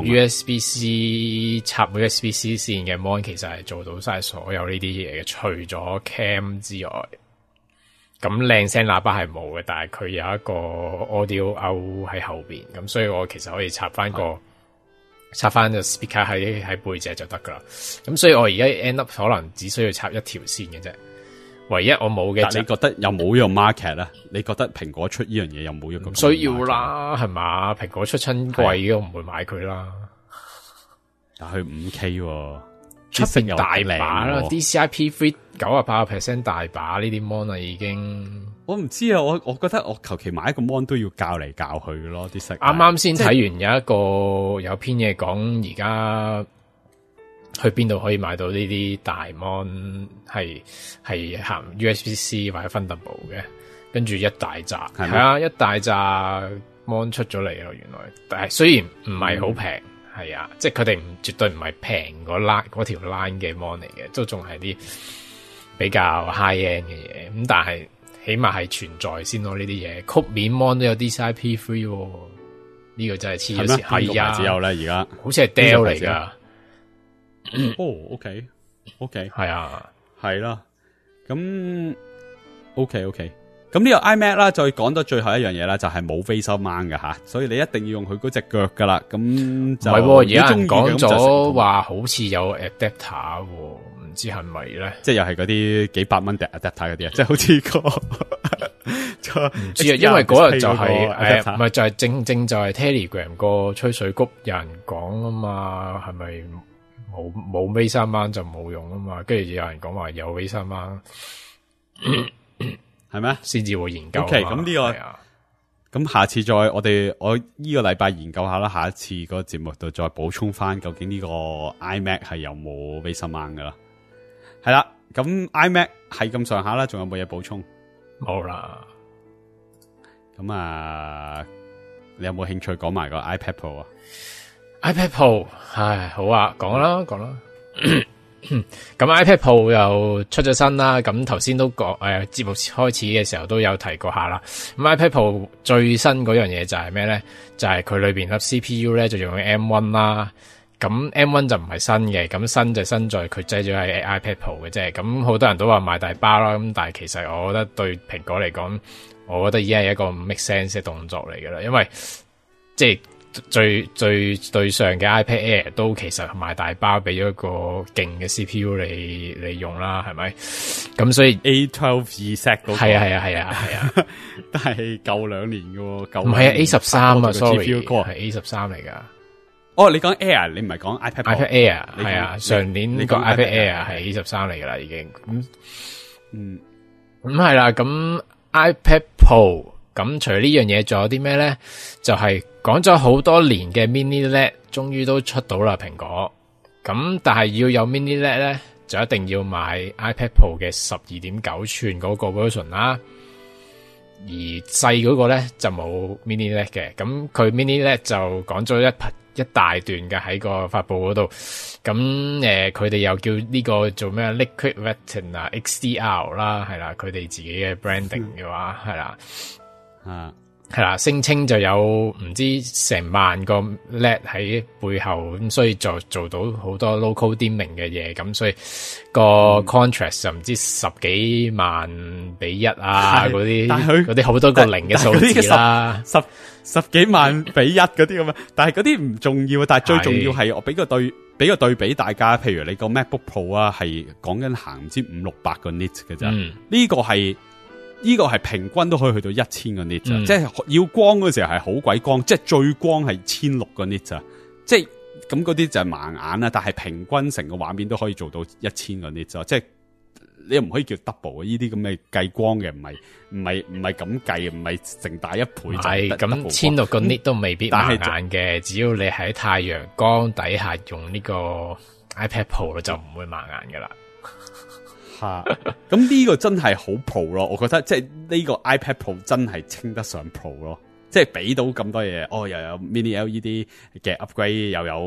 USB-C 插 USB-C 線嘅 mon 其實係做到晒所有呢啲嘢嘅，除咗 cam 之外，咁靚聲喇叭係冇嘅，但係佢有一個 audio out 喺後邊，咁所以我其實可以插翻個 speaker 喺背脊就得噶啦，咁所以我而家 end up 可能只需要插一條線嘅啫。唯一我冇嘅， 但你覺得有冇呢個 market 咧？你覺得蘋果出呢樣嘢有冇一個？唔需要啦，係嘛？蘋果出親貴嘅，我唔會買佢啦。 但係5K， 出邊大啲色又把啦靚喎 ，DCI-P3 98% 大把呢啲 mon 啊已經。 我唔知啊，我覺得我求其買一個 mon 都要校嚟校去嘅咯，啲色。 啱啱先睇完有篇嘢講而家去邊度可以買到呢啲大 mon 係行 USB-C 或者 Thunderbolt 嘅，跟住一大扎係啊，一大扎 mon 出咗嚟咯，原來。但係雖然唔係好平，係啊，即係佢哋絕對唔係平嗰條 line 嘅 mon 嚟嘅，都仲係啲比較 high end 嘅嘢。咁但係起碼係存在先咯，呢啲嘢曲面 mon 都有 DCI-P3 喎，呢個真係黐咗線。係啊， 只有咧而家， 好似係 Dell 嚟噶。 哦，OK， 係啊， 係啦，咁 OK，咁呢個 iMac 啦，再講到最後一樣嘢啦，就係冇 Razer Mount 嘅吓，所以你一定要用佢嗰隻腳噶啦，咁就唔係喎，而家人講你鍾意嘅咁就咗話好似有 adapter 喎，唔知係咪咧？ 即係又係嗰啲幾百蚊 adapter 嗰啲啊，即係好似個唔知啊，因為嗰日就係唔係就係正就係 Telegram 個吹水谷有人講啊嘛，係咪冇 Razer Mount 就冇用啊嘛？跟住有人講話有 Razer Mount 係咩？ 先至會研究。 OK，咁呢個咁下次再我呢個禮拜研究下啦，下一次個節目度再補充翻究竟呢個 iMac 係有冇 Razer Mount 噶啦。係啦，咁 iMac 係咁上下啦，仲有冇嘢補充？ 冇啦。 咁啊，你有冇興趣講埋個 iPad Pro 啊 ？iPad Pro，唉，好啊，講啦。咁 iPad Pro 又出咗新啦，咁頭先都講節目開始嘅時候都有提過下啦。咁 iPad Pro 最新嗰樣嘢就係咩咧？就係佢裏邊粒 CPU 咧就用 M1 啦。咁 M1 就唔係新嘅，咁新就新在佢製咗係 iPad Pro 嘅啫。咁好多人都話賣大包啦，咁但係其實我覺得對蘋果嚟講，我覺得已經係一個 make sense 嘅動作嚟㗎啦，因為即係最對上嘅 iPad Air 都其實賣大包俾咗一個勁嘅 CPU 你用啦，係咪？咁所以 A12 set 嗰個係啊， 但係舊2年嘅喎， 唔係啊 A13 啊 ，sorry 係係 A13 嚟㗎。 哦，你講 Air，你唔係講 iPad Air 係啊，上年呢個 iPad Air 係 A13 嚟㗎啦，已經咁係啦，咁 iPad Pro 咁除咗呢樣嘢，仲有啲咩咧？就係講咗好多年嘅 Mini LED 終於都出到啦，蘋果。咁但係要有 Mini LED 咧，就一定要買 iPad Pro 嘅12.9寸嗰個 version 啦。而細嗰個咧就冇 Mini LED 嘅。咁佢 Mini LED 就講咗一大段嘅喺個發布嗰度。咁佢哋又叫呢個做咩 Liquid Retina XDR 啦，係啦，佢哋自己嘅 branding 嘅話係啦。係啦，聲稱就有唔知成萬個 LED 喺背後，咁所以就做到好多 local dimming 嘅嘢，咁所以個 contrast 就唔知10幾萬比1啊，嗰啲好多個零嘅數字啦， 十幾萬比1嗰啲咁啊，但係嗰啲唔重要，但係最重要係我俾個對比大家，譬如你個 MacBook Pro 啊，係講緊行唔知500-600個 nit 嘅啫，呢個係平均都可以去到1000個 nit 咋，即係要光嗰時候係好鬼光，即係最光係1600個 nit 咋，即係咁嗰啲就係盲眼啦，但係平均成個畫面都可以做到1000個 nit 咋，即係你又唔可以叫 double 啊！呢啲咁嘅計光嘅唔係咁計，唔係成大一倍就係咁1600個 nit 都未必盲眼嘅，只要你喺太陽光底下用呢個 iPad Pro 就唔會盲眼噶啦。 咁呢個真係好 Pro 咯，我覺得即係呢個 iPad Pro 真係稱得上 Pro 咯，即係俾到咁多嘢，又有 Mini LED 嘅 upgrade， 又有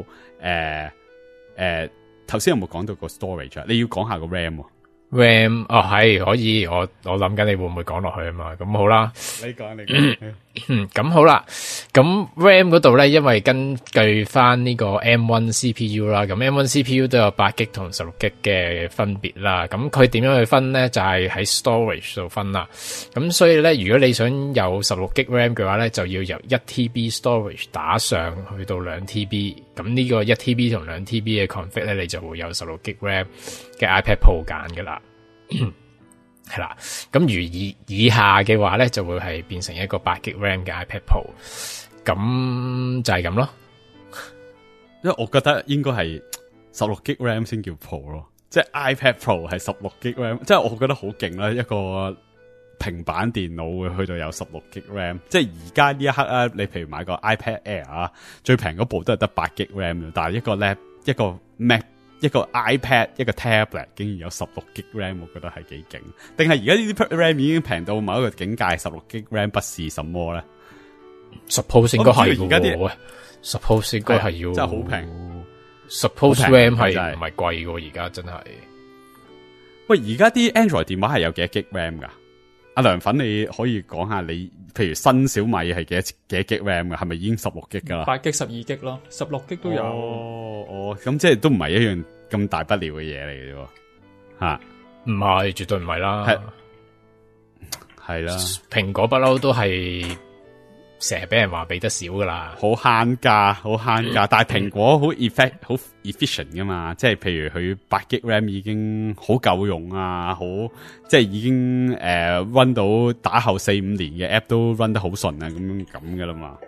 頭先有冇講到個 storage 啊？你要講下個 RAM RAM 係可以，我諗緊你會唔會講落去啊嘛？咁好啦， 你講咁好啦，咁 RAM 嗰度咧，因為根據翻呢個 M1 CPU 啦，咁 M1 CPU 都有8GB 同16GB 嘅分別啦。咁佢點樣去分咧？就係喺 storage 度分啦。咁所以咧，如果你想有16GB RAM 嘅話咧，就要由 1TB storage 打上去到 2TB。咁呢個 1TB 同 2TB 嘅 config 咧，你就會有16GB RAM 嘅 iPad Pro 揀噶啦。係啦，咁如以下嘅話咧，就會係變成一個8GB RAM 嘅 iPad Pro，咁就係咁咯。 因為我覺得應該係 16GB RAM 先叫 Pro 咯，即係 iPad Pro 係16GB RAM，即係我覺得好勁啦，一個平板電腦會去到有16GB RAM，即係而家呢一刻啊，你譬如買個 iPad Air 啊，最平嗰部都係得8GB RAM，但係一個 Lap、一個 Mac、一個 iPad、一個 Tablet 竟然有16GB RAM，我覺得係幾勁。定係而家呢啲 RAM 已經平到某一個境界，16GB RAM 不是什麼咧 ？Suppose 應該係而家啲 ，Suppose 應該係要真係好平。 Suppose RAM 係唔係貴嘅？而家真係。喂， 而家啲 Android 電話係有幾多 GB RAM 噶？阿涼粉，你可以講下你，譬如新小米係幾多 GB RAM 噶？係咪已經16GB 噶啦 ？8GB、12GB 咯，16GB 都有。 哦，咁即係都唔係一樣咁大不了嘅嘢嚟嘅啫。吓， 唔係，絕對唔係啦。 係啦， 蘋果不嬲都係成日俾人話俾得少噶啦， 好慳價，好慳價。但係蘋果好 efficient 噶嘛，即係譬如佢8GB RAM 已經好夠用啊，好即係已經run 到打後4-5年嘅 app 都 run 得好順啊，咁噶啦嘛。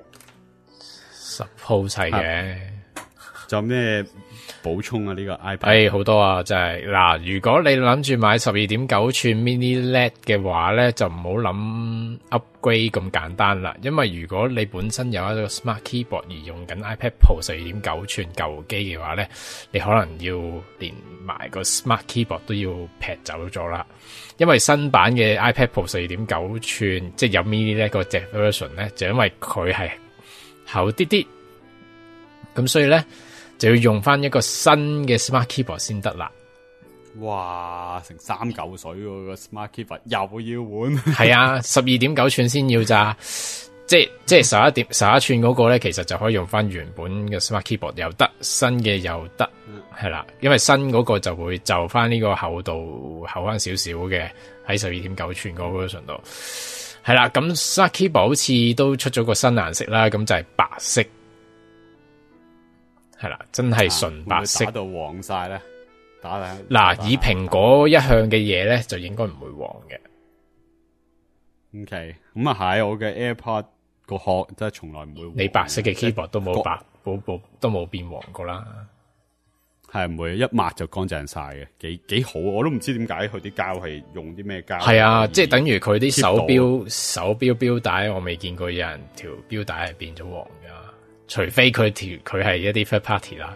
Suppose 係嘅， 仲有咩補充啊？呢個 iPad 好多啊，真係嗱，如果你諗住買12.9寸 mini LED 嘅話咧，就唔好諗 upgrade 咁簡單啦。因為如果你本身有一個 smart keyboard 而用緊 iPad Pro 12.9寸舊機嘅話咧，你可能要連埋個 smart keyboard 都要劈走咗啦。因為新版嘅 iPad Pro 12.9寸，即係有 mini LED 個隻 version 咧，就因為佢係厚啲啲，咁所以咧就要用翻一個新嘅 smart keyboard 先得啦。 哇，成3嚿水喎，個 smart keyboard 又要換。 係啊，12.9寸先要咋，即係11寸嗰個咧，其實就可以用翻原本嘅 smart keyboard 又得，新嘅又得，係啦，因為新嗰個就會就翻呢個厚度厚翻少少嘅喺12.9寸嗰個 version 度。係啦，咁 smart keyboard 好似都出咗個新顏色啦，咁就係白色。係啦，真係純白色， 打到黃晒咧， 嗱，以蘋果一向嘅嘢咧，就應該唔會黃嘅。 OK， 咁啊係，我嘅 AirPod 個殼真係從來唔會黃。 你白色嘅 keyboard 都冇都冇變黃過啦。 係唔會一抹就乾淨晒嘅，幾好，我都唔知點解佢啲膠係用啲咩膠。 係啊，即係等於佢啲手錶錶帶，我未見過有人條錶帶係變咗黃噶。除非佢係一啲 third party 啦，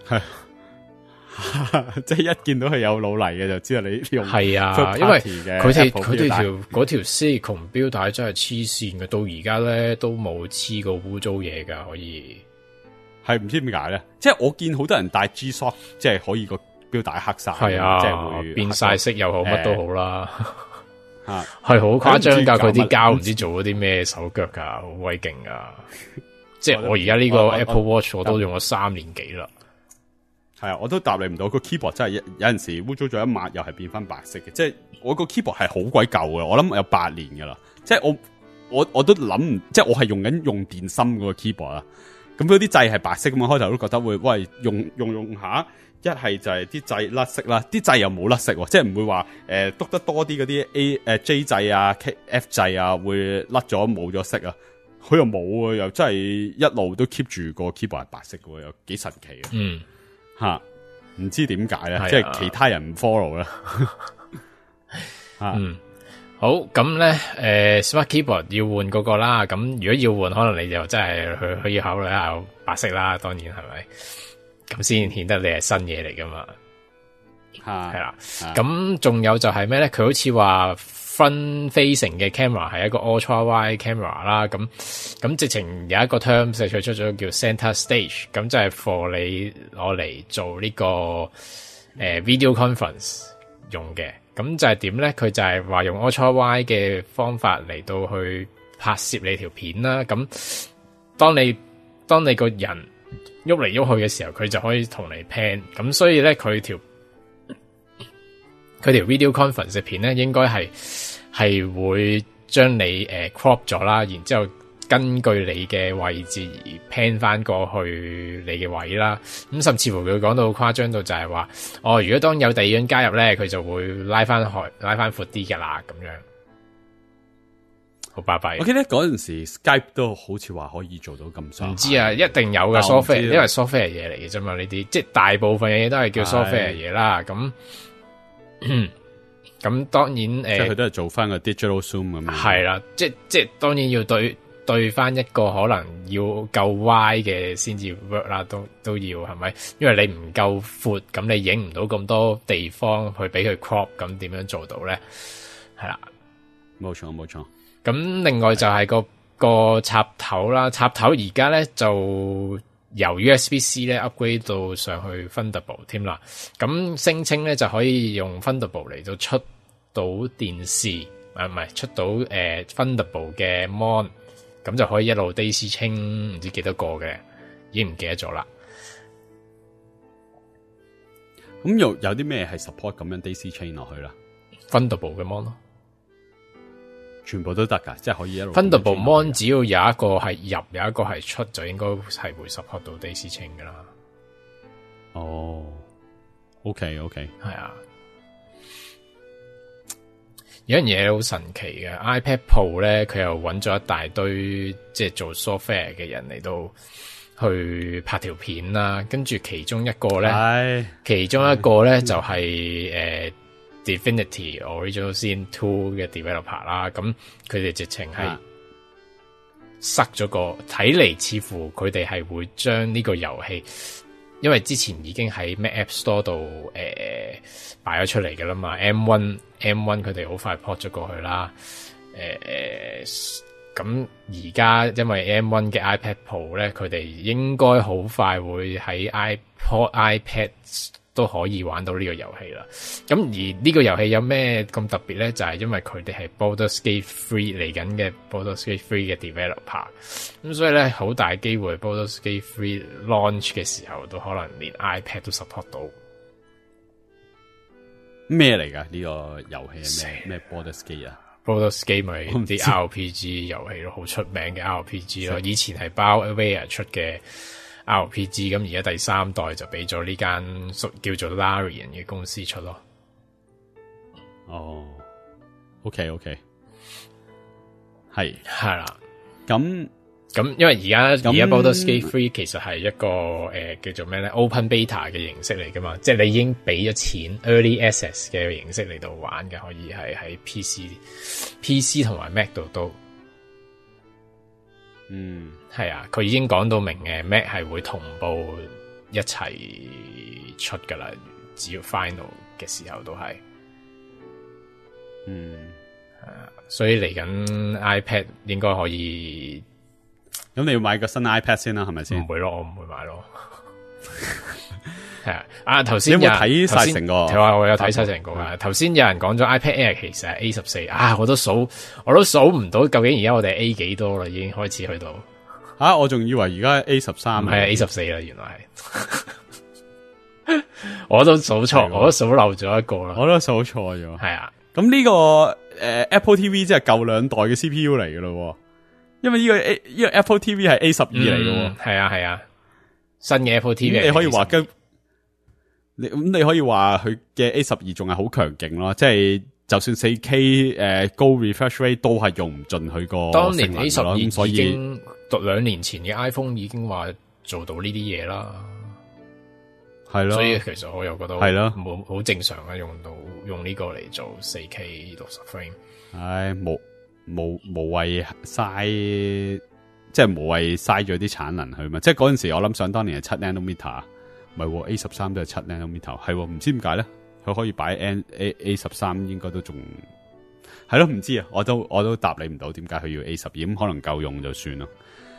即係一見到佢有努力嘅就知道你用係啊，因為佢條 silicone 錶帶真係黐線嘅，到而家咧都冇黐過污糟嘢噶，可以係唔知點解咧？即係我見好多人戴 G-Shock， 即係可以個錶帶黑晒， 係啊， 即係會變晒色又好，乜都好啦， 係好誇張噶，佢啲膠唔知做咗啲咩手腳噶，好鬼勁噶。即係我而家呢個 Apple Watch 我都用咗3年幾啦。 係啊，我都答你唔到。個 keyboard 真係有陣時污糟咗一抹，又係變翻白色嘅。即係我個 keyboard 係好鬼舊嘅，我諗有8年噶啦。即係我都諗唔，即係我係用電芯嗰個 keyboard 啊。咁嗰啲掣係白色咁，開頭都覺得會喂用下，一係就係啲掣甩色啦，啲掣又冇甩色，即係唔會話篤得多啲嗰啲J 掣啊、F 掣啊會甩咗冇咗色啊。佢又冇啊，又真係一路都 keep 住個 keyboard 係白色嘅，又幾神奇啊！吓，唔知點解咧，即係其他人唔 follow 啦。 好，咁咧，smart keyboard 要換嗰個啦。咁如果要換，可能你就真係可以考慮下白色啦。當然係咪？咁先顯得你係新嘢嚟噶嘛？係啦。咁仲有就係咩咧？佢好似話 front facing 嘅 camera 係一個 ultra wide camera 啦。咁直情有一個 term 佢出咗叫 center stage，咁就係 for 你攞嚟做呢個video conference 用嘅。咁就係點咧？佢就係話用 ultra wide 嘅方法嚟到去拍攝你條片啦。咁當你個人喐嚟喐去嘅時候，佢就可以同你 pan。咁所以咧，佢條 video conference 嘅片咧，應該係會將你crop 咗啦，然之後根據你嘅位置而 pan 翻過去你嘅位啦。咁甚至乎佢講到好誇張到就係話，如果當有第二人加入咧，佢就會拉翻闊啲噶啦，咁樣。 好巴閉。 我記得嗰陣時 Skype 都好似話可以做到咁上下。 唔知啊，一定有嘅 software，因為 software 嘢嚟嘅啫嘛，呢啲即係大部分嘢都係叫 software 嘢啦。咁當然即係佢都係做翻個 digital zoom 咁樣。 係啦，即係當然要對翻一個可能要夠 wide 嘅先至 work 啦，都要係咪？因為你唔夠闊，咁你影唔到咁多地方去俾佢 crop， 咁點樣做到咧？係啦， 冇錯。 咁另外就係個插頭啦，插頭而家咧就由 USB-C 咧 upgrade 到上去 Thunderbolt 添啦。咁聲稱咧就可以用 Thunderbolt 嚟到出到電視，唔係出到Thunderbolt 嘅 mon， 咁就可以一路 DC 清唔知幾多個嘅，已經唔記得咗啦。 咁有啲咩係 support 咁樣 DC chain 落去啦 ？Thunderbolt 嘅 mon 咯。 全部都得噶，即係可以一路。 Thunderbolt mon 只要有一個係入，有一個係出，就應該係會 support 到 DC 清噶啦。 哦 ，OK， 係啊。有樣嘢好神奇嘅 iPad Pro 咧，佢又揾咗一大堆即係做 software 嘅人嚟到去拍條片啦，跟住其中一個咧就係Divinity Original Sin 2嘅 developer 啦，咁佢哋直情係塞咗個，睇嚟似乎佢哋係會將呢個遊戲，因為之前已經喺 Mac App Store 度擺咗出嚟㗎啦嘛 ，M1 佢哋好快 port 咗過去啦，咁而家因為 M1 嘅 iPad Pro 咧，佢哋應該好快會喺 iPad都可以玩到呢個遊戲啦。咁而呢個遊戲有咩咁特別咧？就係因為佢哋係 Baldur's Gate 3嚟緊嘅 Baldur's Gate 3嘅 developer， 咁所以咧好大機會 Baldur's Gate 3 launch 嘅時候都可能連 iPad 都 support 到。 咩嚟㗎？呢個遊戲係咩 Baldur's Gate 啊 ？Baldur's Gate 咪啲 RPG 遊戲咯，好出名嘅 RPG 咯。以前係 BioWare 出嘅 RPG， 咁而家第3代就俾咗呢間叫做 Larian 嘅公司出咯。 哦 ，OK， 係啦， 咁因為而家 Baldur's Gate 3其實係一個叫做咩咧 Open Beta 嘅形式嚟噶嘛，即係你已經俾咗錢 Early Access 嘅形式嚟到玩嘅，可以係喺 PC 同埋 Mac 度都。係啊，佢已經講到明嘅 Mac 係會同步一齊出噶啦，只要 Final 嘅時候都係，所以嚟緊 iPad 應該可以。 咁你要買個新 iPad 先啦，係咪先？ 唔會咯，我唔會買咯。係啊，頭先你有冇睇晒成個？ 我有睇晒成個啊。頭先有人講咗 iPad Air 其實係 A14啊，我都數唔到究竟而家我哋 A 幾多啦，已經開始去到。 我仲以為而家 A13， 唔係 A14啦，原來係。我都數錯，我都數漏咗一個啦。 我都數錯咗。 係啊， 咁呢個Apple TV 即係舊兩代嘅 CPU 嚟噶咯。因為呢個 Apple TV 係 A12嚟嘅，係啊，新嘅 Apple TV 你可以話你可以話佢嘅 A12仲係好強勁咯，即係就算 4K 高 refresh rate 都係用唔盡佢個。 當年 A12 所以已經2年前嘅 iPhone 已經話做到呢啲嘢啦， 係咯， 所以其實我又覺得係咯， 好正常啊，用呢個嚟做 4K 60 frame， 唉無謂嘥，即係無謂嘥咗啲產能去嘛。即係嗰陣時我諗想當年係7 nanometer， 唔係 A13 都係7 nanometer， 係唔知點解咧？佢可以擺 A13 應該都仲係咯，唔知啊，我都答你唔到點解佢要 A12， 咁可能夠用就算咯。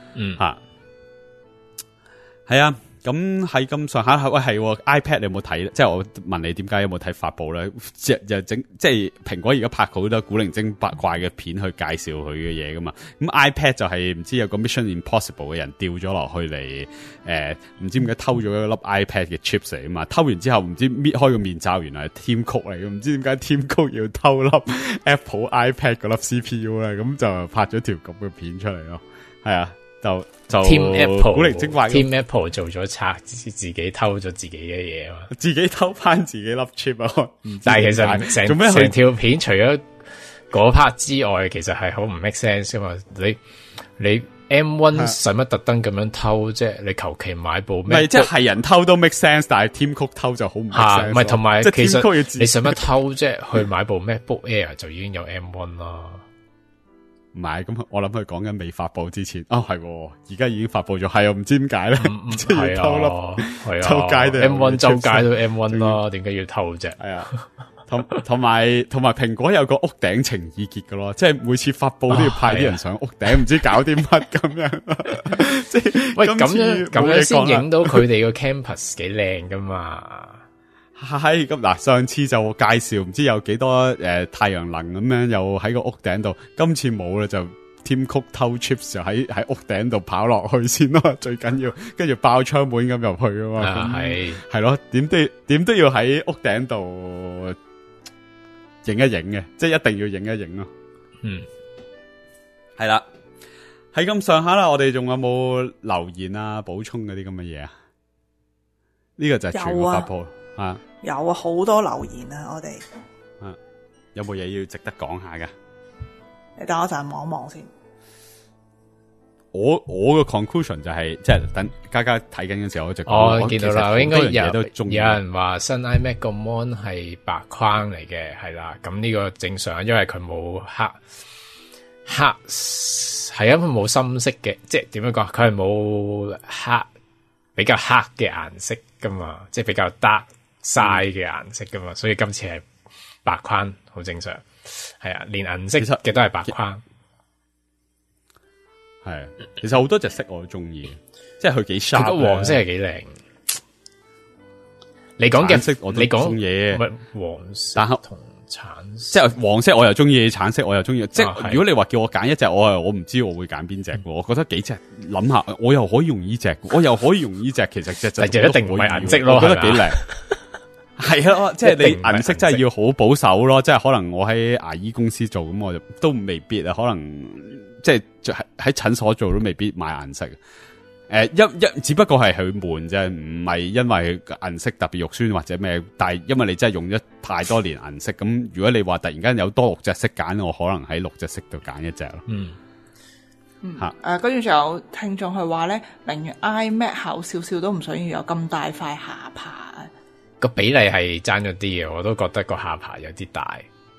係啊。咁係咁上下，喂係 iPad 你有冇睇？即係我問你點解有冇睇發布咧？即係蘋果而家拍好多古靈精怪嘅片去介紹佢嘅嘢噶嘛？咁 iPad 就係唔知有個 Mission Impossible 嘅人掉咗落去嚟，唔知點解偷咗一粒 iPad 嘅 chips 嚟啊嘛？偷完之後唔知搣開個面罩，原來係 Tim Cook 嚟嘅，唔知點解 Tim Cook 要偷粒 Apple iPad 嗰粒 CPU 咧？咁就拍咗條咁嘅片出嚟咯。係啊。就 Team Apple 古靈精怪 ，Team Apple 做咗賊，自己偷咗自己嘅嘢啊嘛， 自己偷翻自己粒 chip 啊！ 但係其實成條片除咗嗰 part 之外，其實係好唔 make sense 噶嘛？你 M1 使乜特登咁樣偷啫？你求其買部唔係 MacBook 即係人偷都 make sense，但係 Tim Cook 偷就好唔 make 吓， sense 唔係同埋即係其 Tim Cook 要實你使乜偷啫？去買部 MacBook Air 就已經有 M1 啦。 唔係咁，我諗佢講緊未發布之前，係而家已經發布咗，係啊，唔知點解咧，即係要偷粒， 係啊， 周街都有 M1 周街都 M1 啦，點解要偷啫？ 係啊。同埋蘋果有個屋頂情意結嘅咯，即係每次發布都要派啲人上屋頂，唔知搞啲乜咁樣。即係喂，咁樣先影到佢哋個 campus 幾靚噶嘛？ 係咁嗱，上次就介紹唔知有幾多太陽能咁樣，又喺個屋頂度。今次冇啦，就 Tim Cook 偷 chips 就喺屋頂度跑落去先咯，最緊要跟住爆窗門咁入去啊嘛。係咯，點都要喺屋頂度影一影嘅，即係一定要影一影咯。係啦，係咁上下啦。我哋仲有冇留言啊、補充嗰啲咁嘅嘢啊？呢個就係全個發布啊， 有啊，好多留言啊，我哋有冇嘢要值得講下噶？ 你等我就望一望先。 我嘅 conclusion 就係、即係等家睇緊嘅時候，我就我見到啦，應該有人話新 iMac 個 mon 係白框嚟嘅，係啦，咁呢個正常，因為佢冇黑係因為冇深色嘅，即係點樣講？佢係冇比較黑嘅顏色噶嘛，即係比較 dark 晒嘅顏色噶嘛，所以今次係白框，好正常。係啊，連銀色嘅都係白框。 係，其實好多隻色我都中意，即係佢幾 sharp。 佢個黃色係幾靚。你講嘅色我都中意， 唔係黃色， 但係同橙即色， 係黃色我又中意，橙色我又中意。即係如果你話叫我揀一隻，我唔知我會揀邊隻。我覺得幾隻諗下，我又可以用呢隻，我又可以用呢隻。其實隻就一定唔係銀色咯， 我覺得幾靚。係啊，即係你銀色真係要好保守咯。即係可能我喺牙醫公司做咁，我就都未必啊。可能即係喺診所做都未必買銀色。只不過係佢悶啫，唔係因為銀色特別肉酸或者咩。但係因為你真係用咗太多年銀色，咁如果你話突然間有多6隻色揀，我可能喺6隻色度揀一隻咯。 跟住仲有聽眾佢話咧，寧願 iMac 厚少少都唔想要有咁大塊下巴。 個比例係爭咗啲嘅，我都覺得個下巴有啲大。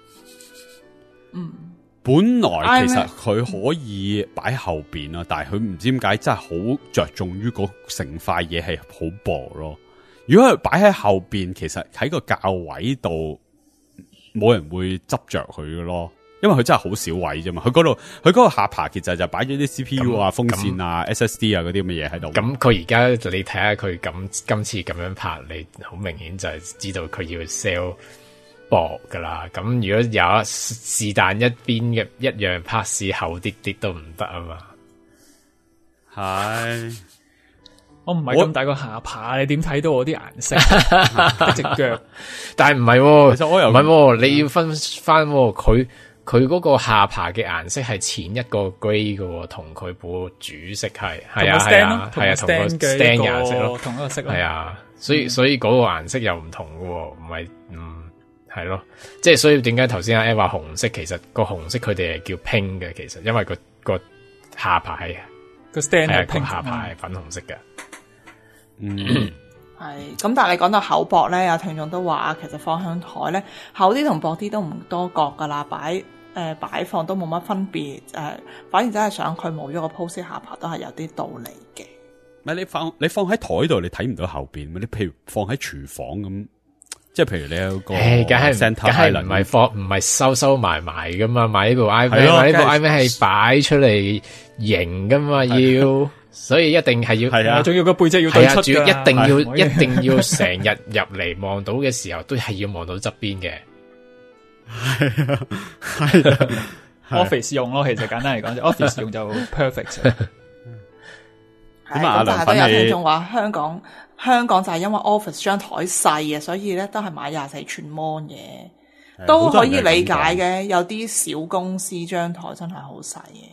本來其實佢可以擺後邊咯，但係佢唔知點解真係好着重於嗰成塊嘢係好薄咯。如果佢擺喺後邊，其實喺個較位度冇人會執着佢嘅咯，因為佢真係好少位啫嘛。佢嗰個下巴其實就擺咗啲 CPU 啊、風扇啊、SSD 啊嗰啲咁嘅嘢喺度。咁佢而家你睇下佢今次咁樣拍，你好明顯就係知道佢要 sell 薄噶啦。咁如果有是但一邊嘅一樣拍市厚啲都唔得啊嘛。 係， 我唔係咁大個下巴，你點睇到我啲顏色？一隻腳， 但係唔係， 其實我又唔係，你要分翻佢嗰個下巴嘅顏色係淺一個 grey 嘅，同佢部主色係啊，同個 stand 嘅顏色咯， 同一個色係啊，所以嗰個顏色又唔同嘅，唔係係咯，即係所以點解頭先阿 A 話紅色，其實個紅色佢哋係叫 pink 嘅，其實因為個下巴係個 stand 係 pink，下巴係粉紅色嘅。 係咁，但係你講到厚薄咧，有聽眾都話其實放向台咧，厚啲同薄啲都唔多覺噶啦，擺放都冇乜分別，反而真係想佢冇咗個 post 下巴都係有啲道理嘅。 唔係你放喺台度，你睇唔到後邊，你譬如放喺廚房咁。即係譬如你有個， 梗係唔係收埋噶嘛？買呢部 iMac，買呢部 iMac 係擺出嚟型噶嘛？要，所以一定係要， 係啊，仲要個背脊要對出㗎， 一定要成日入嚟望到嘅時候，都係要望到側邊嘅。 係 Office 用咯，其實簡單嚟講，就 Office 用就 perfect。 咁啊， 但係都有聽眾話香港就係因為 Office 張台細啊，所以咧都係買24寸 mon 嘅，都可以理解嘅。有啲小公司張台真係好細嘅。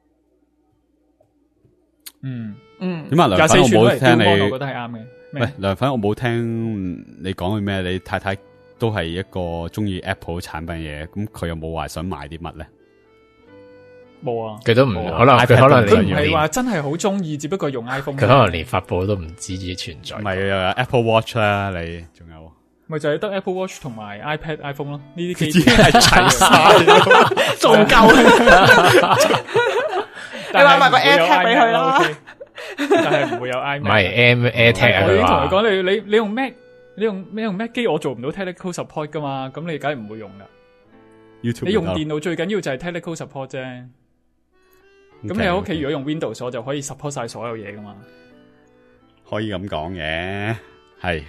點啊？梁粉我冇聽你， 我覺得係啱嘅。 喂，梁粉我冇聽你講嘅咩？你太太都係一個中意 Apple 產品嘅嘢，咁佢有冇話想買啲乜咧？ 冇啊， 佢都唔可能，佢可能佢唔係連話真係好中意，只不過用 iPhone。 佢可能連發布都唔知自己存在。 唔係又有 Apple Watch 啦，你仲有咪就係得 Apple Watch 同埋 iPad、iPhone 咯，呢啲機已經係齊晒， 仲夠。你買埋個 AirTag 俾佢啦， 但係唔會有 iMac。 唔係 AirTag 啊， 我已經同佢佢話講，你用 Mac，你用 Mac 機，我做唔到 technical support 噶嘛，咁你梗係唔會用噶。 YouTube 你用電腦最緊要就係 technical support 啫。咁你喺屋企如果用 Windows，我就可以 support 晒所有嘢噶嘛。 可以咁講嘅，係。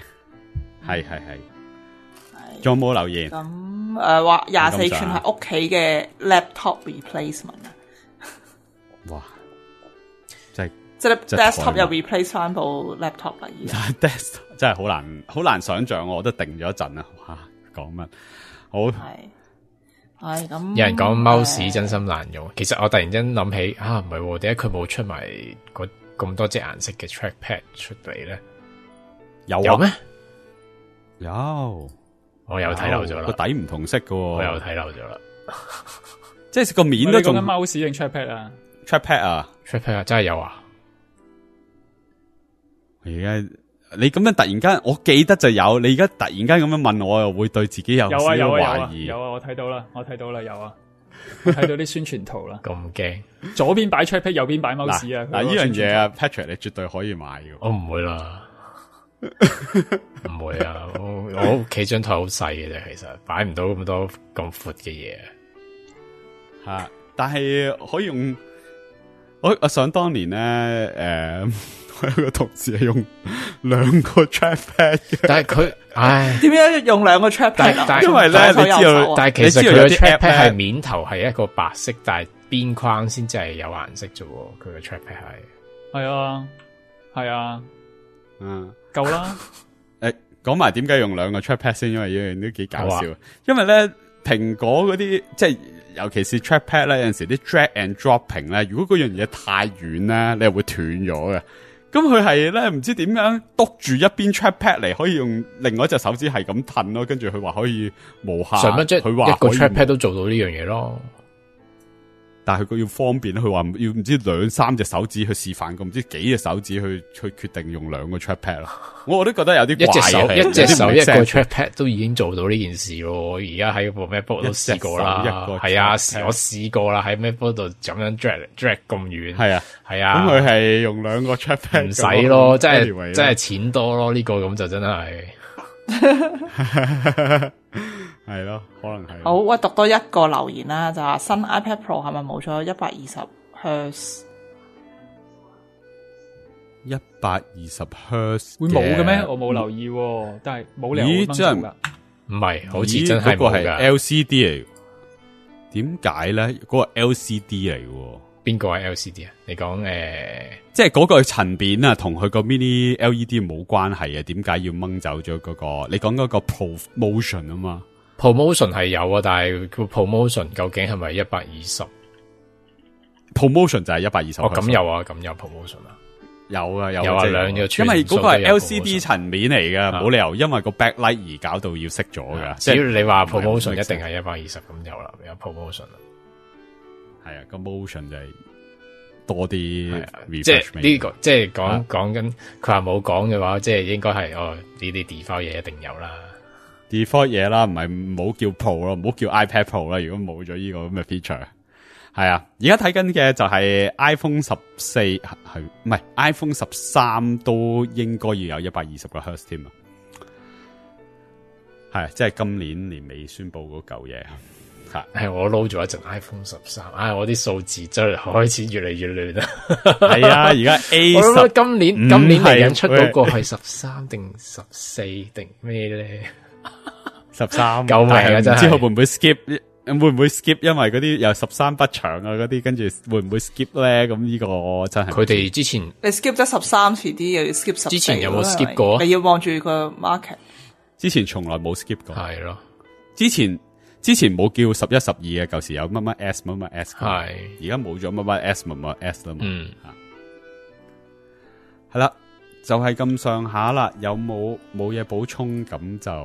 仲有冇留言？ 咁話24寸係屋企嘅 laptop replacement 啊！ 哇，即係即係即係 desktop 又 replace 翻部 laptop 啦，而家 desktop 真係好難想象，我都定咗一陣啊！哇，講乜好？ 係咁。 有人講 mouse 真心難用，其實我突然間諗起啊，唔係點解佢冇出埋咁多隻顏色嘅 trackpad 出嚟咧？有咩？ 有， 我又睇漏咗啦。 個底唔同色嘅， 我又睇漏咗啦。 即係個面都仲講緊 mouse 定 trackpad 啊 ？trackpad 啊 ，trackpad 啊，真係有啊！ 而家你咁樣突然間，我記得就有。你而家突然間咁樣問我，又會對自己有少少懷疑。 有啊，我睇到啦，有啊，我睇到啲宣傳圖啦。 咁驚， 左邊擺 trackpad，右邊擺 mouse 啊！ 嗱，呢樣嘢啊 ，Patrick 你絕對可以買嘅。 我唔會啦。唔會啊！我屋企張台好細嘅啫，其實擺唔到咁多咁闊嘅嘢。 吓，但係可以用。我想當年咧，我有個同事係用2個 trackpad 嘅， 但係佢，唉， 點樣用2個 trackpad 但因為咧，你知道， 但係其實佢個 trackpad 係面頭係一個白色，但係邊框先至係有顏色啫。佢個 trackpad 係啊， 嗯。 夠啦！ 講埋點解用2個 trackpad 先，因為呢樣都幾搞笑。因為咧，蘋果嗰啲即係尤其是 trackpad 咧，有陣時啲 drag and dropping 咧，如果嗰樣嘢太遠咧，你係會斷咗嘅。咁佢係咧唔知點樣篤住一邊 trackpad 嚟，可以用另外一隻手指係咁褪咯。跟住佢話可以無限，佢話一個 trackpad 都做到呢樣嘢咯。 但係佢要方便，佢話要唔知2-3隻手指去示範過，唔知幾隻手指去決定用2個 trackpad 咯。我都覺得有啲怪， 一隻手一個 trackpad 都已經做到呢件事咯。而家喺部 MacBook 都試過啦，係啊，我試過啦，喺 MacBook 度咁樣 drag 咁遠，係啊。咁佢係用2個 trackpad 唔使咯，真係錢多咯。呢個咁就真係。 係咯，可能係。 好，我讀多一個留言啦，就話新 iPad Pro 係咪冇咗120 Hz？ 120 Hz 會冇嘅咩？我冇留意，但係冇理由會掹噶。 唔係，好似真係冇噶。 係 LCD 嚟，點解咧？嗰個 LCD 嚟嘅，邊個係 LCD 啊？你講即係嗰個層面啊，同佢個 Mini LED 冇關係啊？點解要掹走咗嗰個？你講嗰個 ProMotion 啊嘛？ promotion 係有啊，但係個 promotion 究竟係咪120？promotion 就係120。 哦，咁有啊，咁有 promotion 啊， 有啊， 有啊，兩個因為嗰個係 LCD 層面嚟嘅，冇理由因為個 backlight 而搞到要熄咗㗎。 只要你話 promotion 一定係120咁有啦，有 promotion 啦。 係啊，個 motion 就係多啲， 即係呢個，即係講緊佢話冇講嘅話，即係應該係呢啲 default 嘢一定有啦。 default 嘢啦，唔係唔好叫 Pro 咯，唔好叫 iPad Pro 啦。如果冇咗呢個咁嘅 feature，係啊，而家睇緊嘅就係 iPhone 14係唔係 iPhone 13都應該要有120個 Hz 添啊。係，即係今年年尾宣布嗰嚿嘢。 係我撈咗一陣 iPhone 13，我啲數字真係開始越嚟越亂啦。 係啊，而家 A10， 我諗今年嚟緊出嗰個係13定14定咩咧？13，救命啊！真係，唔知會唔會 skip？會唔會 skip？因為嗰啲又13不長啊，嗰啲跟住會唔會 skip 咧？咁呢個真係佢哋之前你 skip 咗13遲啲，又要 skip 14。 之前有冇 skip 過？ 你要望住個 market。 之前從來冇 skip 過。 係咯， 之前冇叫11、12嘅，舊時有乜乜 S 乜乜 S。係，而家冇咗乜乜 S 乜乜 S 啦嘛。係啦。 就係咁上下啦。有冇嘢補充？咁就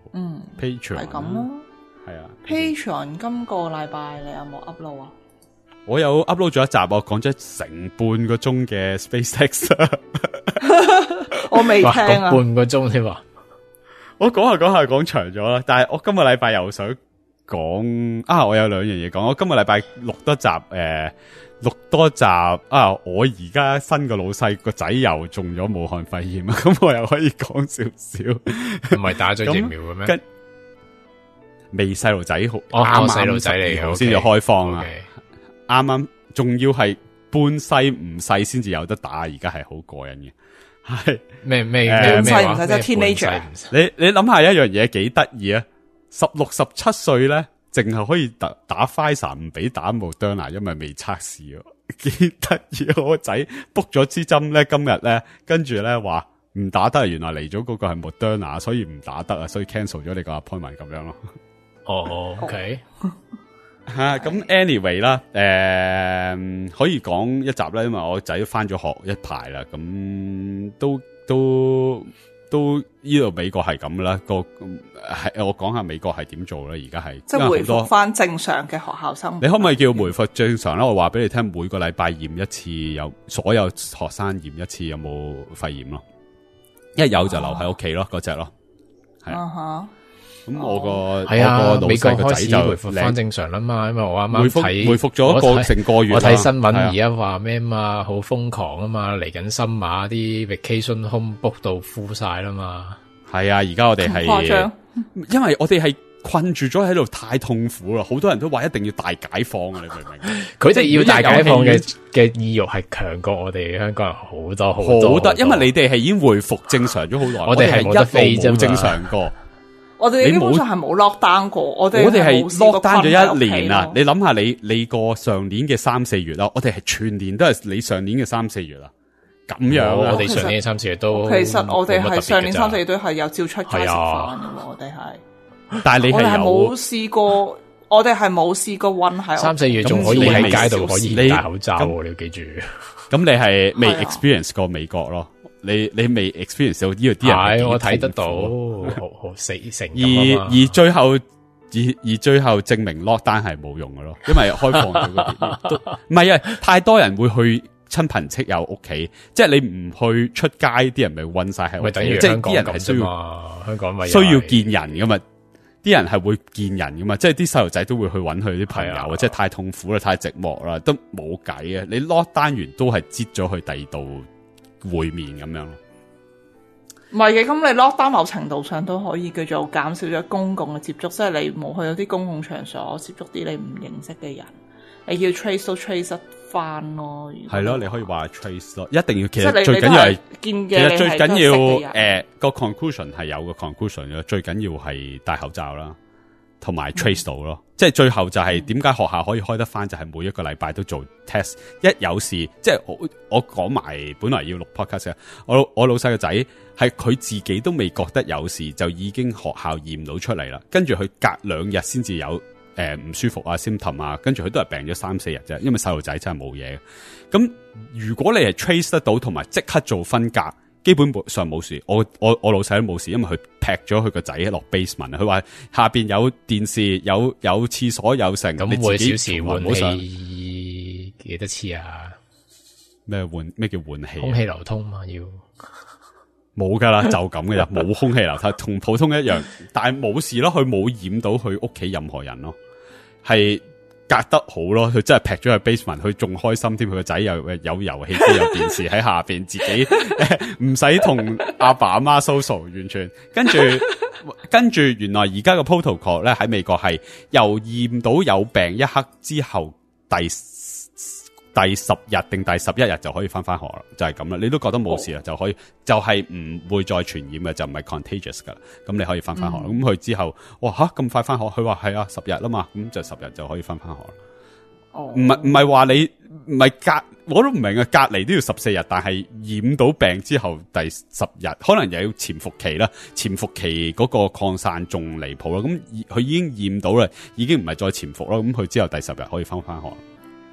Patreon 係咁咯。 係啊 Patreon 今個禮拜你有冇 upload 啊？ 我有 upload 咗一集，我講咗成半個鐘嘅 SpaceX 我未聽哇， 啊， 半個鐘添啊！ 我講下講長咗啦，但係我今個禮拜又想講啊，我有兩樣嘢講。我今個禮拜錄多集啊！我而家新個老細個仔又中咗武漢肺炎，咁我又可以講少少。 唔係打咗疫苗嘅咩？ 未細路仔好， 啱細路仔嚟嘅， 先至開放啊！ OK 啱，仲要係半細唔細先至有得打，而家係好過癮嘅。係咩半細唔使即係咩 teenager 你諗下一樣嘢幾得意啊！16、17歲咧，淨係可以打 Pfizer， 唔俾打 Moderna， 因為未測試啊，幾得意！我個仔 book 咗支針咧，今日咧，跟住咧話唔打得，原來嚟咗嗰個係 Moderna， 所以唔打得啊，所以 cancel 咗你個 appointment 咁樣咯。 哦 ，OK。 咁 anyway 啦，可以講一集啦，因為我仔翻咗學一排啦，咁都呢度美國係咁啦，係我講下美國係點做咧，而家係即係回復翻正常嘅學校生活。 你可唔可以叫回復正常咧？我話俾你聽，每個禮拜驗一次，有所有學生驗一次有冇肺炎咯，一有就留喺屋企咯，嗰隻咯，係啊。咁我個美國個仔就回復翻正常啦嘛，因為我啱啱回復咗成個月。 我睇新聞而家話咩嘛，好瘋狂啊嘛，嚟緊新馬啲 vacation home book 到 full 晒啦嘛。 係啊，而家我哋係誇張， 因為我哋係困住咗喺度太痛苦啦，好多人都話一定要大解放啊，你明唔明？ 佢哋要大解放嘅意欲係強過我哋香港人好多好多， 因為你哋係已經回復正常咗好耐， 我哋係冇得飛啫嘛， 冇正常過。 我哋基本上係冇 lockdown 過，我哋係 lockdown 咗一年啊！你諗下，你個上年嘅3、4月啦，我哋係全年都係你上年嘅3、4月啦，咁樣我哋上年嘅3、4月都其實我哋係上年3、4月都係有照出街食飯嘅，我哋係。 但係你係冇試過，我哋係冇試過韞喺 3、4月仲可以喺街度可以戴口罩，你要記住。 咁你係未 experience 過美國咯？你未 experience 到呢度啲人， 我睇得到，好死成。 而最後證明 lockdown 係冇用嘅咯，因為開放咗嗰邊唔係啊，太多人會去親朋戚友屋企，即係你唔去出街，啲人咪韞晒喺屋企，即係啲人係需要香港咪需要見人噶嘛，啲人係會見人噶嘛，即係啲細路仔都會去揾佢啲朋友，即係太痛苦啦，太寂寞啦，都冇計啊！你 lockdown 完都係擠咗去第二度會面咁樣咯， 唔係嘅，咁你 lockdown 某程度上都可以叫做減少咗公共嘅接觸，即係你冇去到啲公共場所接觸啲你唔認識嘅人，你要 trace 都 trace 得翻咯。係咯， 你可以話 trace 咯，一定要。其實最緊要係見嘅， 其實最緊要個 conclusion 係有個 conclusion 嘅，最緊要係戴口罩啦，同埋 trace 到咯。即係最後就係點解學校可以開得翻，就係每一個禮拜都做 test， 一有事即係我講埋本來要錄 podcast 我老細個仔係佢自己都未覺得有事，就已經學校驗到出嚟啦，跟住佢隔2日先至有唔舒服啊 symptom 啊，跟住佢都係病咗3、4日啫，因為細路仔真係冇嘢。咁如果你係 trace 得到同埋即刻做分隔，基本上冇事，我老細都冇事，因為佢劈咗佢個仔落 basement， 佢話下邊有電視、有廁所、有成， 咁每小時換氣幾多次啊？ 咩叫換氣？ 空氣流通嘛，要冇噶啦，就咁嘅咋，冇空氣流通，同普通一樣，但係冇事咯，佢冇染到佢屋企任何人咯，係。隔得好咯，佢真係劈咗去 basement， 佢仲開心添。佢個仔又有遊戲機、有電視喺下邊，自己唔使同阿爸阿媽 social， 完全跟住原來而家個 protocol 咧喺美國係由驗到有病一刻之後第10日定第11日就可以翻學啦，就係咁啦。你都覺得冇事啦，就可以就係唔會再傳染嘅，就唔係 contagious 噶啦。咁你可以翻學。咁佢之後，哇吓咁快翻學？佢話係啊，10日啦嘛，咁就10日就可以翻學啦。唔係話你唔係我都唔明啊，隔離都要14日，但係染到病之後第10日，可能又要潛伏期啦。潛伏期嗰個擴散仲離譜啦。咁佢已經驗到啦，已經唔係再潛伏啦。咁佢之後第10日可以翻學。佢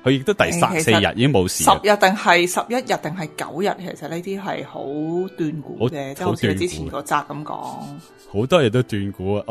佢亦都第4日已經冇事。 10日定係11日定係9日，其實呢啲係好斷估嘅，即係好似你之前個則咁講。 好多嘢都斷估啊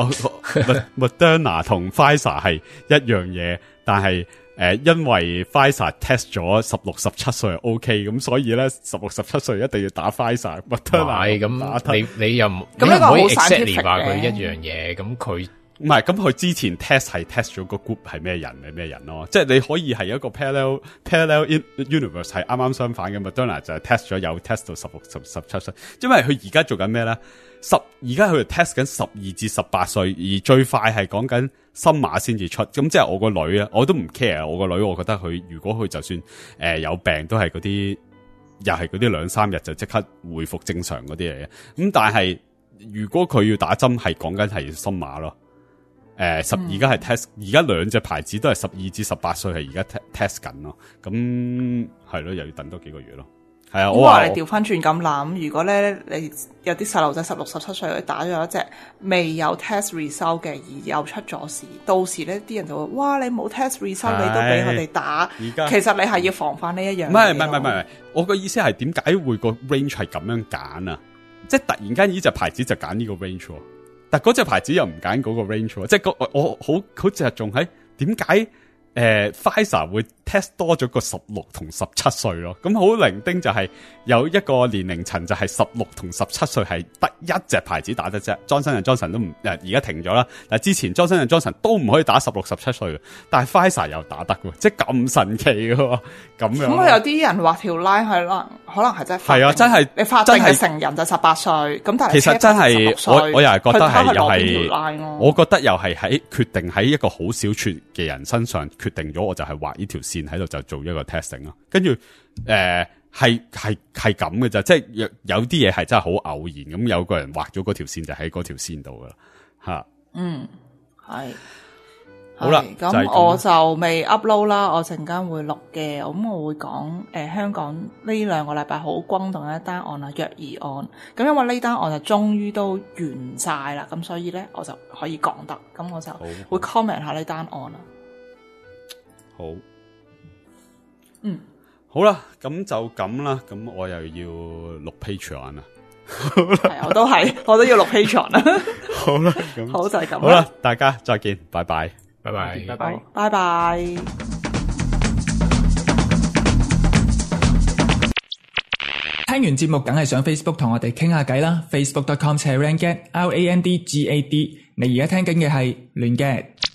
！Moderna 同 Pfizer 係一樣嘢，但係因為 Pfizer test 咗16、17歲係 OK， 咁所以咧16、17歲一定要打 Pfizer。Moderna 咁你又唔咁呢個可以好 exactly 話嘅佢一樣嘢，咁佢。 唔係，咁佢之前 test 係 test 咗個 group 係咩人咯，即係你可以係一個 parallel universe 係啱啱相反嘅。Moderna 就係 test 咗有 test 到16、17歲，因為佢而家做緊咩咧？而家佢哋 test 緊12至18歲，而最快係講緊深馬先至出。咁即係我個女啊，我都唔 care 我個女，我覺得佢如果佢就算有病都係嗰啲，又係嗰啲2-3日就即刻恢復正常嗰啲嚟嘅。咁但係如果佢要打針係講緊係深馬咯。而家係 test， 而家2隻牌子都係12至18歲，係而家 test 緊咯。咁係咯，又要等多幾個月咯。係啊，我話你調翻轉咁諗，如果咧你有啲細路仔16、17歲佢打咗一隻未有 test result 嘅，而又出咗事，到時咧啲人就會哇，你冇 test result 你都俾佢哋打。而家其實你係要防範呢一樣。唔係，我個意思係點解會個 range 係咁樣揀啊？即係突然間呢隻牌子就揀呢個 range。但嗰隻牌子又唔揀嗰個 range， 即係我好似係仲喺點解Pfizer 會 test 多咗個16同17歲咯？咁好零丁就係有一個年齡層就係16同17歲係得一隻牌子打得啫。Johnson & Johnson 都唔而家停咗啦。但係之前 Johnson & Johnson 都唔可以打16、17歲嘅，但係 Pfizer 又打得嘅，即係咁神奇嘅喎。咁樣咁有啲人畫條 line 係可能係真係係啊，真係你法定係成人就18歲，咁但係其實真係我又係覺得係又係，我覺得又係喺決定喺一個好小撮嘅人身上決定咗，我就係畫呢條線喺度就做一個 testing 咯。跟住係咁嘅咋，即係有啲嘢係真係好偶然咁，有個人畫咗嗰條線就喺嗰條線度噶啦吓。 係。 好啦， 咁我就未 upload 啦，我陣間會錄嘅，咁我會講香港呢2個禮拜好轟動嘅一單案啊，虐兒案。咁因為呢單案就終於都完晒啦，咁所以咧我就可以講得，咁我就會 comment 下呢單案啦。 好，好啦，咁就咁啦，咁我又要錄 Patreon 啦。 係，我都要錄 Patreon 啦。 好啦，咁好就係咁。 好啦，大家再見，拜拜。 拜拜， 拜拜，拜拜。 聽完節目梗係上 Facebook 同我哋傾下偈啦 ，Facebook.com/randgad，RANDGAD。你而家聽緊嘅係亂 gad。